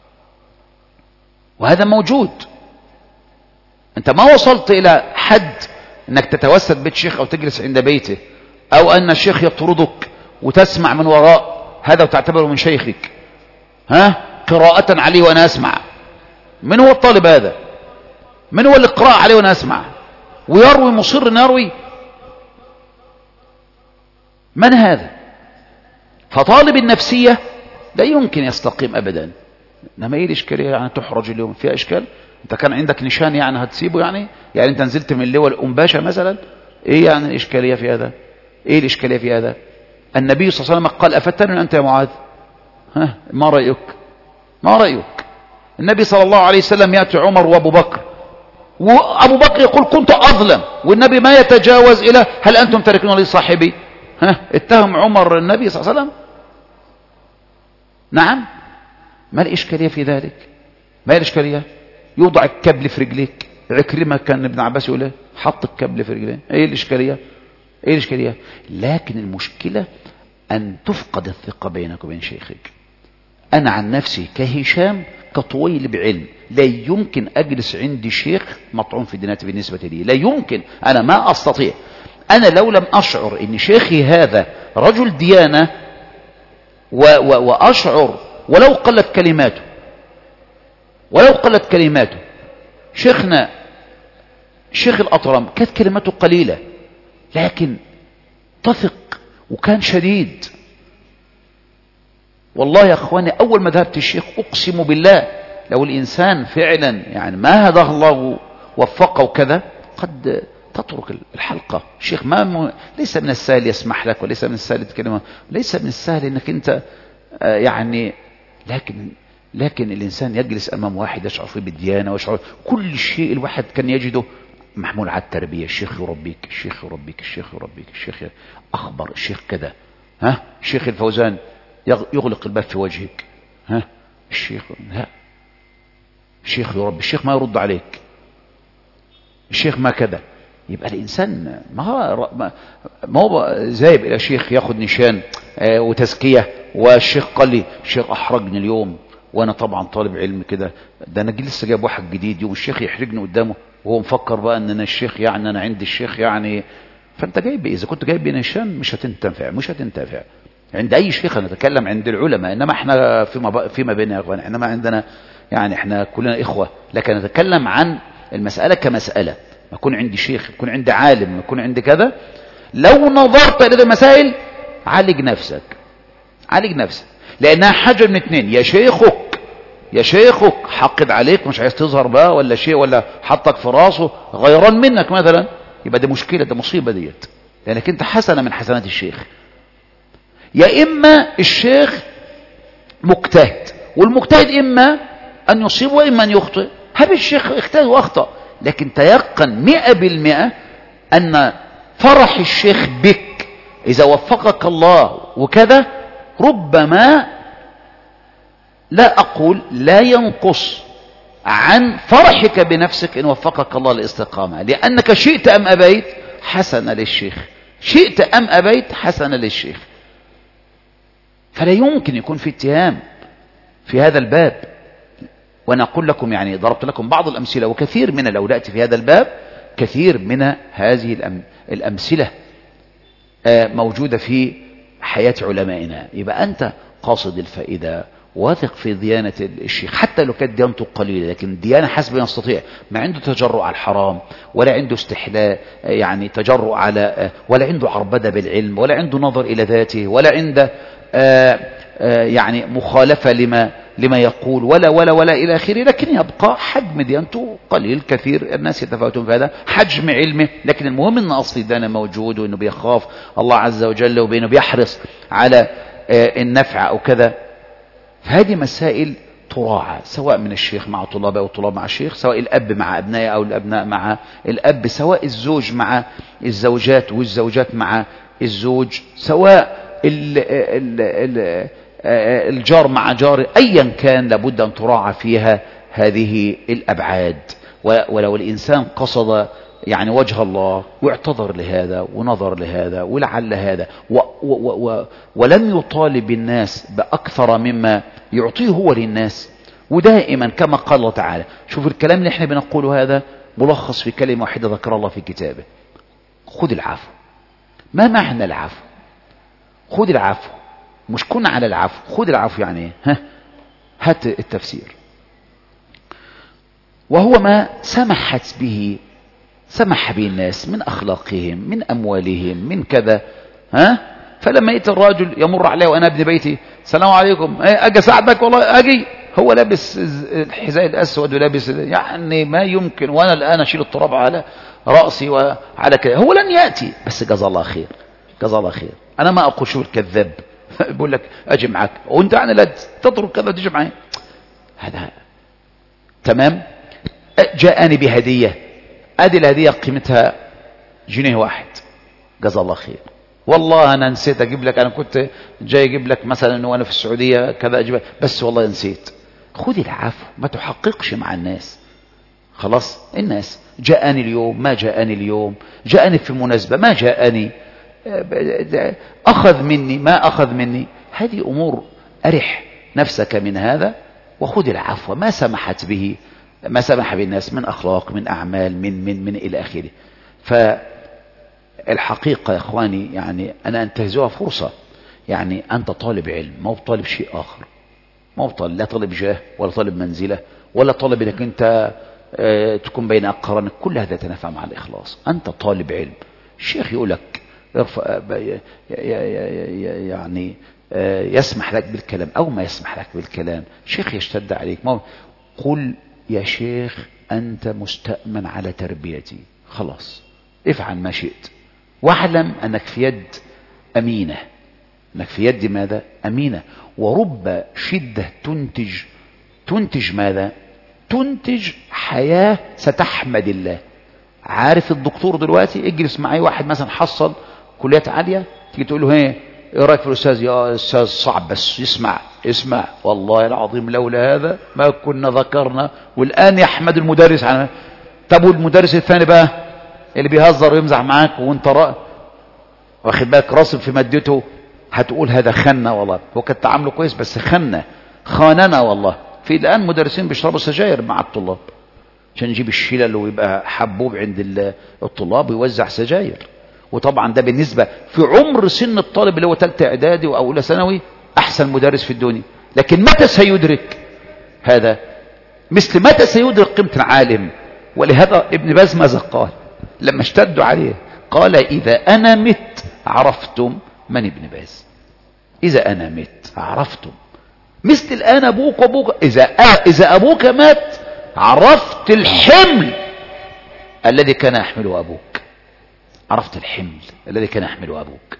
A: وهذا موجود. انت ما وصلت الى حد انك تتوسد بيت شيخ او تجلس عند بيته، او ان الشيخ يطردك وتسمع من وراء هذا وتعتبره من شيخك، ها، قراءة عليه وانا اسمع. من هو الطالب هذا؟ من هو اللي قراءة عليه وانا اسمع ويروي مصر ان يروي؟ من هذا؟ فطالب النفسية لا يمكن يستقيم ابدا. انما ايه الاشكالية؟ يعني تحرج اليوم فيها اشكال؟ انت كان عندك نشان يعني هتسيبه؟ يعني يعني انت نزلت من اللواء الأنباشا مثلا، ايه يعني الاشكاليه في هذا؟ ايه الاشكاليه في هذا؟ النبي صلى الله عليه وسلم قال افتن انت يا معاذ؟ ها، ما رايك؟ ما رايك؟ النبي صلى الله عليه وسلم ياتي عمر وابو بكر، وابو بكر يقول كنت اظلم، والنبي ما يتجاوز الى هل انتم تاركون لي صاحبي؟ ها، اتهم عمر النبي صلى الله عليه وسلم. نعم، ما الاشكاليه في ذلك؟ ما الاشكاليه؟ يوضع الكبل في رجليك. عكرمة كان ابن عباس يقول ايه؟ حط الكبل في رجليه. ايه الاشكاليه؟ ايه الاشكاليه؟ لكن المشكله ان تفقد الثقه بينك وبين شيخك. انا عن نفسي كهشام كطويل بعلم لا يمكن اجلس عندي شيخ مطعون في دينتي بالنسبه لي، لا يمكن، انا ما استطيع. انا لو لم اشعر ان شيخي هذا رجل ديانه و و واشعر ولو قلت كلماته ولو قلت كلماته. شيخنا شيخ الأطرم كانت كلماته قليلة لكن تثق وكان شديد. والله يا أخواني أول ما ذهبت الشيخ أقسم بالله لو الإنسان فعلا يعني ما هداه الله وفقه وكذا قد تترك الحلقة. الشيخ ما م... ليس من السهل يسمح لك، وليس من السهل تتكلم، ليس من السهل انك انت آه يعني لكن لكن الإنسان يجلس أمام واحد يشعر فيه بالديانة ويشعر كل شيء الواحد كان يجده محمول على التربية. الشيخ يربيك، الشيخ يربيك، الشيخ يربيك، الشيخ أخبر، الشيخ كذا، ها، الشيخ الفوزان يغلق الباب في وجهك، ها، الشيخ لا، الشيخ يربي، الشيخ ما يرد عليك، الشيخ ما كذا. يبقى الإنسان ما هو ما هو ذاهب إلى شيخ ياخد نشان آه وتزكية، والشيخ قال لي الشيخ أحرجني اليوم وانا طبعا طالب علم كده، ده انا لسه جايب واحد جديد يوم الشيخ يحرجني قدامه وهو مفكر بقى ان انا الشيخ، يعني انا عندي الشيخ يعني. فانت جايب اذا كنت جايب نشان مش هتنتفع، مش هتنتفع عند اي شيخ. انا اتكلم عند العلماء، انما احنا فيما فيما بيننا يا اخوان، احنا ما عندنا يعني احنا كلنا اخوه، لكن اتكلم عن المساله كمساله. ما يكون عندي شيخ، يكون عندي عالم، يكون عندي كذا، لو نظرت الى المسائل عالج نفسك، عالج نفسك، لانها حاجه من اثنين، يا شيخك يا شيخك حقد عليك مش عايز تظهر بقى ولا شيء، ولا حطك في راسه غيران منك مثلا، يبقى دي مشكله، ده مصيبه ديت، لانك انت حسنه من حسنات الشيخ. يا اما الشيخ مجتهد، والمجتهد اما ان يصيب واما ان يخطئ. هذا الشيخ اجتهد واخطا، لكن تيقن مئة بالمئة ان فرح الشيخ بك اذا وفقك الله وكذا ربما، لا أقول لا ينقص عن فرحك بنفسك إن وفقك الله للاستقامة، لأنك شئت أم أبيت حسن للشيخ، شئت أم أبيت حسن للشيخ. فلا يمكن يكون في اتهام في هذا الباب. وأنا أقول لكم يعني ضربت لكم بعض الأمثلة، وكثير من لو نأتي في هذا الباب كثير من هذه الأمثلة موجودة في حياة علمائنا. يبقى أنت قاصد الفائدة، واثق في ديانة الشيخ حتى لو كانت ديانته قليلة، لكن ديانة حسب يستطيع، ما عنده تجرؤ على الحرام، ولا عنده استحلاء يعني تجرؤ على، ولا عنده عربدة بالعلم، ولا عنده نظر إلى ذاته، ولا عنده آآ آآ يعني مخالفة لما لما يقول، ولا ولا ولا إلى آخره. لكن يبقى حجم ديانته قليل، كثير الناس يتفاوتون في هذا حجم علمه، لكن المهم أن أصل الديانة موجود، وأنه بيخاف الله عز وجل، وبأنه بيحرص على النفع أو كذا. فهذه مسائل تراعى، سواء من الشيخ مع طلابه أو الطلاب مع الشيخ، سواء الأب مع أبنائه أو الأبناء مع الأب، سواء الزوج مع الزوجات والزوجات مع الزوج، سواء ال ال ال الجار مع جار، أيا كان لابد أن تراعى فيها هذه الأبعاد. ولو الإنسان قصد يعني وجه الله واعتذر لهذا ونظر لهذا ولعل هذا و و و ولم يطالب الناس بأكثر مما يعطيه هو للناس، ودائما كما قال الله تعالى، شوف الكلام اللي احنا بنقوله هذا ملخص في كلمة واحدة ذكر الله في كتابه: خذ العفو. ما معنى العفو؟ خذ العفو مش كن على العفو، خذ العفو يعني ها هات التفسير. وهو ما سمحت به سمح به الناس من أخلاقهم، من أموالهم، من كذا. ها فلما يأتي الرجل يمر عليه وأنا ابن بيتي: السلام عليكم، أجي أساعدك؟ والله أجي. هو لابس الحذاء الأسود ولابس يعني ما يمكن، وأنا الآن أشيل التراب على رأسي وعلى كذا. هو لن يأتي، بس جزا الله خير، جزا الله خير. أنا ما أقول شو الكذاب بقول لك أجي معك وأنت يعني لا تترك كذا تجي معي، هذا تمام. جاءني بهدية، ادي الهدية قيمتها جنيه واحد، جزا الله خير. والله انا نسيت اجيب لك، انا كنت جاي اجيب لك مثلا وانا في السعودية كذا اجيب، بس والله نسيت. خذ العفو، ما تحققش مع الناس. خلاص، الناس جاءني اليوم ما جاءني اليوم، جاءني في مناسبة ما جاءني، اخذ مني ما اخذ مني، هذه امور ارح نفسك من هذا، وخذ العفو ما سمحت به ما سمح بالناس من أخلاق، من أعمال، من من من إلى آخره. فالحقيقة يا إخواني يعني أنا أنتهزها فرصة، يعني أنت طالب علم، ما هو طالب شيء آخر، ما هو طالب لا طالب جاه ولا طالب منزلة ولا طالب أنك أنت اه تكون بين أقرانك، كل هذا يتنافى مع الإخلاص. أنت طالب علم، الشيخ يقولك يعني اه يسمح لك بالكلام أو ما يسمح لك بالكلام، الشيخ يشتد عليك، ما قل يا شيخ أنت مستأمن على تربيتي، خلاص افعل ما شئت، واعلم أنك في يد أمينة، أنك في يد ماذا؟ أمينة. ورب شدة تنتج تنتج ماذا؟ تنتج حياة ستحمد الله. عارف الدكتور دلوقتي اجلس معي واحد مثلا حصل كليات عالية، تيجي تقول له ايه ايه رايك في الاستاذ؟ يا استاذ صعب، بس اسمع اسمع والله العظيم لولا هذا ما كنا ذكرنا، والان يحمد المدرس على. طب والمدرس الثاني بقى اللي بيهزر ويمزح معاك وانت رأ واخد بالك راسب في مادته، هتقول هذا خنا والله، هو كان تعامله كويس بس خنا خاننا والله. في الان مدرسين بيشربوا سجاير مع الطلاب عشان يجيب الشلل ويبقى حبوب عند الطلاب ويوزع سجاير. وطبعا ده بالنسبة في عمر سن الطالب اللي هو ثالثه اعدادي او اولى ثانوي احسن مدرس في الدنيا، لكن متى سيدرك هذا؟ مثل متى سيدرك قيمة العالم؟ ولهذا ابن باز ماذا قال لما اشتدوا عليه؟ قال اذا انا مت عرفتم من ابن باز، اذا انا مت عرفتم. مثل الان ابوك وابوك، اذا اذا ابوك مات عرفت الحمل الذي كان يحمله ابوك، عرفت الحمل الذي كان يحمله أبوك،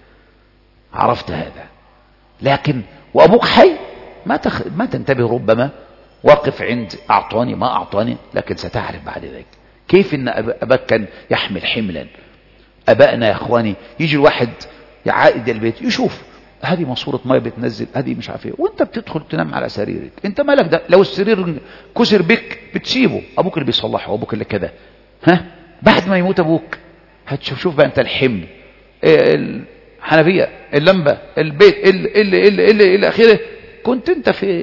A: عرفت هذا. لكن وأبوك حي ما, تخ... ما تنتبه، ربما واقف عند أعطاني ما أعطاني، لكن ستعرف بعد ذلك كيف أن أباك كان يحمل حملا. أبائنا يا أخواني يجي الواحد يعائد البيت يشوف هذه ماسورة مية بتنزل، هذه مش عارف ايه، وانت بتدخل تنام على سريرك، انت مالك ده؟ لو السرير كسر بك بتسيبه، ابوك اللي بيصلحه، ابوك اللي كذا. ها بعد ما يموت ابوك هتشوف شوف بقى انت الحمل. حنفية، اللمبة، البيت، اللي اللي اللي اللي الى اخره، كنت انت في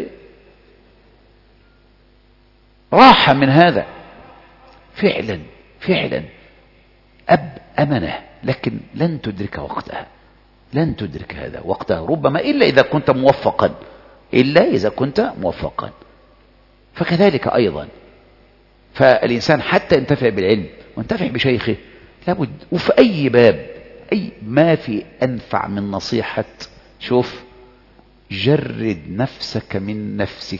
A: راحة من هذا. فعلا فعلا أب أمنة، لكن لن تدرك وقتها، لن تدرك هذا وقتها ربما إلا إذا كنت موفقا، إلا إذا كنت موفقا. فكذلك أيضا، فالإنسان حتى ينتفع بالعلم وينتفع بشيخه لابد، وفي أي باب، أي ما في أنفع من نصيحة، شوف، جرد نفسك من نفسك.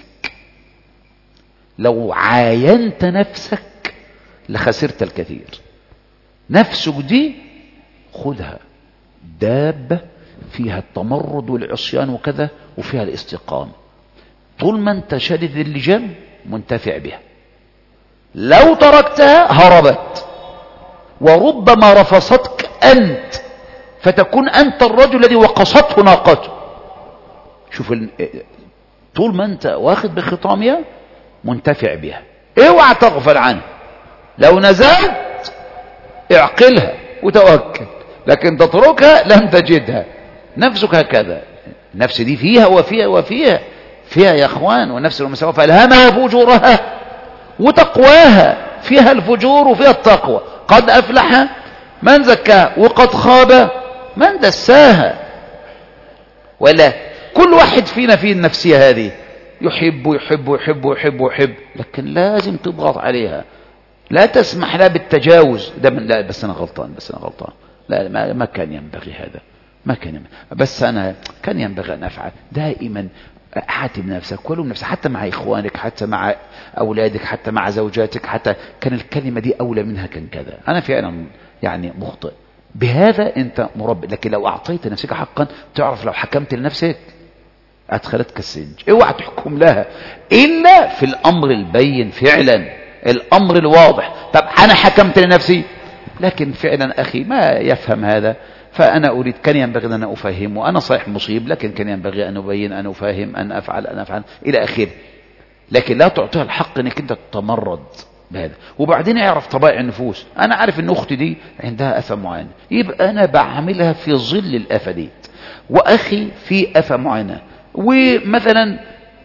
A: لو عاينت نفسك لخسرت الكثير. نفسك دي خذها دابة فيها التمرد والعصيان وكذا، وفيها الاستقامة. طول ما انت شادد اللجام منتفع بها، لو تركتها هربت، وربما رفصتك أنت فتكون أنت الرجل الذي وقصته ناقته. شوف ال... طول ما انت واخد بخطامها منتفع بها، اوعى تغفل عنها. لو نزلت اعقلها وتوكل، لكن تتركها لن تجدها. نفسك هكذا، النفس دي فيها وفيها وفيها فيها يا اخوان. والنفس المسوى فألهمها فجورها وتقواها، فيها الفجور وفيها التقوى. قد أفلح من زكاها وقد خاب من دساها. ولا كل واحد فينا فيه النفسية هذه، يحب ويحب ويحب ويحب ويحب، لكن لازم تضغط عليها، لا تسمح لها بالتجاوز. ده من لا بس أنا غلطان، بس أنا غلطان، لا ما, ما كان ينبغي هذا، ما كان ينبغي. بس أنا كان ينبغي أن أفعل. دائما حاتم نفسك ولوم نفسك، حتى مع إخوانك، حتى مع أولادك، حتى مع زوجاتك، حتى كان الكلمة دي أولى منها كان كذا، أنا فعلا يعني مخطئ. بهذا أنت مربي. لكن لو أعطيت نفسك حقا، تعرف لو حكمت لنفسك أدخلتك السجن. اوعى تحكم لها إلا في الأمر البين، فعلا الأمر الواضح. طب أنا حكمت لنفسي، لكن فعلا أخي ما يفهم هذا، فأنا أريد، كان ينبغي أن أنا أفهمه. أنا صحيح مصيب، لكن كان ينبغي أن أبين، أن أفهم، أن أفعل، أن أفعل إلى آخره. لكن لا تعطيها الحق أنك أنت تتمرد بهذا. وبعدين اعرف طبائع النفوس. أنا عارف أن أختي دي عندها أفة معينة، يبقى أنا بعملها في ظل الأفة دي، وأخي في أفة معينة، ومثلا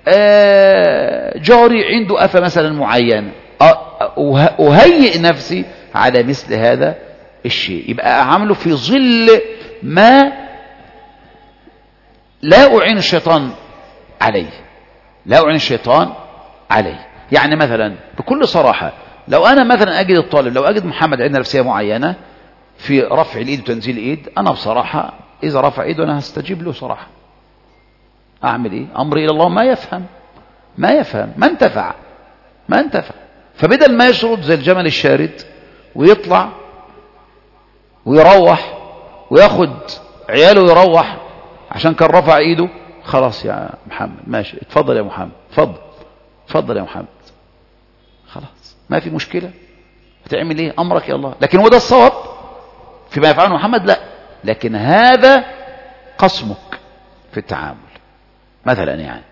A: جاري عنده أفة مثلا معينة، أهيئ نفسي على مثل هذا الشيء، يبقى أعمله في ظل ما لا أعين الشيطان عليه، لا أعين الشيطان عليه. يعني مثلا بكل صراحة، لو أنا مثلا أجد الطالب، لو أجد محمد عنده نفسية معينة في رفع الإيد وتنزيل الإيد، أنا بصراحة إذا رفع إيده أنا هستجيب له صراحة. أعمل إيه؟ أمري إلى الله. ما يفهم، ما يفهم، ما انتفع، ما انتفع. فبدل ما يشرد زي الجمل الشارد ويطلع ويروح وياخد عياله ويروح عشان كان رفع ايده، خلاص يا محمد ماشي، اتفضل يا محمد، اتفضل اتفضل يا محمد، خلاص ما في مشكلة، هتعمل ايه؟ امرك يا الله. لكن هو ده الصواب فيما يفعله محمد؟ لا، لكن هذا قسمك في التعامل مثلا يعني.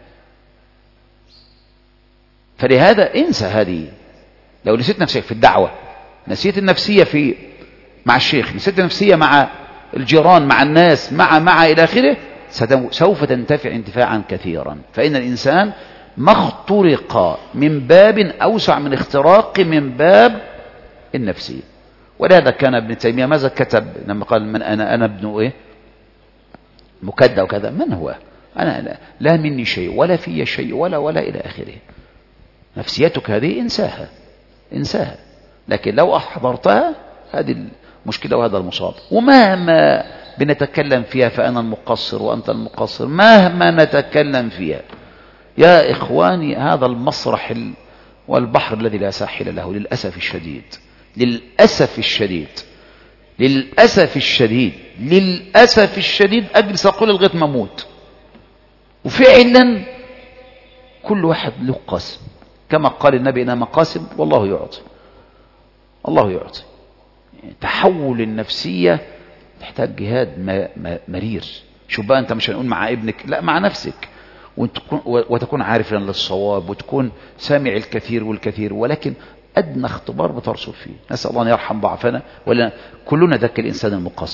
A: فلهذا انسى هذه. لو نسيت نفسك في الدعوة، نسيت النفسية في مع الشيخ، نسيت النفسية مع الجيران، مع الناس، مع مع إلى آخره، سوف تنتفع انتفاعا كثيرا. فإن الإنسان ما اخترق من باب أوسع من اختراق من باب النفسية. ولهذا كان ابن تيمية ماذا كتب لما قال من أنا أنا ابن إيه مكدى وكذا؟ من هو أنا؟ لا, لا مني شيء ولا في شيء ولا ولا إلى آخره. نفسيتك هذه انساها، انساها. لكن لو أحضرتها هذه المشكلة وهذا المصاب. ومهما بنتكلم فيها فأنا المقصر وأنت المقصر، مهما نتكلم فيها يا إخواني، هذا المسرح والبحر الذي لا ساحل له، للأسف الشديد، للأسف الشديد، للأسف الشديد، للأسف الشديد. أجلس أقول لغاية ما أموت. وفعلا كل واحد له قسم، كما قال النبي إنما قاسم والله يعطي، الله يعطي. تحول النفسية تحتاج جهاد مرير. شوف بقى، أنت مش هنقول مع ابنك، لا، مع نفسك، وتكون, وتكون عارفا للصواب، وتكون سامع الكثير والكثير، ولكن أدنى اختبار بترسل فيه. نسأل الله أن يرحم ضعفنا، ولا كلنا ذاك الإنسان المقصر.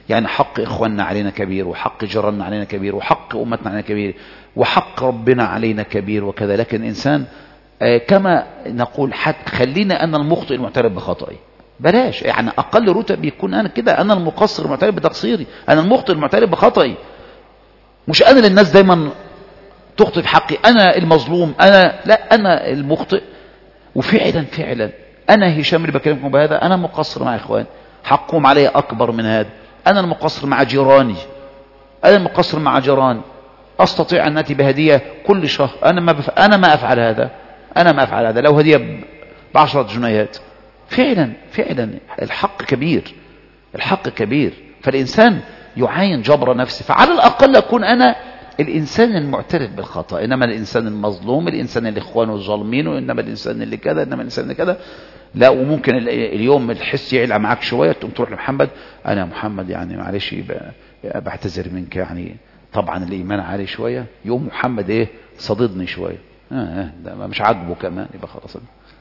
A: يعني حق إخواننا علينا كبير، وحق جيراننا علينا كبير، وحق أمتنا علينا كبير، وحق ربنا علينا كبير وكذا. لكن الإنسان آه كما نقول حتى خلينا أنا المخطئ المعترف بخطئي، بلاش يعني أقل رتب يكون أنا كده، أنا المقصر المعترف بتقصيري، أنا المخطئ المعترف بخطئي، مش أنا اللي الناس دايما تخطئ في حقي، أنا المظلوم، أنا لا، أنا المخطئ. وفعلا فعلا أنا هشام اللي بكلمكم بهذا، أنا مقصر مع إخواني، حقهم علي أكبر من هذا، أنا المقصر مع جيراني، أنا المقصر مع جيراني، أستطيع أن نأتي بهدية كل شهر، أنا ما بف... أنا ما أفعل هذا، أنا ما أفعل هذا، لو هدية بعشرة جنيهات. فعلا فعلا الحق كبير، الحق كبير، فالإنسان يعاين جبر نفسه، فعلى الأقل أكون أنا الإنسان المعترف بالخطأ، إنما الإنسان المظلوم، الإنسان اللي إخوانه الظالمين، وإنما الإنسان اللي كذا، إنما الإنسان اللي كذا. لا، وممكن اليوم الحس يعلى معاك شوية، تقوم تروح لمحمد، أنا محمد يعني معلش بعتذر منك، يعني طبعا الإيمان عالي شوية، يوم محمد إيه صددني شوية، آه ده مش عاجبه كمان، يبقى خلاص.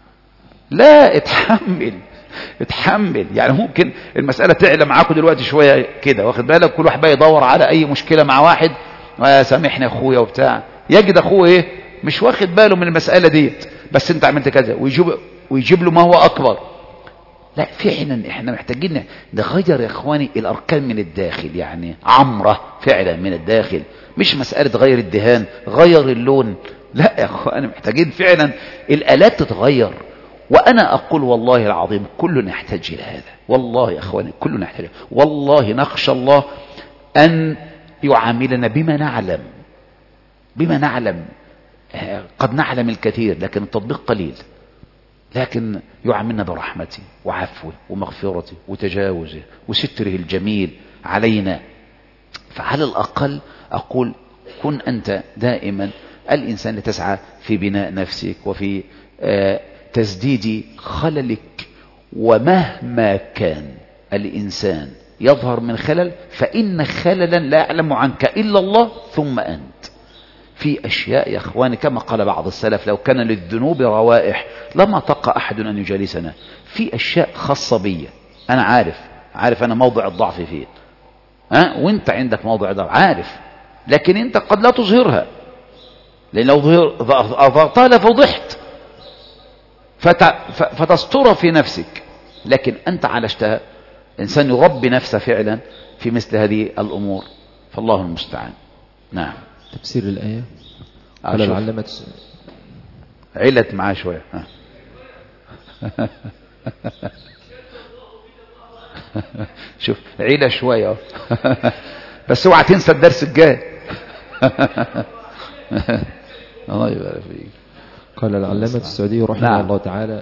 A: لا، اتحمل اتحمل، يعني ممكن المسألة تعلى معاكم دلوقتي شوية كده، واخد بالك، كل واحد بقى يدور على أي مشكلة مع واحد، آه سامحني أخويا وبتاع، يجد أخوه إيه مش واخد باله من المسألة ديت، بس أنت عملت كذا، ويجيب ويجيب له ما هو أكبر. لا فعلا احنا محتاجين نغير يا اخواني الاركان من الداخل، يعني عمره فعلا من الداخل، مش مسألة غير الدهان، غير اللون، لا يا اخواني محتاجين فعلا الالات تتغير. وانا اقول والله العظيم كلنا يحتاج الى هذا، والله يا اخواني كلنا يحتاج، والله نخشى الله ان يعاملنا بما نعلم، بما نعلم، قد نعلم الكثير لكن التطبيق قليل، لكن يعاملنا برحمته وعفوه ومغفرته وتجاوزه وستره الجميل علينا. فعلى الأقل أقول كن أنت دائما الإنسان لتسعى في بناء نفسك وفي آه تسديد خللك، ومهما كان الإنسان يظهر من خلل فإن خللا لا يعلم عنك إلا الله ثم أنت. في أشياء يا أخواني كما قال بعض السلف لو كان للذنوب روائح لما طق أحد أن يجالسنا. في أشياء خاصة بي، أنا عارف عارف أنا موضع الضعف فيه، ها وانت عندك موضع ضعف عارف، لكن انت قد لا تظهرها، لأن لو أظهرتها لفضحت فتسترها في نفسك، لكن أنت عالجتها. إنسان يربي نفسه فعلا في مثل هذه الأمور، فالله المستعان. نعم.
B: تفسير الآية قال العلامة
A: علت معاه شوية شوف عيلة شوية بس اوعى تنسى الدرس الجاي الله يبارك فيك.
B: قال العلامة السعدي رحمه نعم. الله تعالى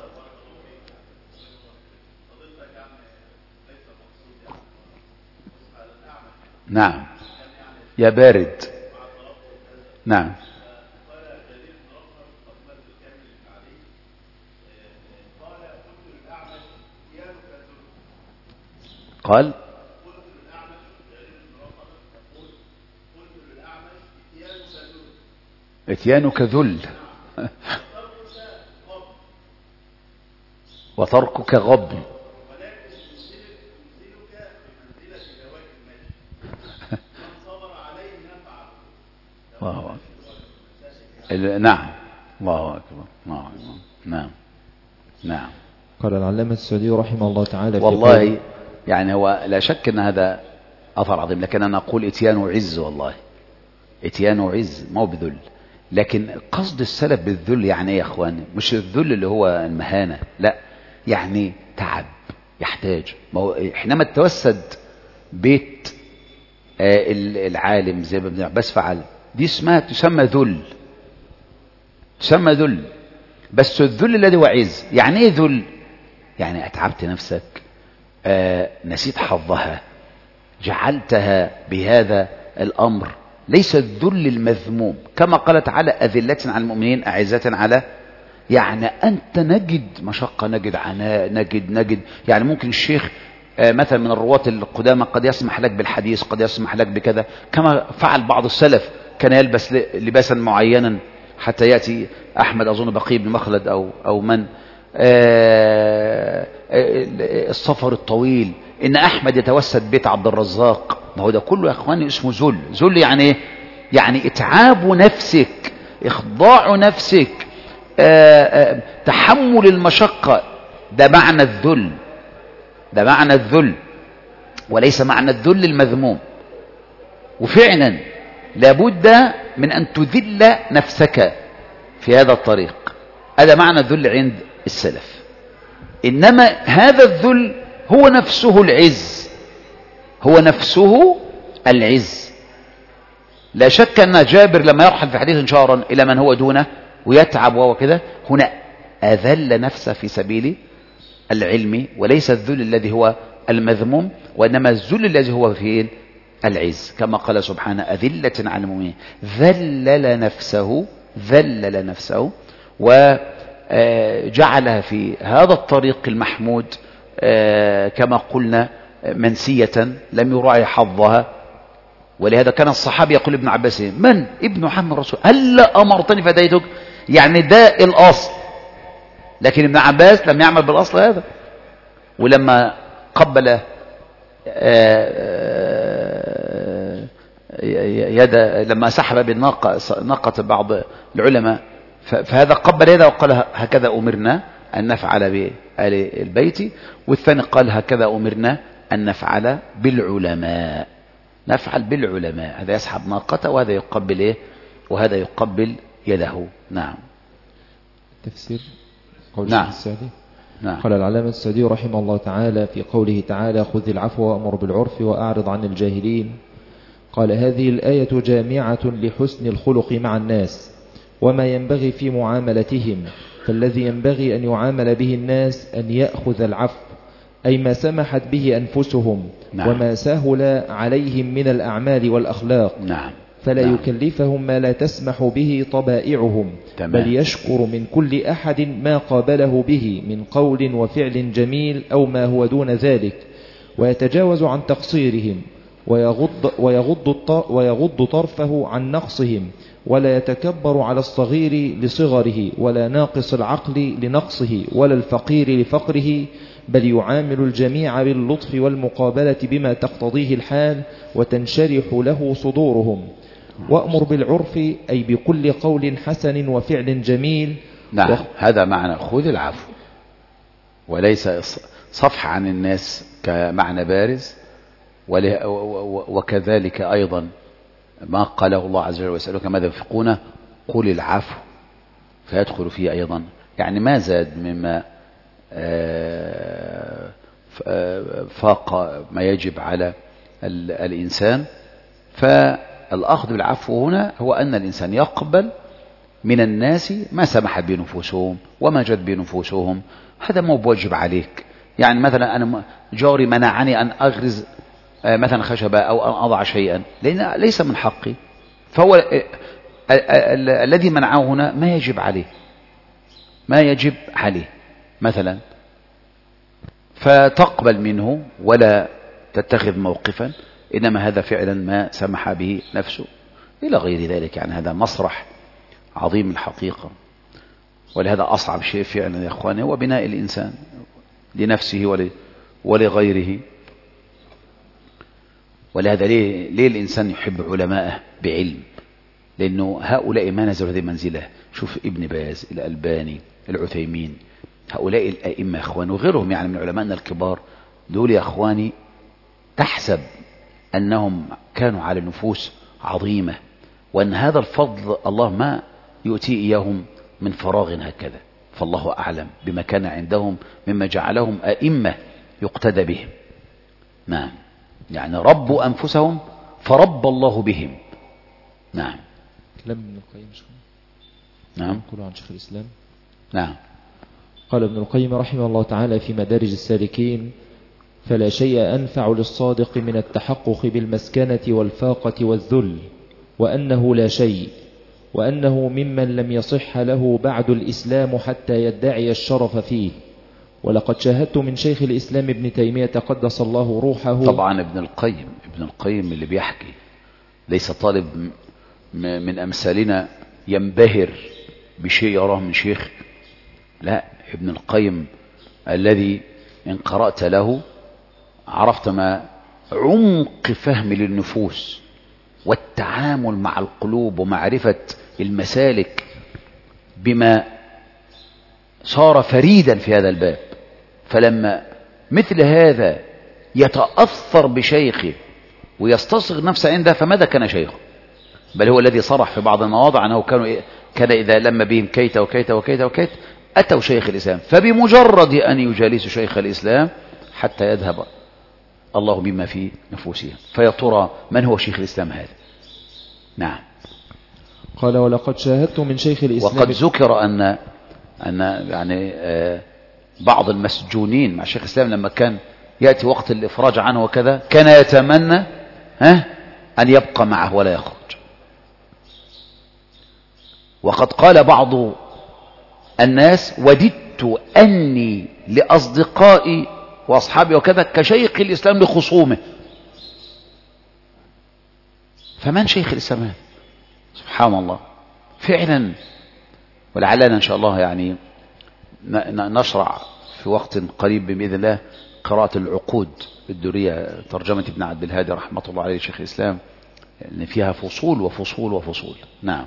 A: نعم يا بارد. نعم. قال اتيانك ذل وتركك غبن. الله أكبر. نعم الله أكبر. نعم نعم.
B: قال العلامة السعدي رحمه الله تعالى
A: والله يعني هو لا شك أن هذا أثر عظيم، لكن أنا أقول اتيان عز، والله اتيان عز ما هو بذل، لكن قصد السلف بالذل يعني ايه يا اخواني؟ مش الذل اللي هو المهانة، لا، يعني تعب يحتاج. ما هو حينما تتوسد بيت العالم زي ما ابن عباس فعل، دي اسمها تسمى ذل، تسمى ذل. بس الذل الذي هو عز، يعني ايه ذل؟ يعني اتعبت نفسك، آه نسيت حظها، جعلتها بهذا الامر، ليس الذل المذموم، كما قال تعالى أذلة على المؤمنين أعزة على، يعني أنت نجد مشقة، نجد عناء، نجد نجد يعني ممكن الشيخ آه مثلا من الرواة القدامى قد يسمح لك بالحديث، قد يسمح لك بكذا، كما فعل بعض السلف، كان يلبس لباسا معينا حتى يأتي أحمد أظن بقي بن مخلد أو, أو من آه السفر الطويل، إن أحمد يتوسد بيت عبد الرزاق، ما هو ده كله يا أخواني اسمه ذل. ذل يعني إيه؟ يعني إتعاب نفسك، إخضاع نفسك، آآ آآ تحمل المشقة. ده معنى الذل، ده معنى الذل، وليس معنى الذل المذموم. وفعلا لابد من أن تذل نفسك في هذا الطريق، هذا معنى الذل عند السلف. إنما هذا الذل هو نفسه العز، هو نفسه العز. لا شك أن جابر لما يرحل في حديث شارا إلى من هو دونه ويتعب وهو كده، هنا أذل نفسه في سبيل العلم، وليس الذل الذي هو المذموم، وإنما الذل الذي هو فيه العز، كما قال سبحانه أذلة على المؤمنين. ذلل نفسه، ذلل نفسه وجعلها في هذا الطريق المحمود كما قلنا منسية لم يراعي حظها. ولهذا كان الصحابي يقول ابن عباس من ابن عم الرسول هلا أمرتني فديتك، يعني ده الأصل، لكن ابن عباس لم يعمل بالأصل هذا. ولما قبل يد لما سحب بالناقة ناقة بعض العلماء، فهذا قبل يده وقال هكذا أمرنا أن نفعل بآل البيت، والثاني قال هكذا أمرنا أن نفعل بالعلماء، نفعل بالعلماء. هذا يسحب ناقته وهذا يقبل إيه، وهذا يقبل يده. نعم.
B: تفسير قول
A: نعم.
B: السعدي.
A: نعم.
B: قال العلامة السعدي رحمه الله تعالى في قوله تعالى خذ العفو وأمر بالعرف وأعرض عن الجاهلين، قال هذه الآية جامعة لحسن الخلق مع الناس وما ينبغي في معاملتهم، فالذي ينبغي أن يعامل به الناس أن يأخذ العفو، أي ما سمحت به أنفسهم. نعم. وما سهل عليهم من الأعمال والأخلاق.
A: نعم.
B: فلا
A: نعم.
B: يكلفهم ما لا تسمح به طبائعهم. تمام. بل يشكر من كل أحد ما قابله به من قول وفعل جميل أو ما هو دون ذلك، ويتجاوز عن تقصيرهم، ويغض, ويغض, ويغض طرفه عن نقصهم، ولا يتكبر على الصغير لصغره، ولا ناقص العقل لنقصه، ولا الفقير لفقره، بل يعامل الجميع باللطف والمقابلة بما تقتضيه الحال وتنشرح له صدورهم. وأمر بالعرف أي بكل قول حسن وفعل جميل.
A: نعم. و... هذا معنى خذ العفو، وليس صفح عن الناس كمعنى بارز. ول... وكذلك أيضا ما قاله الله عز وجل ويسألك ماذا ينفقون قل العفو، فيدخل فيه أيضا، يعني ما زاد مما فاق ما يجب على الإنسان. فالأخذ بالعفو هنا هو أن الإنسان يقبل من الناس ما سمحت بنفوسهم وما جد بنفوسهم، هذا مو بواجب عليك. يعني مثلا أنا جاري منعني أن أغرز مثلا خشبة أو أن أضع شيئا لأن ليس من حقي، فهو الذي منعه هنا ما يجب عليه، ما يجب عليه مثلا، فتقبل منه ولا تتخذ موقفا، إنما هذا فعلا ما سمح به نفسه إلى غير ذلك. يعني هذا مسرح عظيم الحقيقة، ولهذا أصعب شيء فعلا يا أخواني هو بناء الإنسان لنفسه ولغيره. ولهذا ليه, ليه الإنسان يحب علماءه بعلم؟ لأنه هؤلاء ما نزلوا هذه المنزلة. شوف ابن باز، الألباني، العثيمين، هؤلاء الأئمة يا أخواني وغيرهم يعني من علمائنا الكبار، دول يا أخواني تحسب أنهم كانوا على نفوس عظيمة، وأن هذا الفضل الله ما يؤتي إياهم من فراغ هكذا، فالله أعلم بما كان عندهم مما جعلهم أئمة يقتدى بهم. نعم. يعني ربوا أنفسهم فرب الله بهم. نعم.
B: كلام ابن القيم.
A: نعم.
B: نقول عن شيخ الإسلام.
A: نعم.
B: قال ابن القيم رحمه الله تعالى في مدارج السالكين: فلا شيء أنفع للصادق من التحقق بالمسكنة والفاقة والذل، وأنه لا شيء، وأنه ممن لم يصح له بعد الإسلام حتى يدعي الشرف فيه. ولقد شاهدت من شيخ الإسلام ابن تيمية قدس الله روحه.
A: طبعا ابن القيم ابن القيم اللي بيحكي ليس طالب من أمثالنا ينبهر بشيء يراه من شيخ، لا، ابن القيم الذي إن قرأت له عرفت ما عمق فهم للنفوس والتعامل مع القلوب ومعرفة المسالك بما صار فريدا في هذا الباب. فلما مثل هذا يتأثر بشيخه ويستصغر نفسه عنده، فماذا كان شيخه؟ بل هو الذي صرح في بعض المواضع أنه كانوا كان إذا لم بهم كيت وكيت وكيت وكيت أتوا شيخ الإسلام، فبمجرد أن يجالسوا شيخ الإسلام حتى يذهب الله بما في نفوسهم. فيا ترى من هو شيخ الإسلام هذا؟ نعم.
B: قال ولقد شاهدت من شيخ الإسلام.
A: وقد ذكر أن أن يعني بعض المسجونين مع شيخ الإسلام لما كان يأتي وقت الإفراج عنه وكذا كان يتمنى ها أن يبقى معه ولا يخرج. وقد قال بعض الناس وددت أني لأصدقائي وأصحابي وكذا كشيخ الإسلام لخصومه. فمن شيخ الإسلام هذا؟ سبحان الله فعلا. ولعلنا إن شاء الله يعني نشرع في وقت قريب بإذن الله قراءة العقود الدرية ترجمة ابن عبد الهادي رحمة الله عليه شيخ الإسلام، لأن فيها فصول وفصول وفصول. نعم.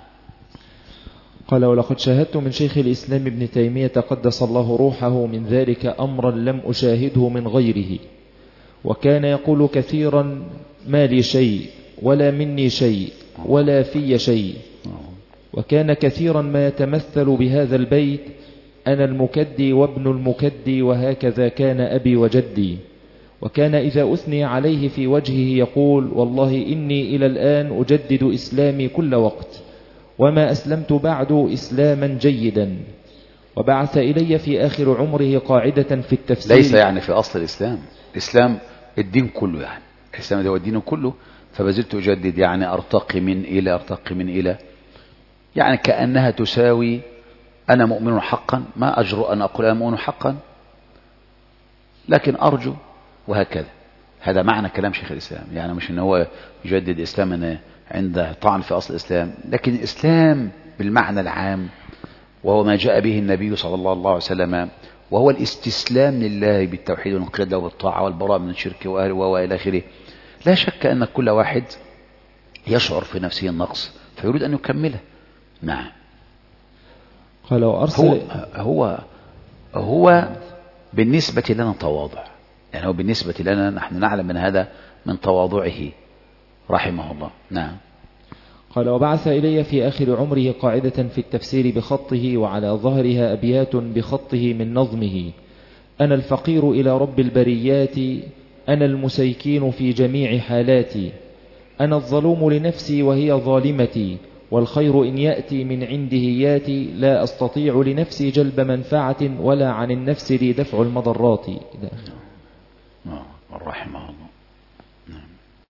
B: قال ولقد شاهدت من شيخ الإسلام ابن تيمية قدس الله روحه من ذلك أمرا لم أشاهده من غيره، وكان يقول كثيرا ما لي شيء ولا مني شيء ولا في شيء. وكان كثيرا ما يتمثل بهذا البيت أنا المكدي وابن المكدي وهكذا كان أبي وجدي. وكان إذا أثني عليه في وجهه يقول والله إني إلى الآن أجدد إسلامي كل وقت وما أسلمت بعد إسلاما جيدا. وبعث إلي في آخر عمره قاعدة في التفسير.
A: ليس يعني في أصل الإسلام، الإسلام الدين كله، يعني الإسلام هو الدين كله. فبزلت أجدد يعني أرتقي من إلى أرتقي من إلى، يعني كأنها تساوي أنا مؤمن حقا، ما أجرؤ أن أقول أنا مؤمن حقا لكن أرجو، وهكذا. هذا معنى كلام شيخ الإسلام، يعني مش أنه هو يجدد إسلامنا عنده طعن في أصل الإسلام، لكن الإسلام بالمعنى العام وهو ما جاء به النبي صلى الله عليه وسلم، وهو الاستسلام لله بالتوحيد والانقياد والطاعة والبراءة من الشرك وأهله وإلى آخره. لا شك أن كل واحد يشعر في نفسه النقص فيريد أن يكمله. نعم.
B: قال وأرسل
A: هو, هو هو بالنسبة لنا تواضع، يعني هو بالنسبة لنا نحن نعلم من هذا من تواضعه رحمه الله. نعم.
B: قال وبعث إلي في آخر عمره قاعدة في التفسير بخطه وعلى ظهرها أبيات بخطه من نظمه: أنا الفقير إلى رب البريات، أنا المسيكين في جميع حالاتي، أنا الظلوم لنفسي وهي ظالمتي، والخير إن يأتي من عنده ياتي، لا أستطيع لنفسي جلب منفعة ولا عن النفس لي دفع المضرات.
A: رحمه الله.